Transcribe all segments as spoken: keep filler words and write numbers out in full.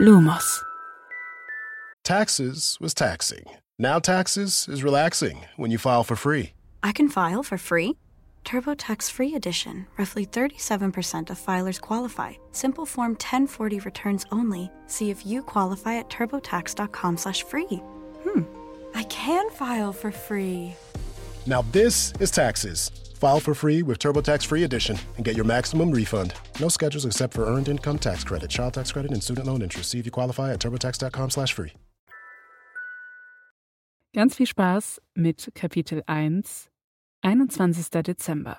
Lumos. Taxes was taxing. Now taxes is relaxing when you file for free. I can file for free? TurboTax Free Edition. Roughly thirty-seven percent of filers qualify. Simple Form ten forty returns only. See if you qualify at turbotax.com slash free. Hmm. I can file for free. Now this is taxes. File for free with TurboTax Free Edition and get your maximum refund. No schedules except for Earned Income Tax Credit, Child Tax Credit, and Student Loan Interest. See if you qualify at turbotax.com slash free. Ganz viel Spaß mit Kapitel eins, einundzwanzigster Dezember.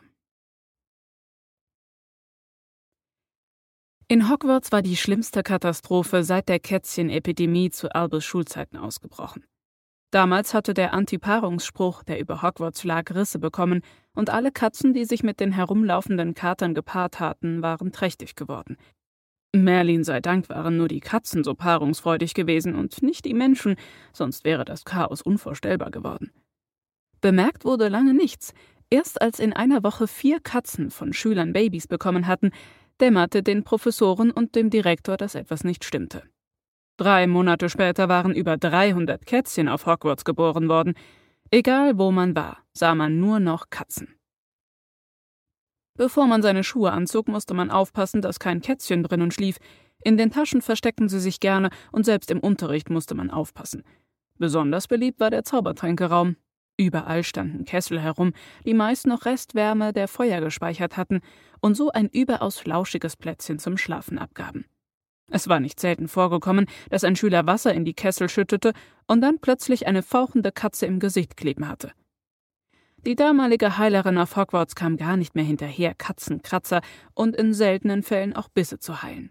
In Hogwarts war die schlimmste Katastrophe seit der Kätzchenepidemie zu Albus Schulzeiten ausgebrochen. Damals hatte der Antipaarungsspruch, der über Hogwarts lag, Risse bekommen und alle Katzen, die sich mit den herumlaufenden Katern gepaart hatten, waren trächtig geworden. Merlin sei Dank waren nur die Katzen so paarungsfreudig gewesen und nicht die Menschen, sonst wäre das Chaos unvorstellbar geworden. Bemerkt wurde lange nichts. Erst als in einer Woche vier Katzen von Schülern Babys bekommen hatten, dämmerte den Professoren und dem Direktor, dass etwas nicht stimmte. Drei Monate später waren über dreihundert Kätzchen auf Hogwarts geboren worden. Egal wo man war, sah man nur noch Katzen. Bevor man seine Schuhe anzog, musste man aufpassen, dass kein Kätzchen drinnen schlief. In den Taschen versteckten sie sich gerne und selbst im Unterricht musste man aufpassen. Besonders beliebt war der Zaubertränkeraum. Überall standen Kessel herum, die meist noch Restwärme der Feuer gespeichert hatten und so ein überaus flauschiges Plätzchen zum Schlafen abgaben. Es war nicht selten vorgekommen, dass ein Schüler Wasser in die Kessel schüttete und dann plötzlich eine fauchende Katze im Gesicht kleben hatte. Die damalige Heilerin auf Hogwarts kam gar nicht mehr hinterher, Katzenkratzer und in seltenen Fällen auch Bisse zu heilen.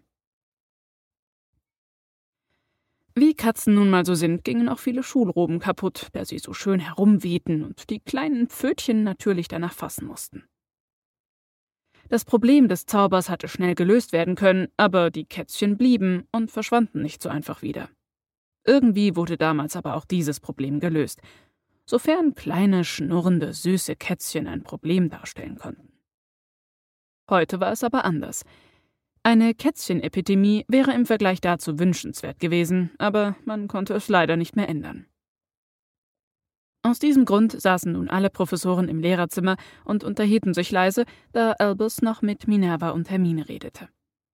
Wie Katzen nun mal so sind, gingen auch viele Schulroben kaputt, da sie so schön herumwehten und die kleinen Pfötchen natürlich danach fassen mussten. Das Problem des Zaubers hatte schnell gelöst werden können, aber die Kätzchen blieben und verschwanden nicht so einfach wieder. Irgendwie wurde damals aber auch dieses Problem gelöst, sofern kleine, schnurrende, süße Kätzchen ein Problem darstellen konnten. Heute war es aber anders. Eine Kätzchenepidemie wäre im Vergleich dazu wünschenswert gewesen, aber man konnte es leider nicht mehr ändern. Aus diesem Grund saßen nun alle Professoren im Lehrerzimmer und unterhielten sich leise, da Albus noch mit Minerva und Hermine redete.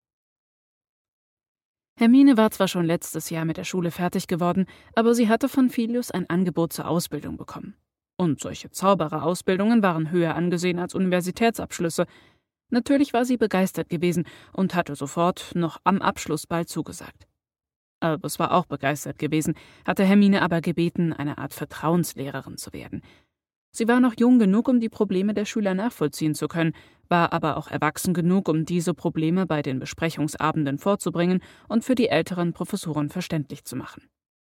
Hermine war zwar schon letztes Jahr mit der Schule fertig geworden, aber sie hatte von Filius ein Angebot zur Ausbildung bekommen. Und solche Zaubererausbildungen waren höher angesehen als Universitätsabschlüsse. Natürlich war sie begeistert gewesen und hatte sofort noch am Abschlussball zugesagt. Albus war auch begeistert gewesen, hatte Hermine aber gebeten, eine Art Vertrauenslehrerin zu werden. Sie war noch jung genug, um die Probleme der Schüler nachvollziehen zu können, war aber auch erwachsen genug, um diese Probleme bei den Besprechungsabenden vorzubringen und für die älteren Professoren verständlich zu machen.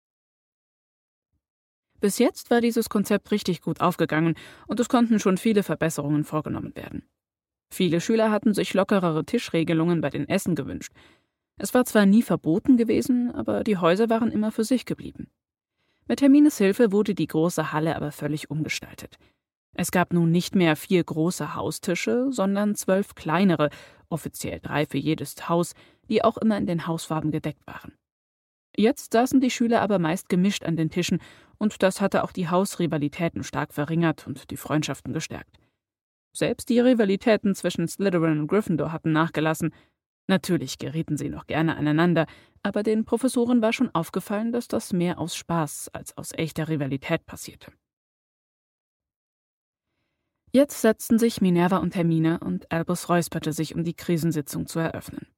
Bis jetzt war dieses Konzept richtig gut aufgegangen und es konnten schon viele Verbesserungen vorgenommen werden. Viele Schüler hatten sich lockerere Tischregelungen bei den Essen gewünscht. Es war zwar nie verboten gewesen, aber die Häuser waren immer für sich geblieben. Mit Hermines Hilfe wurde die große Halle aber völlig umgestaltet. Es gab nun nicht mehr vier große Haustische, sondern zwölf kleinere, offiziell drei für jedes Haus, die auch immer in den Hausfarben gedeckt waren. Jetzt saßen die Schüler aber meist gemischt an den Tischen und das hatte auch die Hausrivalitäten stark verringert und die Freundschaften gestärkt. Selbst die Rivalitäten zwischen Slytherin und Gryffindor hatten nachgelassen. Natürlich gerieten sie noch gerne aneinander, aber den Professoren war schon aufgefallen, dass das mehr aus Spaß als aus echter Rivalität passierte. Jetzt setzten sich Minerva und Hermine und Albus räusperte sich, um die Krisensitzung zu eröffnen.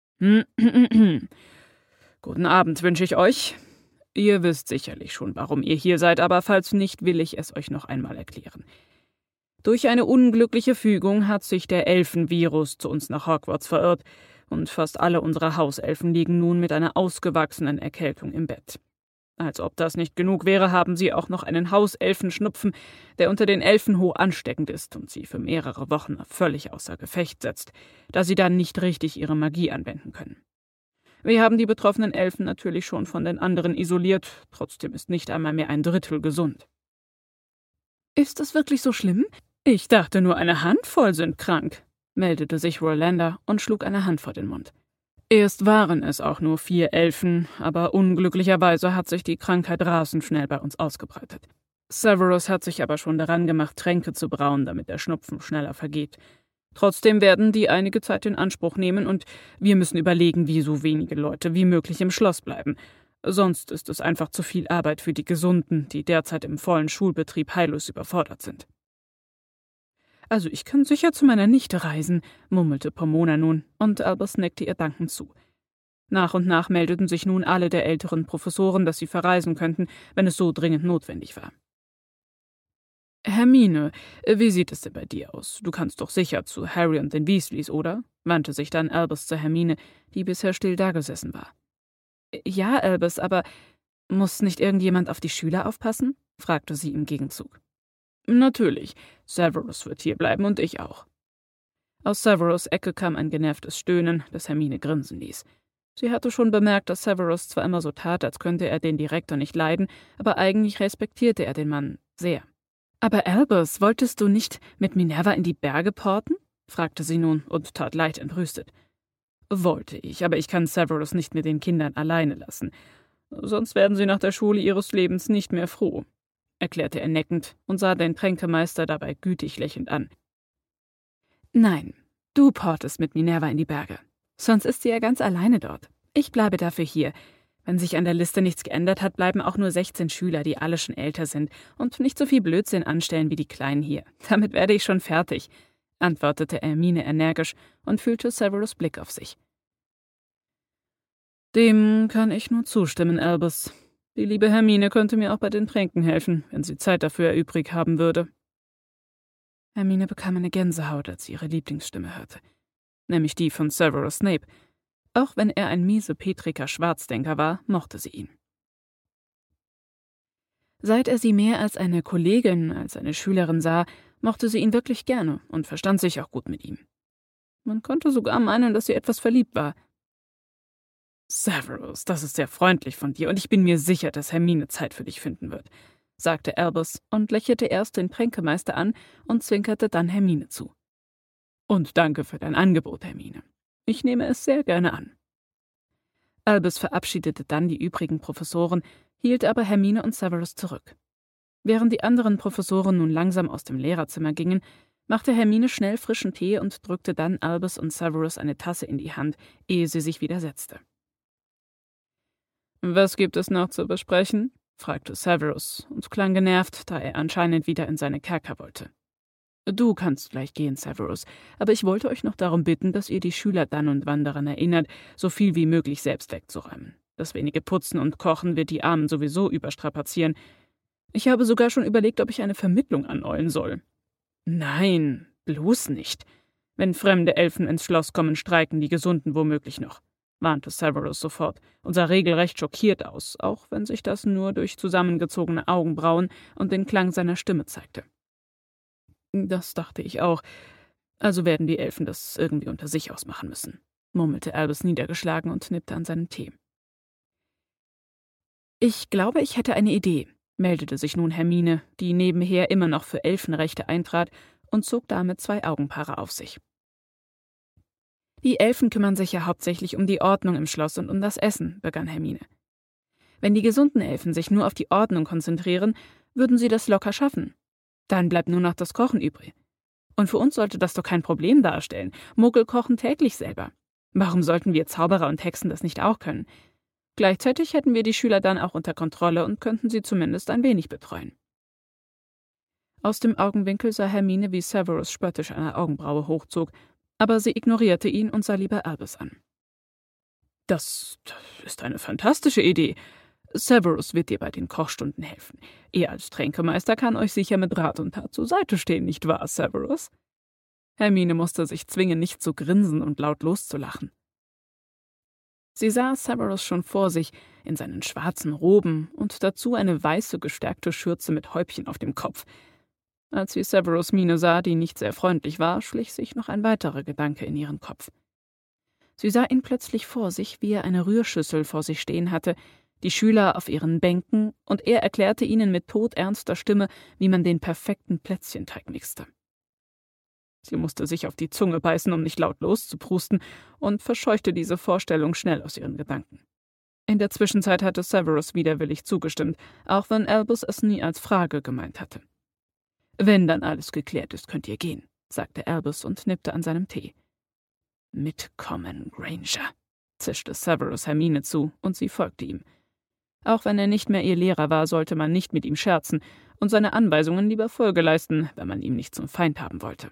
Guten Abend wünsche ich euch. Ihr wisst sicherlich schon, warum ihr hier seid, aber falls nicht, will ich es euch noch einmal erklären. Durch eine unglückliche Fügung hat sich der Elfenvirus zu uns nach Hogwarts verirrt und fast alle unsere Hauselfen liegen nun mit einer ausgewachsenen Erkältung im Bett. Als ob das nicht genug wäre, haben sie auch noch einen Hauselfenschnupfen, der unter den Elfen hoch ansteckend ist und sie für mehrere Wochen völlig außer Gefecht setzt, da sie dann nicht richtig ihre Magie anwenden können. Wir haben die betroffenen Elfen natürlich schon von den anderen isoliert, trotzdem ist nicht einmal mehr ein Drittel gesund. Ist es wirklich so schlimm? Ich dachte, nur eine Handvoll sind krank, meldete sich Rolanda und schlug eine Hand vor den Mund. Erst waren es auch nur vier Elfen, aber unglücklicherweise hat sich die Krankheit rasend schnell bei uns ausgebreitet. Severus hat sich aber schon daran gemacht, Tränke zu brauen, damit der Schnupfen schneller vergeht. Trotzdem werden die einige Zeit in Anspruch nehmen und wir müssen überlegen, wie so wenige Leute wie möglich im Schloss bleiben. Sonst ist es einfach zu viel Arbeit für die Gesunden, die derzeit im vollen Schulbetrieb heillos überfordert sind. »Also ich kann sicher zu meiner Nichte reisen«, murmelte Pomona nun, und Albus nickte ihr dankend zu. Nach und nach meldeten sich nun alle der älteren Professoren, dass sie verreisen könnten, wenn es so dringend notwendig war. »Hermine, wie sieht es denn bei dir aus? Du kannst doch sicher zu Harry und den Weasleys, oder?« wandte sich dann Albus zu Hermine, die bisher still dagesessen war. »Ja, Albus, aber muss nicht irgendjemand auf die Schüler aufpassen?« fragte sie im Gegenzug. »Natürlich. Severus wird hierbleiben und ich auch.« Aus Severus' Ecke kam ein genervtes Stöhnen, das Hermine grinsen ließ. Sie hatte schon bemerkt, dass Severus zwar immer so tat, als könnte er den Direktor nicht leiden, aber eigentlich respektierte er den Mann sehr. »Aber Albus, wolltest du nicht mit Minerva in die Berge porten?« fragte sie nun und tat leicht entrüstet. »Wollte ich, aber ich kann Severus nicht mit den Kindern alleine lassen. Sonst werden sie nach der Schule ihres Lebens nicht mehr froh«, erklärte er neckend und sah den Tränkemeister dabei gütig lächelnd an. »Nein, du portest mit Minerva in die Berge. Sonst ist sie ja ganz alleine dort. Ich bleibe dafür hier. Wenn sich an der Liste nichts geändert hat, bleiben auch nur sechzehn Schüler, die alle schon älter sind und nicht so viel Blödsinn anstellen wie die Kleinen hier. Damit werde ich schon fertig«, antwortete Hermine energisch und fühlte Severus' Blick auf sich. »Dem kann ich nur zustimmen, Albus. Die liebe Hermine könnte mir auch bei den Tränken helfen, wenn sie Zeit dafür übrig haben würde.« Hermine bekam eine Gänsehaut, als sie ihre Lieblingsstimme hörte, nämlich die von Severus Snape. Auch wenn er ein miesepetriger Schwarzdenker war, mochte sie ihn. Seit er sie mehr als eine Kollegin, als eine Schülerin sah, mochte sie ihn wirklich gerne und verstand sich auch gut mit ihm. Man konnte sogar meinen, dass sie etwas verliebt war. »Severus, das ist sehr freundlich von dir, und ich bin mir sicher, dass Hermine Zeit für dich finden wird«, sagte Albus und lächelte erst den Tränkemeister an und zwinkerte dann Hermine zu. »Und danke für dein Angebot, Hermine. Ich nehme es sehr gerne an.« Albus verabschiedete dann die übrigen Professoren, hielt aber Hermine und Severus zurück. Während die anderen Professoren nun langsam aus dem Lehrerzimmer gingen, machte Hermine schnell frischen Tee und drückte dann Albus und Severus eine Tasse in die Hand, ehe sie sich wieder setzte. »Was gibt es noch zu besprechen?« fragte Severus und klang genervt, da er anscheinend wieder in seine Kerker wollte. »Du kannst gleich gehen, Severus, aber ich wollte euch noch darum bitten, dass ihr die Schüler dann und wann daran erinnert, so viel wie möglich selbst wegzuräumen. Das wenige Putzen und Kochen wird die Armen sowieso überstrapazieren. Ich habe sogar schon überlegt, ob ich eine Vermittlung aneulen soll.« »Nein, bloß nicht. Wenn fremde Elfen ins Schloss kommen, streiken die Gesunden womöglich noch«, warnte Severus sofort und sah regelrecht schockiert aus, auch wenn sich das nur durch zusammengezogene Augenbrauen und den Klang seiner Stimme zeigte. »Das dachte ich auch. Also werden die Elfen das irgendwie unter sich ausmachen müssen«, murmelte Albus niedergeschlagen und nippte an seinem Tee. »Ich glaube, ich hätte eine Idee«, meldete sich nun Hermine, die nebenher immer noch für Elfenrechte eintrat und zog damit zwei Augenpaare auf sich. »Die Elfen kümmern sich ja hauptsächlich um die Ordnung im Schloss und um das Essen«, begann Hermine. »Wenn die gesunden Elfen sich nur auf die Ordnung konzentrieren, würden sie das locker schaffen. Dann bleibt nur noch das Kochen übrig. Und für uns sollte das doch kein Problem darstellen. Muggel kochen täglich selber. Warum sollten wir Zauberer und Hexen das nicht auch können? Gleichzeitig hätten wir die Schüler dann auch unter Kontrolle und könnten sie zumindest ein wenig betreuen.« Aus dem Augenwinkel sah Hermine, wie Severus spöttisch eine Augenbraue hochzog, aber sie ignorierte ihn und sah lieber Albus an. Das, das ist eine fantastische Idee. Severus wird dir bei den Kochstunden helfen. Er als Tränkemeister kann euch sicher mit Rat und Tat zur Seite stehen, nicht wahr, Severus?« Hermine musste sich zwingen, nicht zu grinsen und laut loszulachen. Sie sah Severus schon vor sich, in seinen schwarzen Roben und dazu eine weiße, gestärkte Schürze mit Häubchen auf dem Kopf. Als sie Severus' Miene sah, die nicht sehr freundlich war, schlich sich noch ein weiterer Gedanke in ihren Kopf. Sie sah ihn plötzlich vor sich, wie er eine Rührschüssel vor sich stehen hatte, die Schüler auf ihren Bänken, und er erklärte ihnen mit todernster Stimme, wie man den perfekten Plätzchenteig mixte. Sie musste sich auf die Zunge beißen, um nicht laut loszuprusten, und verscheuchte diese Vorstellung schnell aus ihren Gedanken. In der Zwischenzeit hatte Severus widerwillig zugestimmt, auch wenn Albus es nie als Frage gemeint hatte. »Wenn dann alles geklärt ist, könnt ihr gehen«, sagte Albus und nippte an seinem Tee. »Mitkommen, Granger«, zischte Severus Hermine zu, und sie folgte ihm. Auch wenn er nicht mehr ihr Lehrer war, sollte man nicht mit ihm scherzen und seine Anweisungen lieber Folge leisten, wenn man ihn nicht zum Feind haben wollte.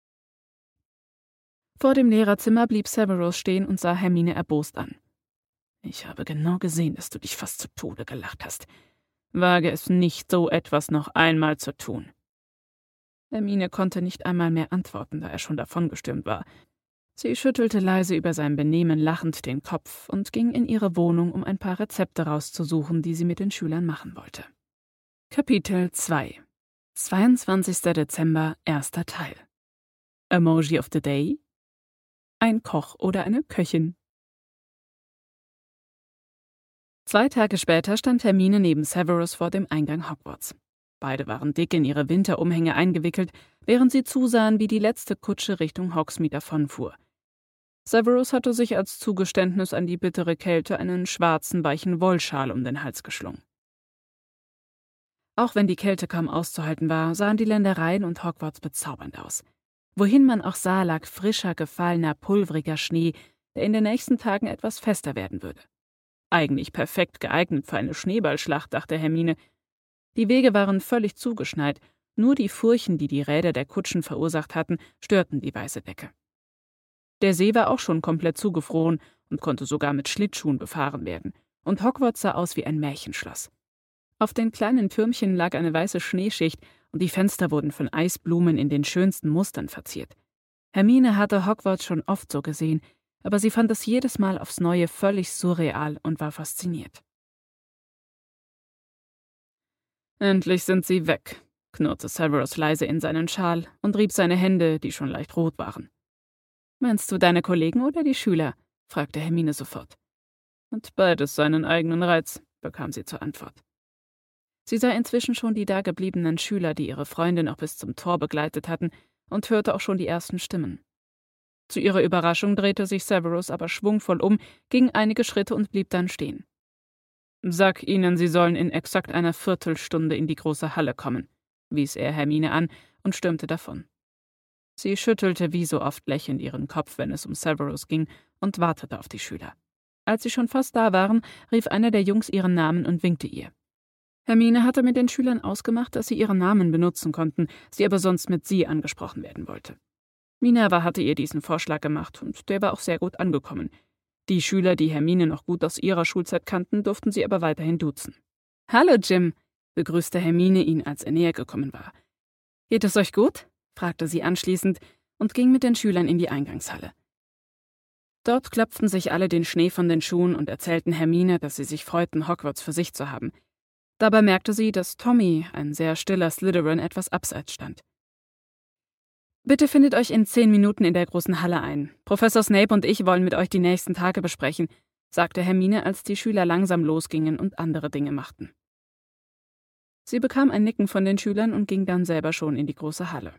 Vor dem Lehrerzimmer blieb Severus stehen und sah Hermine erbost an. »Ich habe genau gesehen, dass du dich fast zu Tode gelacht hast. Wage es nicht, so etwas noch einmal zu tun.« Hermine konnte nicht einmal mehr antworten, da er schon davongestürmt war. Sie schüttelte leise über sein Benehmen lachend den Kopf und ging in ihre Wohnung, um ein paar Rezepte rauszusuchen, die sie mit den Schülern machen wollte. Kapitel zwei. zweiundzwanzigster Dezember, erster Teil. Emoji of the Day? Ein Koch oder eine Köchin? Zwei Tage später stand Hermine neben Severus vor dem Eingang Hogwarts. Beide waren dick in ihre Winterumhänge eingewickelt, während sie zusahen, wie die letzte Kutsche Richtung Hogsmeade davonfuhr. Severus hatte sich als Zugeständnis an die bittere Kälte einen schwarzen, weichen Wollschal um den Hals geschlungen. Auch wenn die Kälte kaum auszuhalten war, sahen die Ländereien und Hogwarts bezaubernd aus. Wohin man auch sah, lag frischer, gefallener, pulveriger Schnee, der in den nächsten Tagen etwas fester werden würde. Eigentlich perfekt geeignet für eine Schneeballschlacht, dachte Hermine. Die Wege waren völlig zugeschneit, nur die Furchen, die die Räder der Kutschen verursacht hatten, störten die weiße Decke. Der See war auch schon komplett zugefroren und konnte sogar mit Schlittschuhen befahren werden, und Hogwarts sah aus wie ein Märchenschloss. Auf den kleinen Türmchen lag eine weiße Schneeschicht und die Fenster wurden von Eisblumen in den schönsten Mustern verziert. Hermine hatte Hogwarts schon oft so gesehen, aber sie fand es jedes Mal aufs Neue völlig surreal und war fasziniert. »Endlich sind sie weg«, knurrte Severus leise in seinen Schal und rieb seine Hände, die schon leicht rot waren. »Meinst du deine Kollegen oder die Schüler?« fragte Hermine sofort. »Und beides seinen eigenen Reiz«, bekam sie zur Antwort. Sie sah inzwischen schon die dagebliebenen Schüler, die ihre Freunde noch bis zum Tor begleitet hatten, und hörte auch schon die ersten Stimmen. Zu ihrer Überraschung drehte sich Severus aber schwungvoll um, ging einige Schritte und blieb dann stehen. »Sag ihnen, sie sollen in exakt einer Viertelstunde in die große Halle kommen«, wies er Hermine an und stürmte davon. Sie schüttelte wie so oft lächelnd ihren Kopf, wenn es um Severus ging, und wartete auf die Schüler. Als sie schon fast da waren, rief einer der Jungs ihren Namen und winkte ihr. Hermine hatte mit den Schülern ausgemacht, dass sie ihren Namen benutzen konnten, sie aber sonst mit sie angesprochen werden wollte. Minerva hatte ihr diesen Vorschlag gemacht, und der war auch sehr gut angekommen. Die Schüler, die Hermine noch gut aus ihrer Schulzeit kannten, durften sie aber weiterhin duzen. »Hallo, Jim«, begrüßte Hermine ihn, als er näher gekommen war. »Geht es euch gut?« fragte sie anschließend und ging mit den Schülern in die Eingangshalle. Dort klopften sich alle den Schnee von den Schuhen und erzählten Hermine, dass sie sich freuten, Hogwarts für sich zu haben. Dabei merkte sie, dass Tommy, ein sehr stiller Slytherin, etwas abseits stand. »Bitte findet euch in zehn Minuten in der großen Halle ein. Professor Snape und ich wollen mit euch die nächsten Tage besprechen«, sagte Hermine, als die Schüler langsam losgingen und andere Dinge machten. Sie bekam ein Nicken von den Schülern und ging dann selber schon in die große Halle.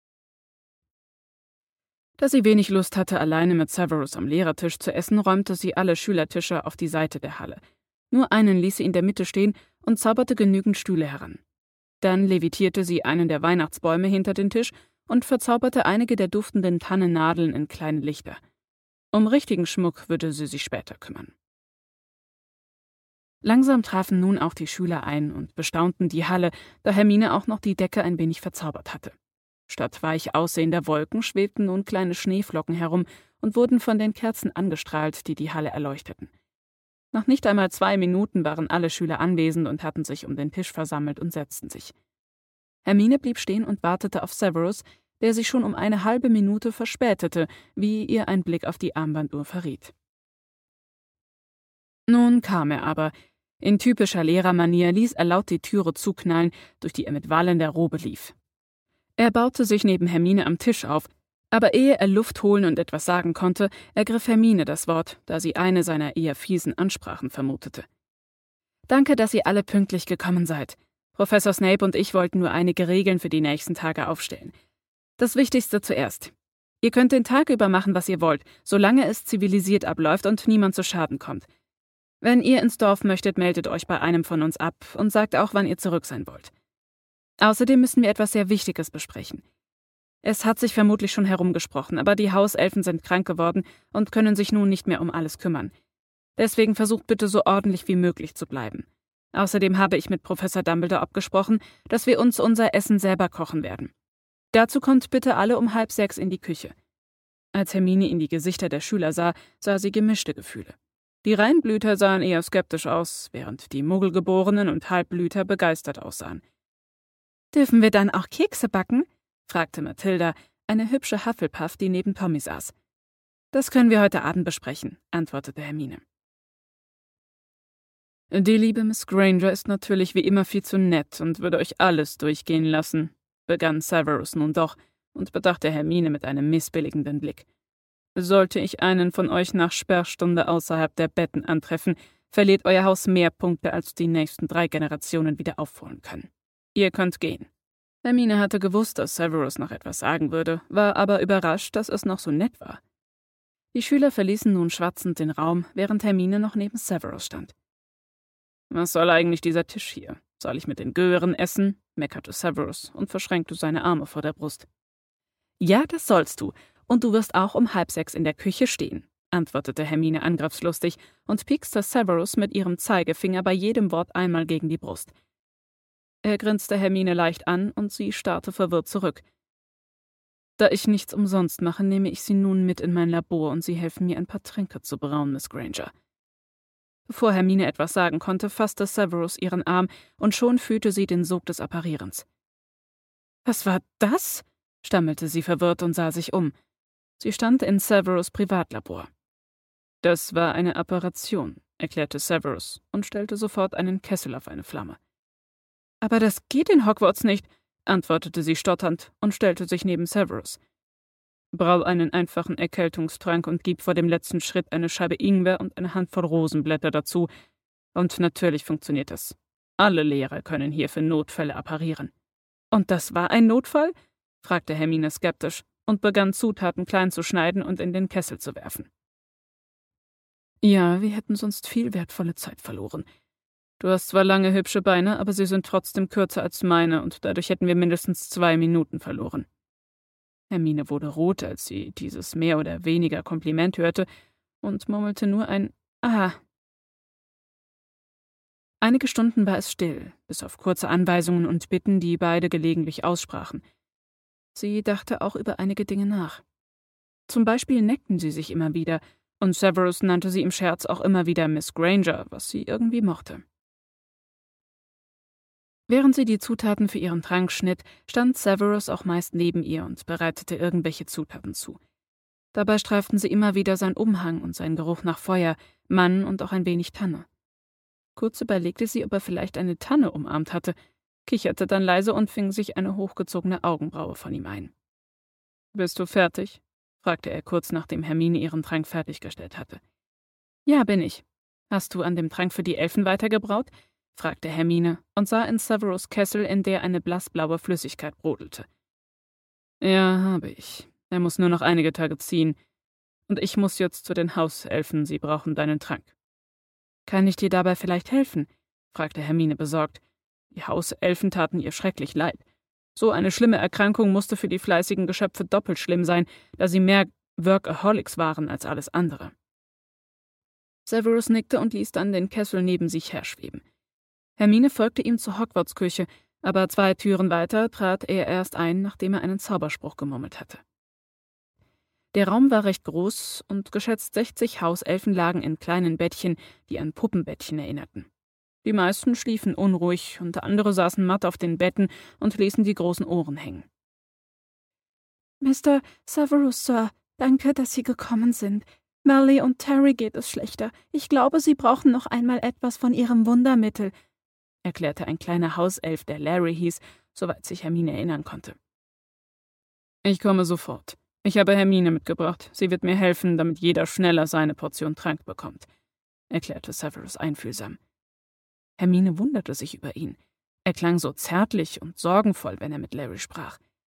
Da sie wenig Lust hatte, alleine mit Severus am Lehrertisch zu essen, räumte sie alle Schülertische auf die Seite der Halle. Nur einen ließ sie in der Mitte stehen und zauberte genügend Stühle heran. Dann levitierte sie einen der Weihnachtsbäume hinter den Tisch und verzauberte einige der duftenden Tannennadeln in kleine Lichter. Um richtigen Schmuck würde sie sich später kümmern. Langsam trafen nun auch die Schüler ein und bestaunten die Halle, da Hermine auch noch die Decke ein wenig verzaubert hatte. Statt weich aussehender Wolken schwebten nun kleine Schneeflocken herum und wurden von den Kerzen angestrahlt, die die Halle erleuchteten. Nach nicht einmal zwei Minuten waren alle Schüler anwesend und hatten sich um den Tisch versammelt und setzten sich. Hermine blieb stehen und wartete auf Severus, der sich schon um eine halbe Minute verspätete, wie ihr ein Blick auf die Armbanduhr verriet. Nun kam er aber. In typischer Lehrermanier ließ er laut die Türe zuknallen, durch die er mit wallender Robe lief. Er baute sich neben Hermine am Tisch auf, aber ehe er Luft holen und etwas sagen konnte, ergriff Hermine das Wort, da sie eine seiner eher fiesen Ansprachen vermutete. »Danke, dass ihr alle pünktlich gekommen seid. Professor Snape und ich wollten nur einige Regeln für die nächsten Tage aufstellen. Das Wichtigste zuerst. Ihr könnt den Tag über machen, was ihr wollt, solange es zivilisiert abläuft und niemand zu Schaden kommt. Wenn ihr ins Dorf möchtet, meldet euch bei einem von uns ab und sagt auch, wann ihr zurück sein wollt. Außerdem müssen wir etwas sehr Wichtiges besprechen. Es hat sich vermutlich schon herumgesprochen, aber die Hauselfen sind krank geworden und können sich nun nicht mehr um alles kümmern. Deswegen versucht bitte so ordentlich wie möglich zu bleiben. Außerdem habe ich mit Professor Dumbledore abgesprochen, dass wir uns unser Essen selber kochen werden. Dazu kommt bitte alle um halb sechs in die Küche. Als Hermine in die Gesichter der Schüler sah, sah sie gemischte Gefühle. Die Reinblüter sahen eher skeptisch aus, während die Muggelgeborenen und Halbblüter begeistert aussahen. »Dürfen wir dann auch Kekse backen?« fragte Mathilda, eine hübsche Hufflepuff, die neben Tommy saß. »Das können wir heute Abend besprechen«, antwortete Hermine. »Die liebe Miss Granger ist natürlich wie immer viel zu nett und würde euch alles durchgehen lassen«, begann Severus nun doch und bedachte Hermine mit einem missbilligenden Blick. »Sollte ich einen von euch nach Sperrstunde außerhalb der Betten antreffen, verliert euer Haus mehr Punkte, als die nächsten drei Generationen wieder aufholen können. Ihr könnt gehen.« Hermine hatte gewusst, dass Severus noch etwas sagen würde, war aber überrascht, dass es noch so nett war. Die Schüler verließen nun schwatzend den Raum, während Hermine noch neben Severus stand. »Was soll eigentlich dieser Tisch hier? Soll ich mit den Gören essen?« meckerte Severus und verschränkte seine Arme vor der Brust. »Ja, das sollst du, und du wirst auch um halb sechs in der Küche stehen«, antwortete Hermine angriffslustig und piekste Severus mit ihrem Zeigefinger bei jedem Wort einmal gegen die Brust. Er grinste Hermine leicht an und sie starrte verwirrt zurück. »Da ich nichts umsonst mache, nehme ich Sie nun mit in mein Labor und Sie helfen mir, ein paar Tränke zu brauen, Miss Granger.« Bevor Hermine etwas sagen konnte, fasste Severus ihren Arm und schon fühlte sie den Sog des Apparierens. »Was war das?« stammelte sie verwirrt und sah sich um. Sie stand in Severus' Privatlabor. »Das war eine Apparation«, erklärte Severus und stellte sofort einen Kessel auf eine Flamme. »Aber das geht in Hogwarts nicht«, antwortete sie stotternd und stellte sich neben Severus. »Brau einen einfachen Erkältungstrank und gib vor dem letzten Schritt eine Scheibe Ingwer und eine Handvoll Rosenblätter dazu. Und natürlich funktioniert das. Alle Lehrer können hier für Notfälle apparieren.« »Und das war ein Notfall?« fragte Hermine skeptisch und begann Zutaten klein zu schneiden und in den Kessel zu werfen. »Ja, wir hätten sonst viel wertvolle Zeit verloren. Du hast zwar lange, hübsche Beine, aber sie sind trotzdem kürzer als meine und dadurch hätten wir mindestens zwei Minuten verloren.« Hermine wurde rot, als sie dieses mehr oder weniger Kompliment hörte und murmelte nur ein »Aha«. Einige Stunden war es still, bis auf kurze Anweisungen und Bitten, die beide gelegentlich aussprachen. Sie dachte auch über einige Dinge nach. Zum Beispiel neckten sie sich immer wieder, und Severus nannte sie im Scherz auch immer wieder Miss Granger, was sie irgendwie mochte. Während sie die Zutaten für ihren Trank schnitt, stand Severus auch meist neben ihr und bereitete irgendwelche Zutaten zu. Dabei streiften sie immer wieder sein Umhang und sein Geruch nach Feuer, Mann und auch ein wenig Tanne. Kurz überlegte sie, ob er vielleicht eine Tanne umarmt hatte, kicherte dann leise und fing sich eine hochgezogene Augenbraue von ihm ein. »Bist du fertig?« fragte er kurz, nachdem Hermine ihren Trank fertiggestellt hatte. »Ja, bin ich. Hast du an dem Trank für die Elfen weitergebraut?« fragte Hermine und sah in Severus' Kessel, in der eine blassblaue Flüssigkeit brodelte. »Ja, habe ich. Er muss nur noch einige Tage ziehen. Und ich muss jetzt zu den Hauselfen, sie brauchen deinen Trank.« »Kann ich dir dabei vielleicht helfen?« fragte Hermine besorgt. Die Hauselfen taten ihr schrecklich leid. So eine schlimme Erkrankung musste für die fleißigen Geschöpfe doppelt schlimm sein, da sie mehr Workaholics waren als alles andere. Severus nickte und ließ dann den Kessel neben sich herschweben. Hermine folgte ihm zur Hogwarts-Küche, aber zwei Türen weiter trat er erst ein, nachdem er einen Zauberspruch gemurmelt hatte. Der Raum war recht groß und geschätzt sechzig Hauselfen lagen in kleinen Bettchen, die an Puppenbettchen erinnerten. Die meisten schliefen unruhig und andere saßen matt auf den Betten und ließen die großen Ohren hängen. »Mister Severus, Sir, danke, dass Sie gekommen sind. Molly und Terry geht es schlechter. Ich glaube, sie brauchen noch einmal etwas von ihrem Wundermittel«, erklärte ein kleiner Hauself, der Larry hieß, soweit sich Hermine erinnern konnte. »Ich komme sofort. Ich habe Hermine mitgebracht. Sie wird mir helfen, damit jeder schneller seine Portion Trank bekommt«, erklärte Severus einfühlsam. Hermine wunderte sich über ihn. Er klang so zärtlich und sorgenvoll, wenn er mit Larry sprach.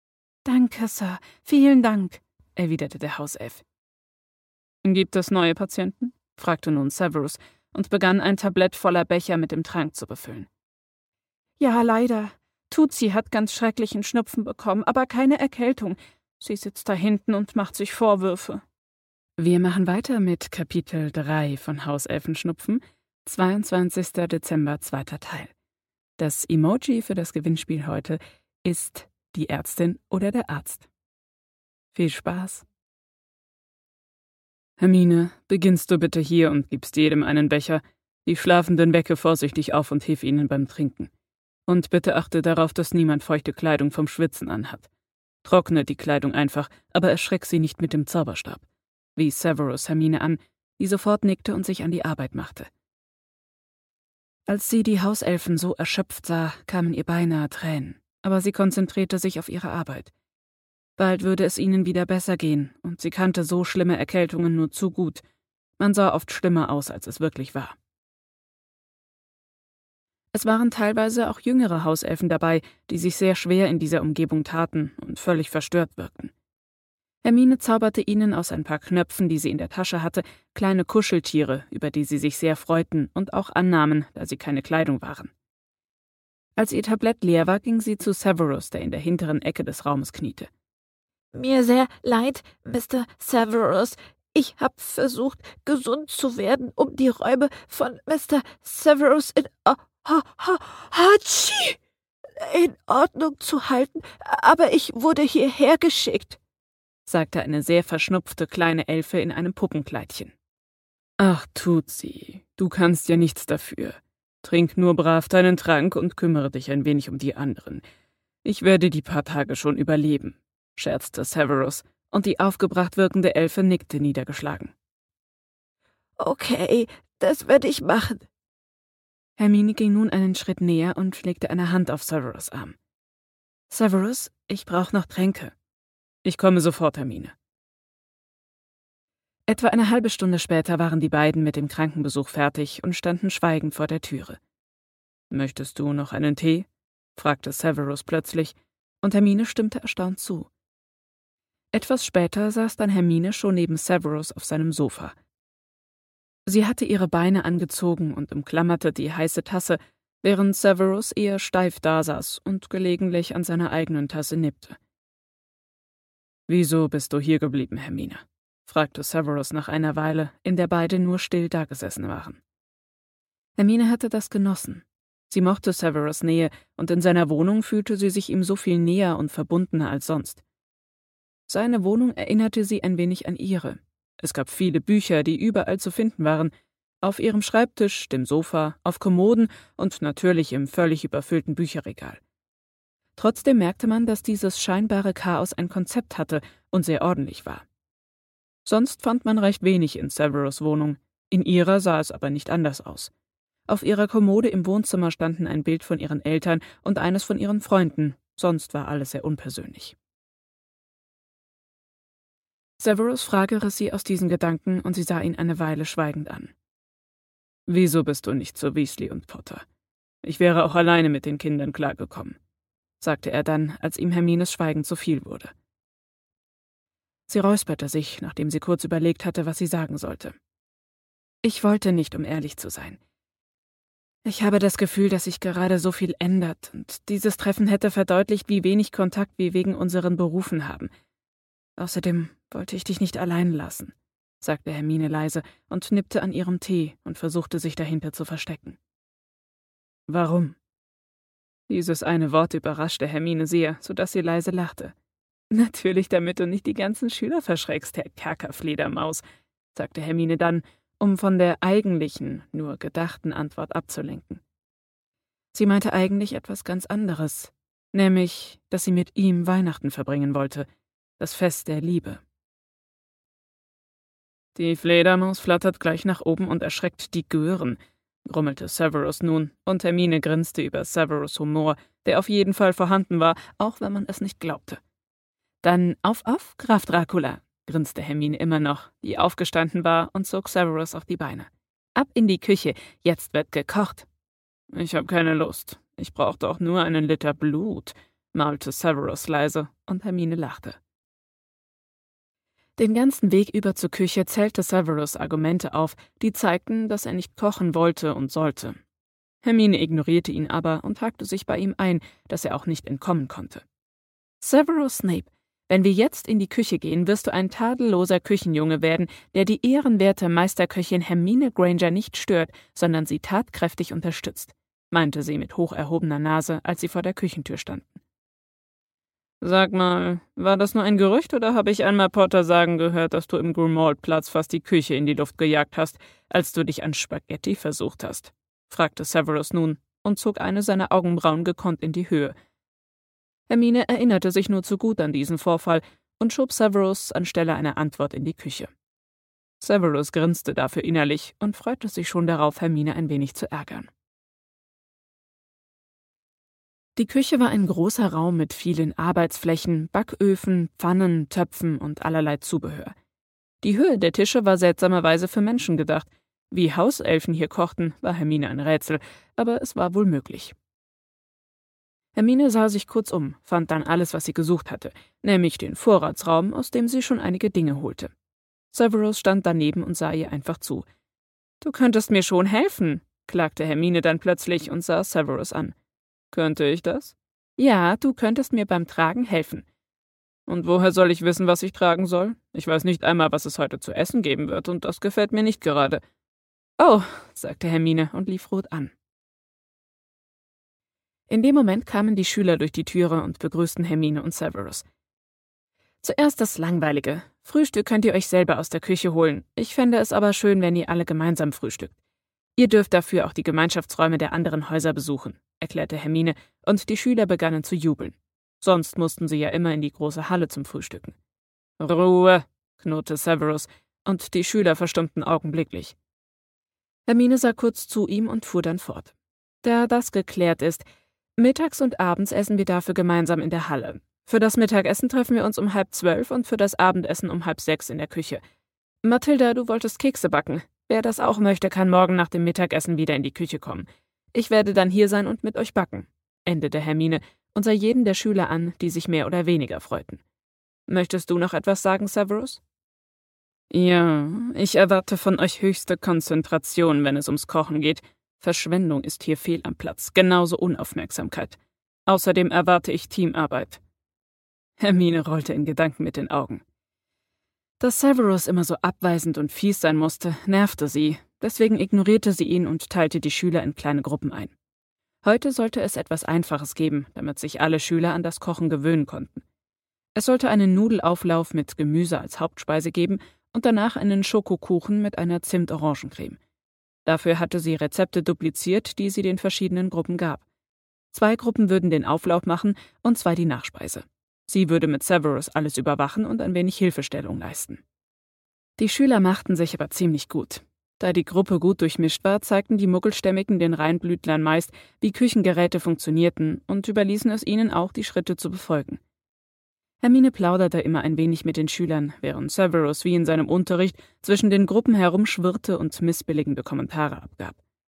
»Danke, Sir, vielen Dank«, erwiderte der Hauself. »Gibt es neue Patienten?« fragte nun Severus und begann, ein Tablett voller Becher mit dem Trank zu befüllen. »Ja, leider. Tutsi hat ganz schrecklichen Schnupfen bekommen, aber keine Erkältung. Sie sitzt da hinten und macht sich Vorwürfe.« Wir machen weiter mit Kapitel drei von Hauselfenschnupfen, zweiundzwanzigster Dezember, zweiter Teil. Das Emoji für das Gewinnspiel heute ist die Ärztin oder der Arzt. Viel Spaß! »Hermine, beginnst du bitte hier und gibst jedem einen Becher. Die Schlafenden wecke vorsichtig auf und hilf ihnen beim Trinken. Und bitte achte darauf, dass niemand feuchte Kleidung vom Schwitzen anhat. Trockne die Kleidung einfach, aber erschreck sie nicht mit dem Zauberstab«, wies Severus Hermine an, die sofort nickte und sich an die Arbeit machte. Als sie die Hauselfen so erschöpft sah, kamen ihr beinahe Tränen, aber sie konzentrierte sich auf ihre Arbeit. Bald würde es ihnen wieder besser gehen, und sie kannte so schlimme Erkältungen nur zu gut. Man sah oft schlimmer aus, als es wirklich war. Es waren teilweise auch jüngere Hauselfen dabei, die sich sehr schwer in dieser Umgebung taten und völlig verstört wirkten. Hermine zauberte ihnen aus ein paar Knöpfen, die sie in der Tasche hatte, kleine Kuscheltiere, über die sie sich sehr freuten und auch annahmen, da sie keine Kleidung waren. Als ihr Tablett leer war, ging sie zu Severus, der in der hinteren Ecke des Raumes kniete. »Mir sehr leid, Mister Severus. Ich habe versucht, gesund zu werden, um die Räume von Mister Severus in ha, ha, ha, Hatschi in Ordnung zu halten, aber ich wurde hierher geschickt«, sagte eine sehr verschnupfte kleine Elfe in einem Puppenkleidchen. »Ach, Tutsi, du kannst ja nichts dafür. Trink nur brav deinen Trank und kümmere dich ein wenig um die anderen. Ich werde die paar Tage schon überleben«, scherzte Severus, und die aufgebracht wirkende Elfe nickte niedergeschlagen. »Okay, das werde ich machen.« Hermine ging nun einen Schritt näher und legte eine Hand auf Severus' Arm. »Severus, ich brauche noch Tränke.« »Ich komme sofort, Hermine.« Etwa eine halbe Stunde später waren die beiden mit dem Krankenbesuch fertig und standen schweigend vor der Türe. »Möchtest du noch einen Tee?« fragte Severus plötzlich, und Hermine stimmte erstaunt zu. Etwas später saß dann Hermine schon neben Severus auf seinem Sofa. Sie hatte ihre Beine angezogen und umklammerte die heiße Tasse, während Severus eher steif dasaß und gelegentlich an seiner eigenen Tasse nippte. »Wieso bist du hier geblieben, Hermine?« fragte Severus nach einer Weile, in der beide nur still dagesessen waren. Hermine hatte das genossen. Sie mochte Severus' Nähe, und in seiner Wohnung fühlte sie sich ihm so viel näher und verbundener als sonst. Seine Wohnung erinnerte sie ein wenig an ihre. Es gab viele Bücher, die überall zu finden waren, auf ihrem Schreibtisch, dem Sofa, auf Kommoden und natürlich im völlig überfüllten Bücherregal. Trotzdem merkte man, dass dieses scheinbare Chaos ein Konzept hatte und sehr ordentlich war. Sonst fand man recht wenig in Severus' Wohnung, in ihrer sah es aber nicht anders aus. Auf ihrer Kommode im Wohnzimmer standen ein Bild von ihren Eltern und eines von ihren Freunden, sonst war alles sehr unpersönlich. Severus' Frage riss sie aus diesen Gedanken, und sie sah ihn eine Weile schweigend an. »Wieso bist du nicht zu Weasley und Potter? Ich wäre auch alleine mit den Kindern klargekommen«, sagte er dann, als ihm Hermines Schweigen zu viel wurde. Sie räusperte sich, nachdem sie kurz überlegt hatte, was sie sagen sollte. »Ich wollte nicht, um ehrlich zu sein. Ich habe das Gefühl, dass sich gerade so viel ändert, und dieses Treffen hätte verdeutlicht, wie wenig Kontakt wir wegen unseren Berufen haben. Außerdem wollte ich dich nicht allein lassen«, sagte Hermine leise und nippte an ihrem Tee und versuchte, sich dahinter zu verstecken. »Warum?« Dieses eine Wort überraschte Hermine sehr, sodass sie leise lachte. »Natürlich, damit du nicht die ganzen Schüler verschreckst, Herr Kerkerfledermaus«, sagte Hermine dann, um von der eigentlichen, nur gedachten Antwort abzulenken. Sie meinte eigentlich etwas ganz anderes, nämlich, dass sie mit ihm Weihnachten verbringen wollte, das Fest der Liebe. »Die Fledermaus flattert gleich nach oben und erschreckt die Gören«, grummelte Severus nun, und Hermine grinste über Severus' Humor, der auf jeden Fall vorhanden war, auch wenn man es nicht glaubte. »Dann auf, auf, Graf Dracula«, grinste Hermine immer noch, die aufgestanden war, und zog Severus auf die Beine. »Ab in die Küche, jetzt wird gekocht.« »Ich habe keine Lust. Ich brauche doch nur einen Liter Blut«, maulte Severus leise, und Hermine lachte. Den ganzen Weg über zur Küche zählte Severus Argumente auf, die zeigten, dass er nicht kochen wollte und sollte. Hermine ignorierte ihn aber und hakte sich bei ihm ein, dass er auch nicht entkommen konnte. »Severus Snape, wenn wir jetzt in die Küche gehen, wirst du ein tadelloser Küchenjunge werden, der die ehrenwerte Meisterköchin Hermine Granger nicht stört, sondern sie tatkräftig unterstützt«, meinte sie mit hoch erhobener Nase, als sie vor der Küchentür standen. »Sag mal, war das nur ein Gerücht oder habe ich einmal Potter sagen gehört, dass du im Grimmauld-Platz fast die Küche in die Luft gejagt hast, als du dich an Spaghetti versucht hast?« fragte Severus nun und zog eine seiner Augenbrauen gekonnt in die Höhe. Hermine erinnerte sich nur zu gut an diesen Vorfall und schob Severus anstelle einer Antwort in die Küche. Severus grinste dafür innerlich und freute sich schon darauf, Hermine ein wenig zu ärgern. Die Küche war ein großer Raum mit vielen Arbeitsflächen, Backöfen, Pfannen, Töpfen und allerlei Zubehör. Die Höhe der Tische war seltsamerweise für Menschen gedacht. Wie Hauselfen hier kochten, war Hermine ein Rätsel, aber es war wohl möglich. Hermine sah sich kurz um, fand dann alles, was sie gesucht hatte, nämlich den Vorratsraum, aus dem sie schon einige Dinge holte. Severus stand daneben und sah ihr einfach zu. »Du könntest mir schon helfen«, klagte Hermine dann plötzlich und sah Severus an. »Könnte ich das?« »Ja, du könntest mir beim Tragen helfen.« »Und woher soll ich wissen, was ich tragen soll? Ich weiß nicht einmal, was es heute zu essen geben wird, und das gefällt mir nicht gerade.« »Oh«, sagte Hermine und lief rot an. In dem Moment kamen die Schüler durch die Türe und begrüßten Hermine und Severus. »Zuerst das Langweilige. Frühstück könnt ihr euch selber aus der Küche holen. Ich fände es aber schön, wenn ihr alle gemeinsam frühstückt. Ihr dürft dafür auch die Gemeinschaftsräume der anderen Häuser besuchen«, erklärte Hermine, und die Schüler begannen zu jubeln. Sonst mussten sie ja immer in die große Halle zum Frühstücken. »Ruhe«, knurrte Severus, und die Schüler verstummten augenblicklich. Hermine sah kurz zu ihm und fuhr dann fort. »Da das geklärt ist, mittags und abends essen wir dafür gemeinsam in der Halle. Für das Mittagessen treffen wir uns um halb zwölf und für das Abendessen um halb sechs in der Küche. Mathilda, du wolltest Kekse backen. Wer das auch möchte, kann morgen nach dem Mittagessen wieder in die Küche kommen. Ich werde dann hier sein und mit euch backen«, endete Hermine und sah jeden der Schüler an, die sich mehr oder weniger freuten. »Möchtest du noch etwas sagen, Severus?« »Ja, ich erwarte von euch höchste Konzentration, wenn es ums Kochen geht. Verschwendung ist hier fehl am Platz, genauso Unaufmerksamkeit. Außerdem erwarte ich Teamarbeit.« Hermine rollte in Gedanken mit den Augen. Dass Severus immer so abweisend und fies sein musste, nervte sie, deswegen ignorierte sie ihn und teilte die Schüler in kleine Gruppen ein. Heute sollte es etwas Einfaches geben, damit sich alle Schüler an das Kochen gewöhnen konnten. Es sollte einen Nudelauflauf mit Gemüse als Hauptspeise geben und danach einen Schokokuchen mit einer Zimt-Orangencreme. Dafür hatte sie Rezepte dupliziert, die sie den verschiedenen Gruppen gab. Zwei Gruppen würden den Auflauf machen und zwei die Nachspeise. Sie würde mit Severus alles überwachen und ein wenig Hilfestellung leisten. Die Schüler machten sich aber ziemlich gut. Da die Gruppe gut durchmischt war, zeigten die Muggelstämmigen den Reinblütlern meist, wie Küchengeräte funktionierten und überließen es ihnen auch, die Schritte zu befolgen. Hermine plauderte immer ein wenig mit den Schülern, während Severus wie in seinem Unterricht zwischen den Gruppen herumschwirrte und missbilligende Kommentare abgab.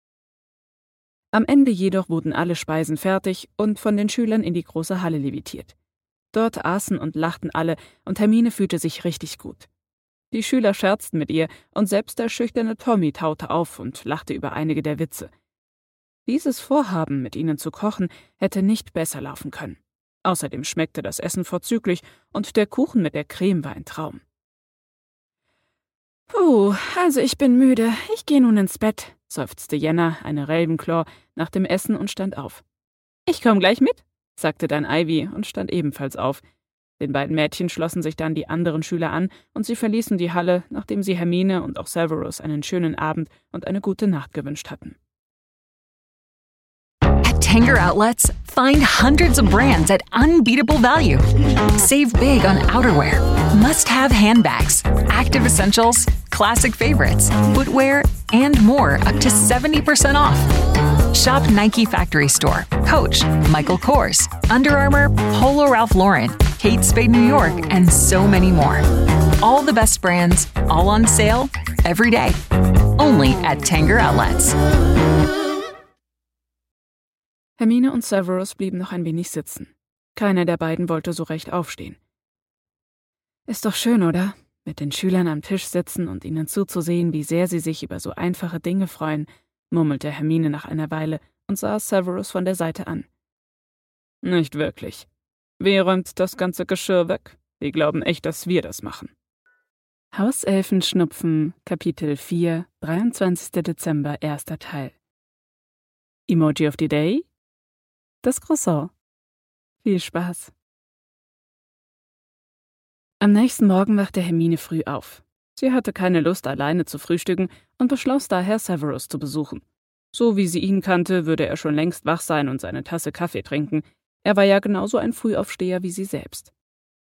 Am Ende jedoch wurden alle Speisen fertig und von den Schülern in die große Halle levitiert. Dort aßen und lachten alle, und Hermine fühlte sich richtig gut. Die Schüler scherzten mit ihr, und selbst der schüchterne Tommy taute auf und lachte über einige der Witze. Dieses Vorhaben, mit ihnen zu kochen, hätte nicht besser laufen können. Außerdem schmeckte das Essen vorzüglich, und der Kuchen mit der Creme war ein Traum. »Puh, also ich bin müde. Ich gehe nun ins Bett«, seufzte Jenna, eine Ravenclaw, nach dem Essen und stand auf. »Ich komm gleich mit«, sagte dann Ivy und stand ebenfalls auf. Den beiden Mädchen schlossen sich dann die anderen Schüler an und sie verließen die Halle, nachdem sie Hermine und auch Severus einen schönen Abend und eine gute Nacht gewünscht hatten. At Tanger Outlets, find hundreds of brands at unbeatable value. Save big on outerwear, must-have handbags, active essentials, classic favorites, footwear, and more up to seventy percent off. Shop Nike Factory Store, Coach, Michael Kors, Under Armour, Polo Ralph Lauren, Kate Spade New York, and so many more. All the best brands, all on sale, every day. Only at Tanger Outlets. Hermine und Severus blieben noch ein wenig sitzen. Keiner der beiden wollte so recht aufstehen. »Ist doch schön, oder? Mit den Schülern am Tisch sitzen und ihnen zuzusehen, wie sehr sie sich über so einfache Dinge freuen«, murmelte Hermine nach einer Weile und sah Severus von der Seite an. »Nicht wirklich. Wer räumt das ganze Geschirr weg? Die glauben echt, dass wir das machen.« Hauselfenschnupfen, Kapitel vier, dreiundzwanzigster Dezember, erster Teil. Emoji of the Day? Das Croissant. Viel Spaß. Am nächsten Morgen wachte Hermine früh auf. Sie hatte keine Lust, alleine zu frühstücken und beschloss daher, Severus zu besuchen. So wie sie ihn kannte, würde er schon längst wach sein und seine Tasse Kaffee trinken. Er war ja genauso ein Frühaufsteher wie sie selbst.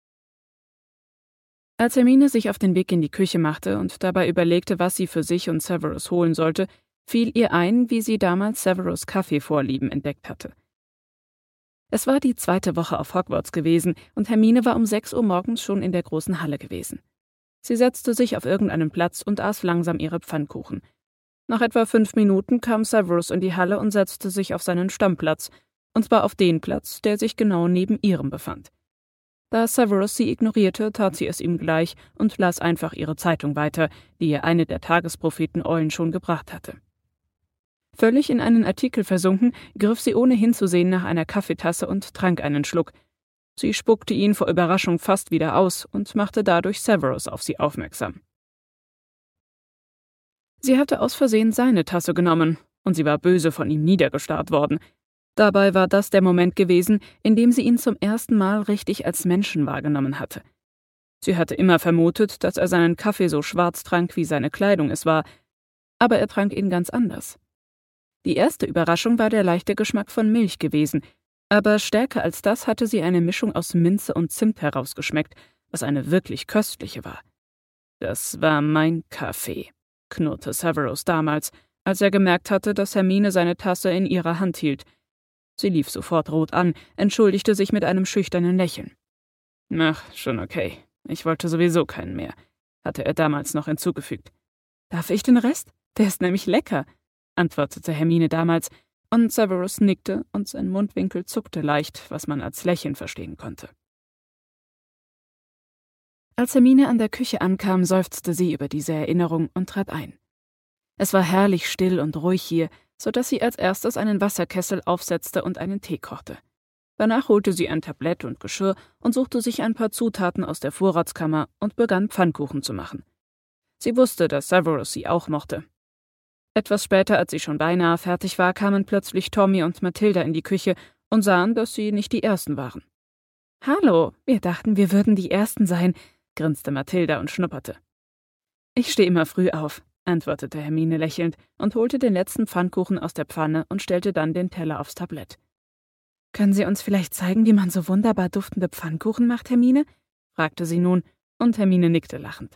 Als Hermine sich auf den Weg in die Küche machte und dabei überlegte, was sie für sich und Severus holen sollte, fiel ihr ein, wie sie damals Severus' Kaffeevorlieben entdeckt hatte. Es war die zweite Woche auf Hogwarts gewesen und Hermine war um sechs Uhr morgens schon in der großen Halle gewesen. Sie setzte sich auf irgendeinen Platz und aß langsam ihre Pfannkuchen. Nach etwa fünf Minuten kam Severus in die Halle und setzte sich auf seinen Stammplatz, und zwar auf den Platz, der sich genau neben ihrem befand. Da Severus sie ignorierte, tat sie es ihm gleich und las einfach ihre Zeitung weiter, die ihr eine der Tagespropheten Eulen schon gebracht hatte. Völlig in einen Artikel versunken, griff sie ohne hinzusehen nach einer Kaffeetasse und trank einen Schluck. Sie spuckte ihn vor Überraschung fast wieder aus und machte dadurch Severus auf sie aufmerksam. Sie hatte aus Versehen seine Tasse genommen, und sie war böse von ihm niedergestarrt worden. Dabei war das der Moment gewesen, in dem sie ihn zum ersten Mal richtig als Menschen wahrgenommen hatte. Sie hatte immer vermutet, dass er seinen Kaffee so schwarz trank, wie seine Kleidung es war, aber er trank ihn ganz anders. Die erste Überraschung war der leichte Geschmack von Milch gewesen, aber stärker als das hatte sie eine Mischung aus Minze und Zimt herausgeschmeckt, was eine wirklich köstliche war. »Das war mein Kaffee«, knurrte Severus damals, als er gemerkt hatte, dass Hermine seine Tasse in ihrer Hand hielt. Sie lief sofort rot an, entschuldigte sich mit einem schüchternen Lächeln. »Ach, schon okay. Ich wollte sowieso keinen mehr«, hatte er damals noch hinzugefügt. »Darf ich den Rest? Der ist nämlich lecker«, antwortete Hermine damals, und Severus nickte und sein Mundwinkel zuckte leicht, was man als Lächeln verstehen konnte. Als Hermine an der Küche ankam, seufzte sie über diese Erinnerung und trat ein. Es war herrlich still und ruhig hier, so dass sie als erstes einen Wasserkessel aufsetzte und einen Tee kochte. Danach holte sie ein Tablett und Geschirr und suchte sich ein paar Zutaten aus der Vorratskammer und begann Pfannkuchen zu machen. Sie wusste, dass Severus sie auch mochte. Etwas später, als sie schon beinahe fertig war, kamen plötzlich Tommy und Mathilda in die Küche und sahen, dass sie nicht die Ersten waren. »Hallo, wir dachten, wir würden die Ersten sein«, grinste Mathilda und schnupperte. »Ich stehe immer früh auf«, antwortete Hermine lächelnd und holte den letzten Pfannkuchen aus der Pfanne und stellte dann den Teller aufs Tablett. »Können Sie uns vielleicht zeigen, wie man so wunderbar duftende Pfannkuchen macht, Hermine?« fragte sie nun, und Hermine nickte lachend.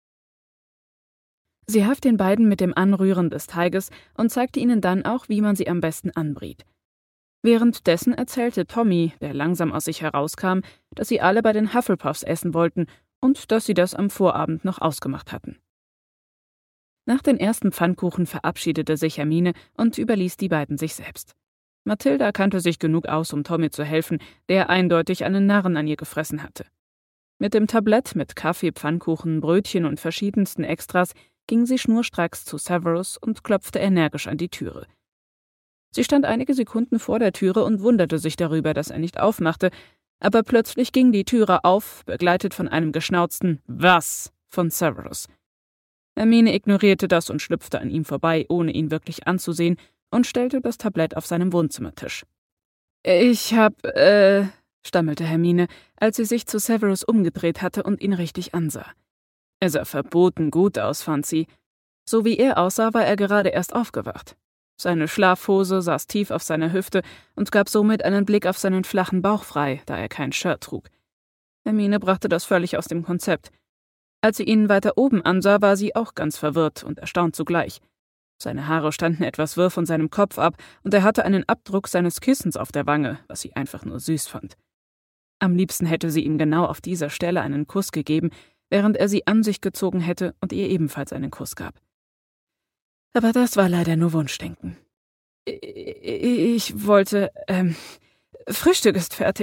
Sie half den beiden mit dem Anrühren des Teiges und zeigte ihnen dann auch, wie man sie am besten anbriet. Währenddessen erzählte Tommy, der langsam aus sich herauskam, dass sie alle bei den Hufflepuffs essen wollten und dass sie das am Vorabend noch ausgemacht hatten. Nach den ersten Pfannkuchen verabschiedete sich Hermine und überließ die beiden sich selbst. Mathilda kannte sich genug aus, um Tommy zu helfen, der eindeutig einen Narren an ihr gefressen hatte. Mit dem Tablett mit Kaffee, Pfannkuchen, Brötchen und verschiedensten Extras ging sie schnurstracks zu Severus und klopfte energisch an die Türe. Sie stand einige Sekunden vor der Türe und wunderte sich darüber, dass er nicht aufmachte, aber plötzlich ging die Türe auf, begleitet von einem geschnauzten »Was?« von Severus. Hermine ignorierte das und schlüpfte an ihm vorbei, ohne ihn wirklich anzusehen, und stellte das Tablett auf seinem Wohnzimmertisch. »Ich hab, äh«, stammelte Hermine, als sie sich zu Severus umgedreht hatte und ihn richtig ansah. Er sah verboten gut aus, fand sie. So wie er aussah, war er gerade erst aufgewacht. Seine Schlafhose saß tief auf seiner Hüfte und gab somit einen Blick auf seinen flachen Bauch frei, da er kein Shirt trug. Hermine brachte das völlig aus dem Konzept. Als sie ihn weiter oben ansah, war sie auch ganz verwirrt und erstaunt zugleich. Seine Haare standen etwas wirr von seinem Kopf ab und er hatte einen Abdruck seines Kissens auf der Wange, was sie einfach nur süß fand. Am liebsten hätte sie ihm genau auf dieser Stelle einen Kuss gegeben, während er sie an sich gezogen hätte und ihr ebenfalls einen Kuss gab. Aber das war leider nur Wunschdenken. »Ich wollte, ähm, Frühstück ist fertig«,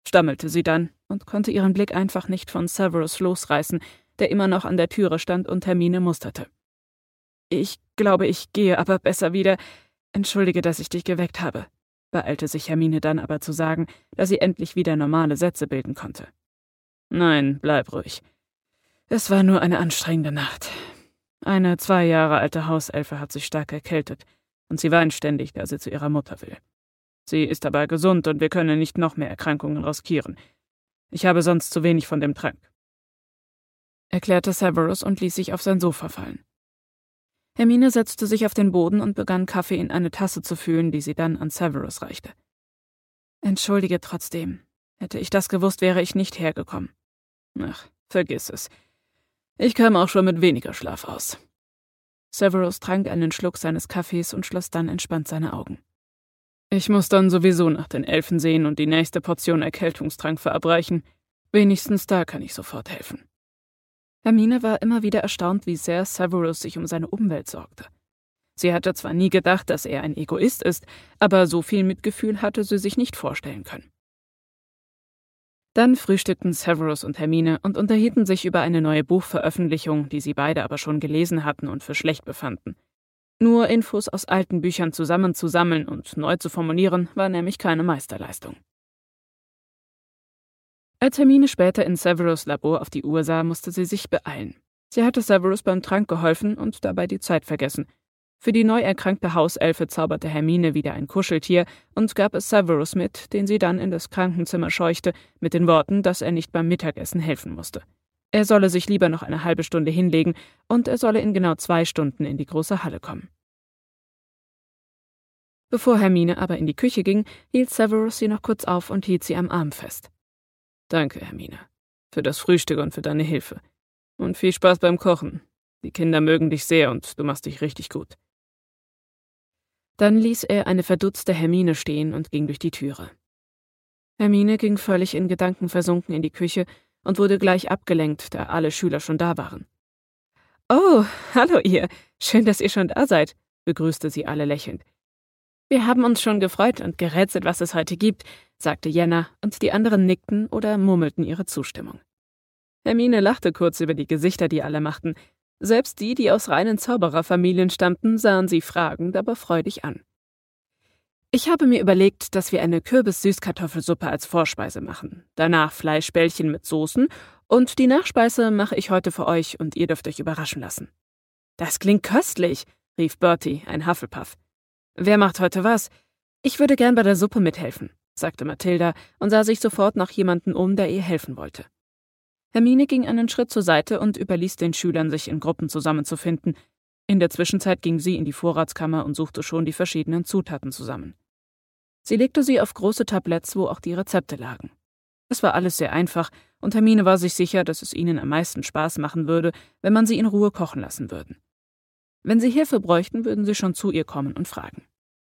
stammelte sie dann und konnte ihren Blick einfach nicht von Severus losreißen, der immer noch an der Türe stand und Hermine musterte. »Ich glaube, ich gehe aber besser wieder. Entschuldige, dass ich dich geweckt habe«, beeilte sich Hermine dann aber zu sagen, dass sie endlich wieder normale Sätze bilden konnte. »Nein, bleib ruhig. Es war nur eine anstrengende Nacht. Eine zwei Jahre alte Hauselfe hat sich stark erkältet und sie weint ständig, da sie zu ihrer Mutter will. Sie ist aber gesund und wir können nicht noch mehr Erkrankungen riskieren. Ich habe sonst zu wenig von dem Trank«, erklärte Severus und ließ sich auf sein Sofa fallen. Hermine setzte sich auf den Boden und begann Kaffee in eine Tasse zu füllen, die sie dann an Severus reichte. »Entschuldige trotzdem. Hätte ich das gewusst, wäre ich nicht hergekommen.« »Ach, vergiss es. Ich kam auch schon mit weniger Schlaf aus.« Severus trank einen Schluck seines Kaffees und schloss dann entspannt seine Augen. »Ich muss dann sowieso nach den Elfen sehen und die nächste Portion Erkältungstrank verabreichen. Wenigstens da kann ich sofort helfen.« Hermine war immer wieder erstaunt, wie sehr Severus sich um seine Umwelt sorgte. Sie hatte zwar nie gedacht, dass er ein Egoist ist, aber so viel Mitgefühl hatte sie sich nicht vorstellen können. Dann frühstückten Severus und Hermine und unterhielten sich über eine neue Buchveröffentlichung, die sie beide aber schon gelesen hatten und für schlecht befanden. Nur Infos aus alten Büchern zusammenzusammeln und neu zu formulieren, war nämlich keine Meisterleistung. Als Hermine später in Severus' Labor auf die Uhr sah, musste sie sich beeilen. Sie hatte Severus beim Trank geholfen und dabei die Zeit vergessen. Für die neu erkrankte Hauselfe zauberte Hermine wieder ein Kuscheltier und gab es Severus mit, den sie dann in das Krankenzimmer scheuchte, mit den Worten, dass er nicht beim Mittagessen helfen musste. Er solle sich lieber noch eine halbe Stunde hinlegen und er solle in genau zwei Stunden in die große Halle kommen. Bevor Hermine aber in die Küche ging, hielt Severus sie noch kurz auf und hielt sie am Arm fest. »Danke, Hermine, für das Frühstück und für deine Hilfe. Und viel Spaß beim Kochen. Die Kinder mögen dich sehr und du machst dich richtig gut.« Dann ließ er eine verdutzte Hermine stehen und ging durch die Türe. Hermine ging völlig in Gedanken versunken in die Küche und wurde gleich abgelenkt, da alle Schüler schon da waren. »Oh, hallo ihr. Schön, dass ihr schon da seid«, begrüßte sie alle lächelnd. »Wir haben uns schon gefreut und gerätselt, was es heute gibt«, sagte Jenna, und die anderen nickten oder murmelten ihre Zustimmung. Hermine lachte kurz über die Gesichter, die alle machten. Selbst die, die aus reinen Zaubererfamilien stammten, sahen sie fragend, aber freudig an. »Ich habe mir überlegt, dass wir eine Kürbis-Süßkartoffelsuppe als Vorspeise machen, danach Fleischbällchen mit Soßen und die Nachspeise mache ich heute für euch und ihr dürft euch überraschen lassen.« »Das klingt köstlich«, rief Bertie, ein Hufflepuff. »Wer macht heute was? Ich würde gern bei der Suppe mithelfen«, sagte Mathilda und sah sich sofort nach jemandem um, der ihr helfen wollte. Hermine ging einen Schritt zur Seite und überließ den Schülern, sich in Gruppen zusammenzufinden. In der Zwischenzeit ging sie in die Vorratskammer und suchte schon die verschiedenen Zutaten zusammen. Sie legte sie auf große Tabletts, wo auch die Rezepte lagen. Es war alles sehr einfach und Hermine war sich sicher, dass es ihnen am meisten Spaß machen würde, wenn man sie in Ruhe kochen lassen würde. Wenn sie Hilfe bräuchten, würden sie schon zu ihr kommen und fragen.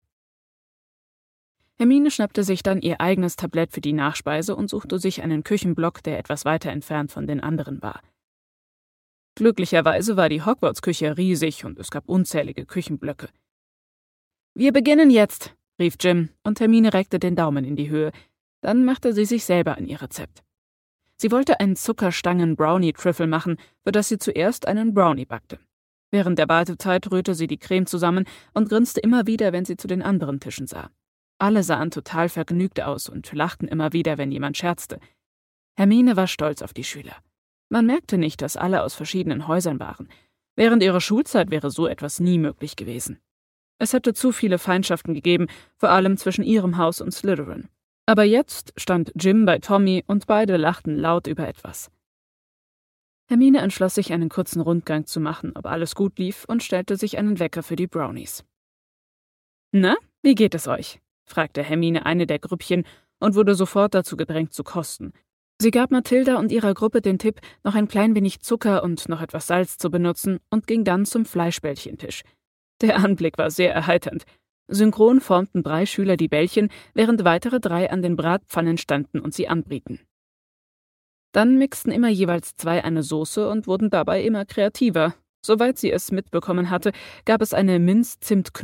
Hermine schnappte sich dann ihr eigenes Tablett für die Nachspeise und suchte sich einen Küchenblock, der etwas weiter entfernt von den anderen war. Glücklicherweise war die Hogwarts-Küche riesig und es gab unzählige Küchenblöcke. »Wir beginnen jetzt«, rief Jim, und Hermine reckte den Daumen in die Höhe. Dann machte sie sich selber an ihr Rezept. Sie wollte einen Zuckerstangen-Brownie-Trüffel machen, für das sie zuerst einen Brownie backte. Während der Wartezeit rührte sie die Creme zusammen und grinste immer wieder, wenn sie zu den anderen Tischen sah. Alle sahen total vergnügt aus und lachten immer wieder, wenn jemand scherzte. Hermine war stolz auf die Schüler. Man merkte nicht, dass alle aus verschiedenen Häusern waren. Während ihrer Schulzeit wäre so etwas nie möglich gewesen. Es hätte zu viele Feindschaften gegeben, vor allem zwischen ihrem Haus und Slytherin. Aber jetzt stand Jim bei Tommy und beide lachten laut über etwas. Hermine entschloss sich, einen kurzen Rundgang zu machen, ob alles gut lief, und stellte sich einen Wecker für die Brownies. »Na, wie geht es euch?« fragte Hermine eine der Grüppchen und wurde sofort dazu gedrängt zu kosten. Sie gab Mathilda und ihrer Gruppe den Tipp, noch ein klein wenig Zucker und noch etwas Salz zu benutzen und ging dann zum Fleischbällchentisch. Der Anblick war sehr erheiternd. Synchron formten drei Schüler die Bällchen, während weitere drei an den Bratpfannen standen und sie anbrieten. Dann mixten immer jeweils zwei eine Soße und wurden dabei immer kreativer. Soweit sie es mitbekommen hatte, gab es eine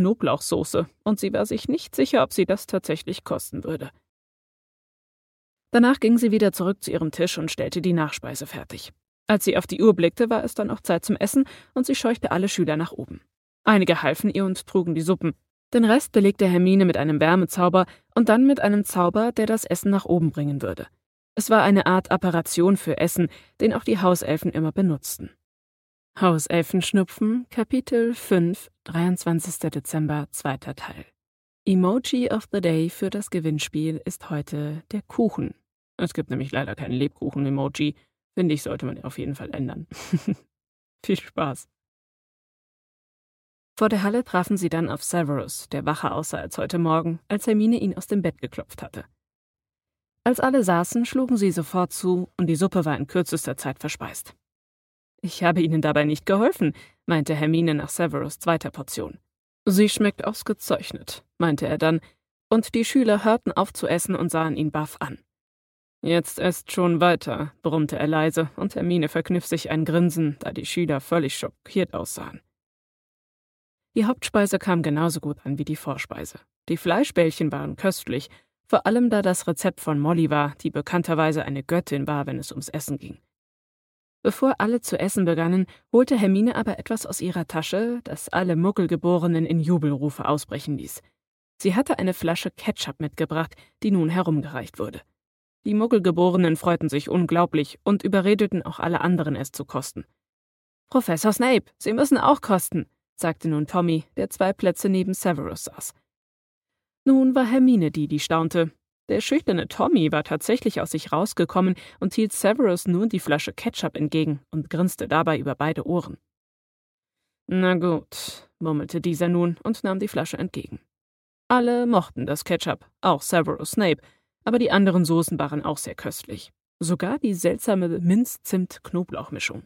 Minz-Zimt-Knoblauchsoße und sie war sich nicht sicher, ob sie das tatsächlich kosten würde. Danach ging sie wieder zurück zu ihrem Tisch und stellte die Nachspeise fertig. Als sie auf die Uhr blickte, war es dann auch Zeit zum Essen und sie scheuchte alle Schüler nach oben. Einige halfen ihr und trugen die Suppen. Den Rest belegte Hermine mit einem Wärmezauber und dann mit einem Zauber, der das Essen nach oben bringen würde. Es war eine Art Apparation für Essen, den auch die Hauselfen immer benutzten. Hauselfenschnupfen, Kapitel fünf, dreiundzwanzigster Dezember, zweiter Teil. Emoji of the Day für das Gewinnspiel ist heute der Kuchen. Es gibt nämlich leider keinen Lebkuchen-Emoji. Finde ich, sollte man auf jeden Fall ändern. Viel Spaß. Vor der Halle trafen sie dann auf Severus, der wacher aussah als heute Morgen, als Hermine ihn aus dem Bett geklopft hatte. Als alle saßen, schlugen sie sofort zu und die Suppe war in kürzester Zeit verspeist. »Ich habe Ihnen dabei nicht geholfen«, meinte Hermine nach Severus' zweiter Portion. »Sie schmeckt ausgezeichnet«, meinte er dann, und die Schüler hörten auf zu essen und sahen ihn baff an. »Jetzt esst schon weiter«, brummte er leise, und Hermine verkniff sich ein Grinsen, da die Schüler völlig schockiert aussahen. Die Hauptspeise kam genauso gut an wie die Vorspeise. Die Fleischbällchen waren köstlich, vor allem da das Rezept von Molly war, die bekannterweise eine Göttin war, wenn es ums Essen ging. Bevor alle zu essen begannen, holte Hermine aber etwas aus ihrer Tasche, das alle Muggelgeborenen in Jubelrufe ausbrechen ließ. Sie hatte eine Flasche Ketchup mitgebracht, die nun herumgereicht wurde. Die Muggelgeborenen freuten sich unglaublich und überredeten auch alle anderen, es zu kosten. »Professor Snape, Sie müssen auch kosten«, sagte nun Tommy, der zwei Plätze neben Severus saß. Nun war Hermine die, die staunte. Der schüchterne Tommy war tatsächlich aus sich rausgekommen und hielt Severus nun die Flasche Ketchup entgegen und grinste dabei über beide Ohren. »Na gut«, murmelte dieser nun und nahm die Flasche entgegen. Alle mochten das Ketchup, auch Severus Snape, aber die anderen Soßen waren auch sehr köstlich. Sogar die seltsame Minz-Zimt-Knoblauchmischung.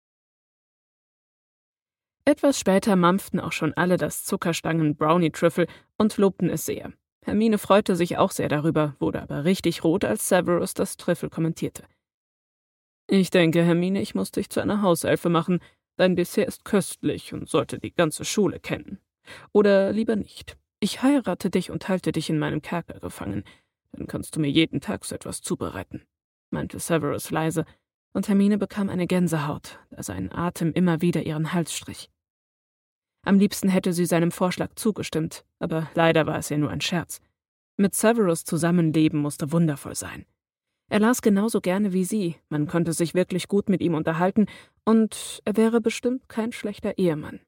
Etwas später mampften auch schon alle das Zuckerstangen-Brownie-Trüffel und lobten es sehr. Hermine freute sich auch sehr darüber, wurde aber richtig rot, als Severus das Trüffel kommentierte. »Ich denke, Hermine, ich muss dich zu einer Hauselfe machen. Dein Dessert ist köstlich und sollte die ganze Schule kennen. Oder lieber nicht. Ich heirate dich und halte dich in meinem Kerker gefangen. Dann kannst du mir jeden Tag so etwas zubereiten«, meinte Severus leise, und Hermine bekam eine Gänsehaut, da sein Atem immer wieder ihren Hals strich. Am liebsten hätte sie seinem Vorschlag zugestimmt, aber leider war es ja nur ein Scherz. Mit Severus zusammenleben musste wundervoll sein. Er las genauso gerne wie sie, man konnte sich wirklich gut mit ihm unterhalten, und er wäre bestimmt kein schlechter Ehemann.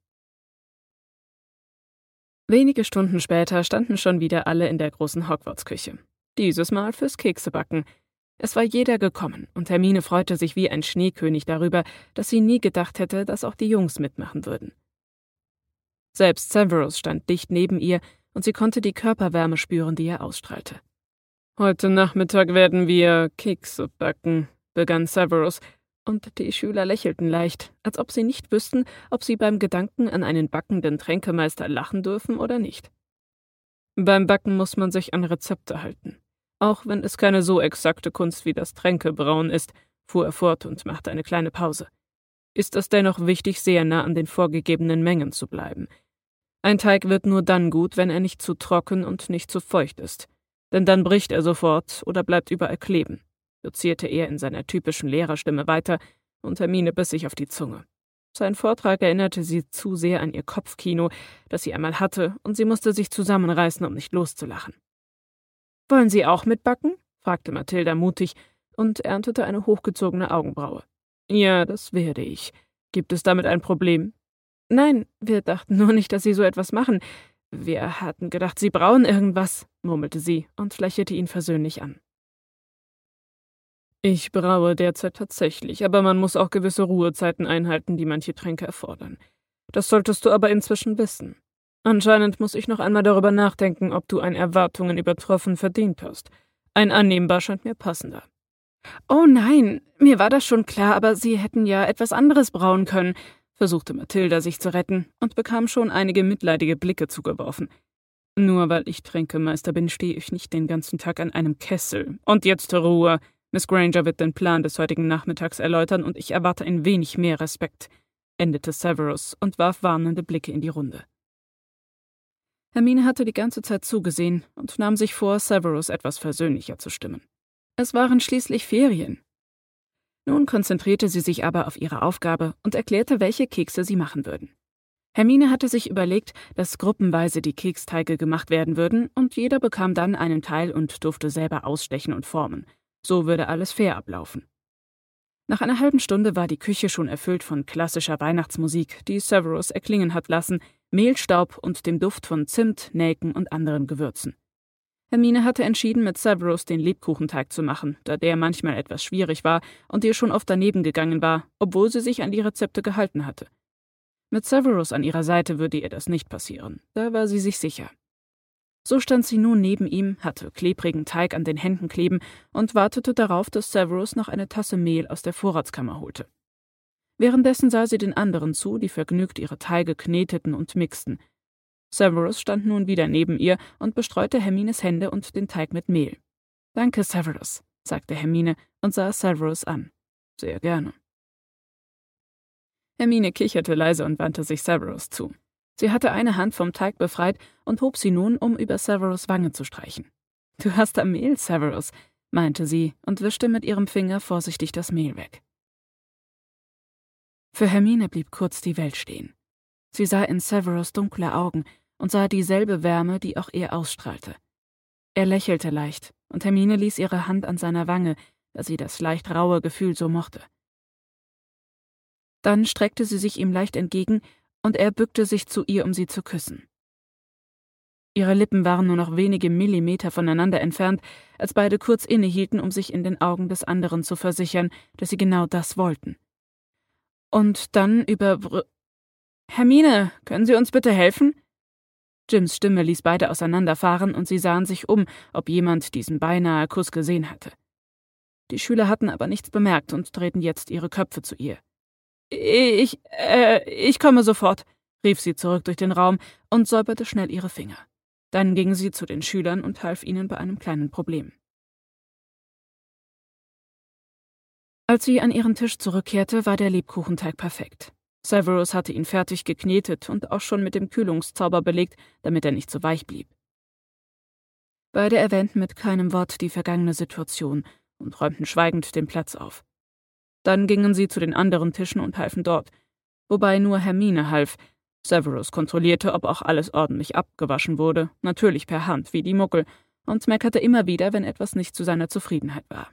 Wenige Stunden später standen schon wieder alle in der großen Hogwarts-Küche. Dieses Mal fürs Keksebacken. Es war jeder gekommen, und Hermine freute sich wie ein Schneekönig darüber, dass sie nie gedacht hätte, dass auch die Jungs mitmachen würden. Selbst Severus stand dicht neben ihr, und sie konnte die Körperwärme spüren, die er ausstrahlte. »Heute Nachmittag werden wir Kekse backen«, begann Severus, und die Schüler lächelten leicht, als ob sie nicht wüssten, ob sie beim Gedanken an einen backenden Tränkemeister lachen dürfen oder nicht. »Beim Backen muss man sich an Rezepte halten, auch wenn es keine so exakte Kunst wie das Tränkebrauen ist«, fuhr er fort und machte eine kleine Pause. »Ist es dennoch wichtig, sehr nah an den vorgegebenen Mengen zu bleiben. Ein Teig wird nur dann gut, wenn er nicht zu trocken und nicht zu feucht ist, denn dann bricht er sofort oder bleibt überall kleben«, dozierte er in seiner typischen Lehrerstimme weiter, und Hermine biss sich auf die Zunge. Sein Vortrag erinnerte sie zu sehr an ihr Kopfkino, das sie einmal hatte, und sie musste sich zusammenreißen, um nicht loszulachen. »Wollen Sie auch mitbacken?« fragte Mathilda mutig und erntete eine hochgezogene Augenbraue. »Ja, das werde ich. Gibt es damit ein Problem?« »Nein, wir dachten nur nicht, dass Sie so etwas machen. Wir hatten gedacht, Sie brauen irgendwas«, murmelte sie und lächelte ihn versöhnlich an. »Ich braue derzeit tatsächlich, aber man muss auch gewisse Ruhezeiten einhalten, die manche Tränke erfordern. Das solltest du aber inzwischen wissen. Anscheinend muss ich noch einmal darüber nachdenken, ob du ein Erwartungen übertroffen verdient hast. Ein annehmbar scheint mir passender.« »Oh nein, mir war das schon klar, aber Sie hätten ja etwas anderes brauen können«, versuchte Mathilda sich zu retten und bekam schon einige mitleidige Blicke zugeworfen. »Nur weil ich Tränkemeister bin, stehe ich nicht den ganzen Tag an einem Kessel. Und jetzt Ruhe. Miss Granger wird den Plan des heutigen Nachmittags erläutern und ich erwarte ein wenig mehr Respekt«, endete Severus und warf warnende Blicke in die Runde. Hermine hatte die ganze Zeit zugesehen und nahm sich vor, Severus etwas versöhnlicher zu stimmen. Es waren schließlich Ferien. Nun konzentrierte sie sich aber auf ihre Aufgabe und erklärte, welche Kekse sie machen würden. Hermine hatte sich überlegt, dass gruppenweise die Keksteige gemacht werden würden und jeder bekam dann einen Teil und durfte selber ausstechen und formen. So würde alles fair ablaufen. Nach einer halben Stunde war die Küche schon erfüllt von klassischer Weihnachtsmusik, die Severus erklingen hat lassen, Mehlstaub und dem Duft von Zimt, Nelken und anderen Gewürzen. Hermine hatte entschieden, mit Severus den Lebkuchenteig zu machen, da der manchmal etwas schwierig war und ihr schon oft daneben gegangen war, obwohl sie sich an die Rezepte gehalten hatte. Mit Severus an ihrer Seite würde ihr das nicht passieren, da war sie sich sicher. So stand sie nun neben ihm, hatte klebrigen Teig an den Händen kleben und wartete darauf, dass Severus noch eine Tasse Mehl aus der Vorratskammer holte. Währenddessen sah sie den anderen zu, die vergnügt ihre Teige kneteten und mixten. Severus stand nun wieder neben ihr und bestreute Hermines Hände und den Teig mit Mehl. »Danke, Severus«, sagte Hermine und sah Severus an. »Sehr gerne.« Hermine kicherte leise und wandte sich Severus zu. Sie hatte eine Hand vom Teig befreit und hob sie nun, um über Severus' Wange zu streichen. »Du hast da Mehl, Severus«, meinte sie und wischte mit ihrem Finger vorsichtig das Mehl weg. Für Hermine blieb kurz die Welt stehen. Sie sah in Severus' dunkle Augen und sah dieselbe Wärme, die auch er ausstrahlte. Er lächelte leicht, und Hermine ließ ihre Hand an seiner Wange, da sie das leicht raue Gefühl so mochte. Dann streckte sie sich ihm leicht entgegen, und er bückte sich zu ihr, um sie zu küssen. Ihre Lippen waren nur noch wenige Millimeter voneinander entfernt, als beide kurz innehielten, um sich in den Augen des anderen zu versichern, dass sie genau das wollten. Und dann über... »Hermine, können Sie uns bitte helfen?« Jims Stimme ließ beide auseinanderfahren und sie sahen sich um, ob jemand diesen beinahe Kuss gesehen hatte. Die Schüler hatten aber nichts bemerkt und drehten jetzt ihre Köpfe zu ihr. »Ich, äh, ich komme sofort«, rief sie zurück durch den Raum und säuberte schnell ihre Finger. Dann ging sie zu den Schülern und half ihnen bei einem kleinen Problem. Als sie an ihren Tisch zurückkehrte, war der Lebkuchenteig perfekt. Severus hatte ihn fertig geknetet und auch schon mit dem Kühlungszauber belegt, damit er nicht so weich blieb. Beide erwähnten mit keinem Wort die vergangene Situation und räumten schweigend den Platz auf. Dann gingen sie zu den anderen Tischen und halfen dort, wobei nur Hermine half. Severus kontrollierte, ob auch alles ordentlich abgewaschen wurde, natürlich per Hand wie die Muggel, und meckerte immer wieder, wenn etwas nicht zu seiner Zufriedenheit war.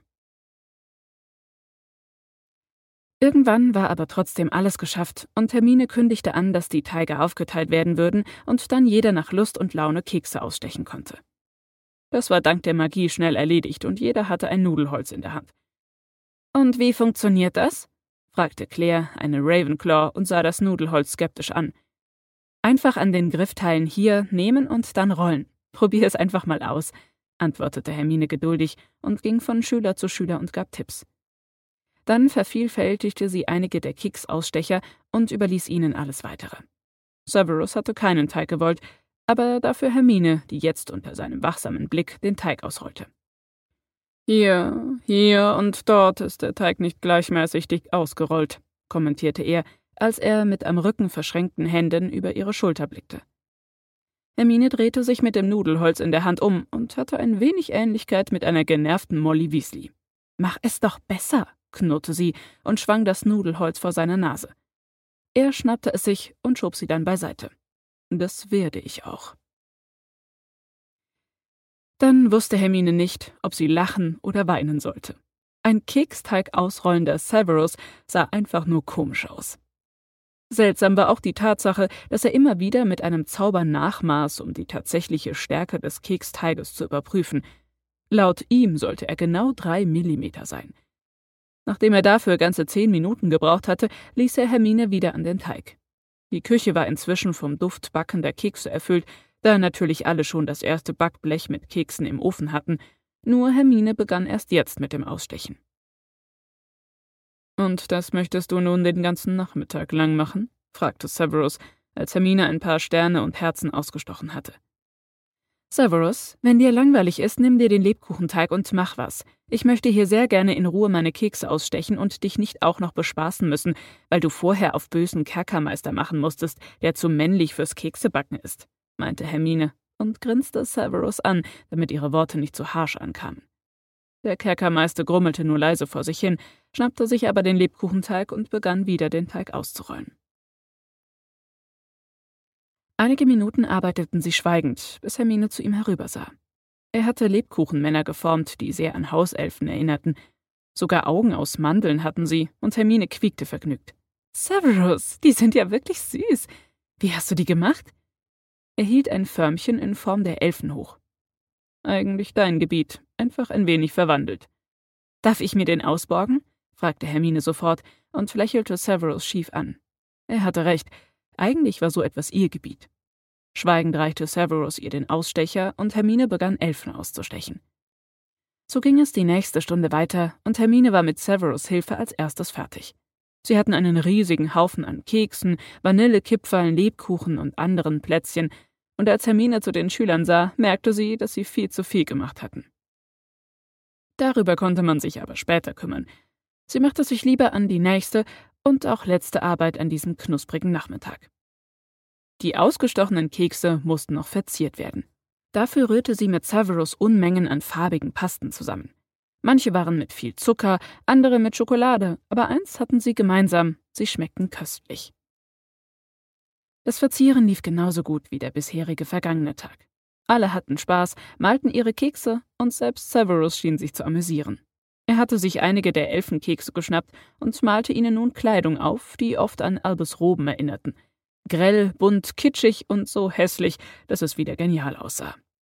Irgendwann war aber trotzdem alles geschafft und Hermine kündigte an, dass die Teige aufgeteilt werden würden und dann jeder nach Lust und Laune Kekse ausstechen konnte. Das war dank der Magie schnell erledigt und jeder hatte ein Nudelholz in der Hand. »Und wie funktioniert das?« fragte Claire, eine Ravenclaw, und sah das Nudelholz skeptisch an. »Einfach an den Griffteilen hier nehmen und dann rollen. Probier es einfach mal aus«, antwortete Hermine geduldig und ging von Schüler zu Schüler und gab Tipps. Dann vervielfältigte sie einige der Keksausstecher und überließ ihnen alles Weitere. Severus hatte keinen Teig gewollt, aber dafür Hermine, die jetzt unter seinem wachsamen Blick den Teig ausrollte. »Hier, hier und dort ist der Teig nicht gleichmäßig dick ausgerollt«, kommentierte er, als er mit am Rücken verschränkten Händen über ihre Schulter blickte. Hermine drehte sich mit dem Nudelholz in der Hand um und hatte ein wenig Ähnlichkeit mit einer genervten Molly Weasley. »Mach es doch besser«, knurrte sie und schwang das Nudelholz vor seiner Nase. Er schnappte es sich und schob sie dann beiseite. »Das werde ich auch.« Dann wusste Hermine nicht, ob sie lachen oder weinen sollte. Ein Keksteig ausrollender Severus sah einfach nur komisch aus. Seltsam war auch die Tatsache, dass er immer wieder mit einem Zauber nachmaß, um die tatsächliche Stärke des Keksteiges zu überprüfen. Laut ihm sollte er genau drei Millimeter sein. Nachdem er dafür ganze zehn Minuten gebraucht hatte, ließ er Hermine wieder an den Teig. Die Küche war inzwischen vom Duft backender Kekse erfüllt, da natürlich alle schon das erste Backblech mit Keksen im Ofen hatten, nur Hermine begann erst jetzt mit dem Ausstechen. »Und das möchtest du nun den ganzen Nachmittag lang machen?« fragte Severus, als Hermine ein paar Sterne und Herzen ausgestochen hatte. »Severus, wenn dir langweilig ist, nimm dir den Lebkuchenteig und mach was. Ich möchte hier sehr gerne in Ruhe meine Kekse ausstechen und dich nicht auch noch bespaßen müssen, weil du vorher auf bösen Kerkermeister machen musstest, der zu männlich fürs Keksebacken ist«, meinte Hermine und grinste Severus an, damit ihre Worte nicht zu harsch ankamen. Der Kerkermeister grummelte nur leise vor sich hin, schnappte sich aber den Lebkuchenteig und begann wieder, den Teig auszurollen. Einige Minuten arbeiteten sie schweigend, bis Hermine zu ihm herübersah. Er hatte Lebkuchenmänner geformt, die sehr an Hauselfen erinnerten. Sogar Augen aus Mandeln hatten sie, und Hermine quiekte vergnügt. »Severus, die sind ja wirklich süß. Wie hast du die gemacht?« Er hielt ein Förmchen in Form der Elfen hoch. »Eigentlich dein Gebiet, einfach ein wenig verwandelt.« »Darf ich mir den ausborgen?« fragte Hermine sofort und lächelte Severus schief an. Er hatte recht, eigentlich war so etwas ihr Gebiet. Schweigend reichte Severus ihr den Ausstecher und Hermine begann Elfen auszustechen. So ging es die nächste Stunde weiter und Hermine war mit Severus' Hilfe als erstes fertig. Sie hatten einen riesigen Haufen an Keksen, Vanillekipferln, Lebkuchen und anderen Plätzchen, und als Hermine zu den Schülern sah, merkte sie, dass sie viel zu viel gemacht hatten. Darüber konnte man sich aber später kümmern. Sie machte sich lieber an die nächste und auch letzte Arbeit an diesem knusprigen Nachmittag. Die ausgestochenen Kekse mussten noch verziert werden. Dafür rührte sie mit Severus Unmengen an farbigen Pasten zusammen. Manche waren mit viel Zucker, andere mit Schokolade, aber eins hatten sie gemeinsam, sie schmeckten köstlich. Das Verzieren lief genauso gut wie der bisherige vergangene Tag. Alle hatten Spaß, malten ihre Kekse und selbst Severus schien sich zu amüsieren. Er hatte sich einige der Elfenkekse geschnappt und malte ihnen nun Kleidung auf, die oft an Albus Roben erinnerten. Grell, bunt, kitschig und so hässlich, dass es wieder genial aussah.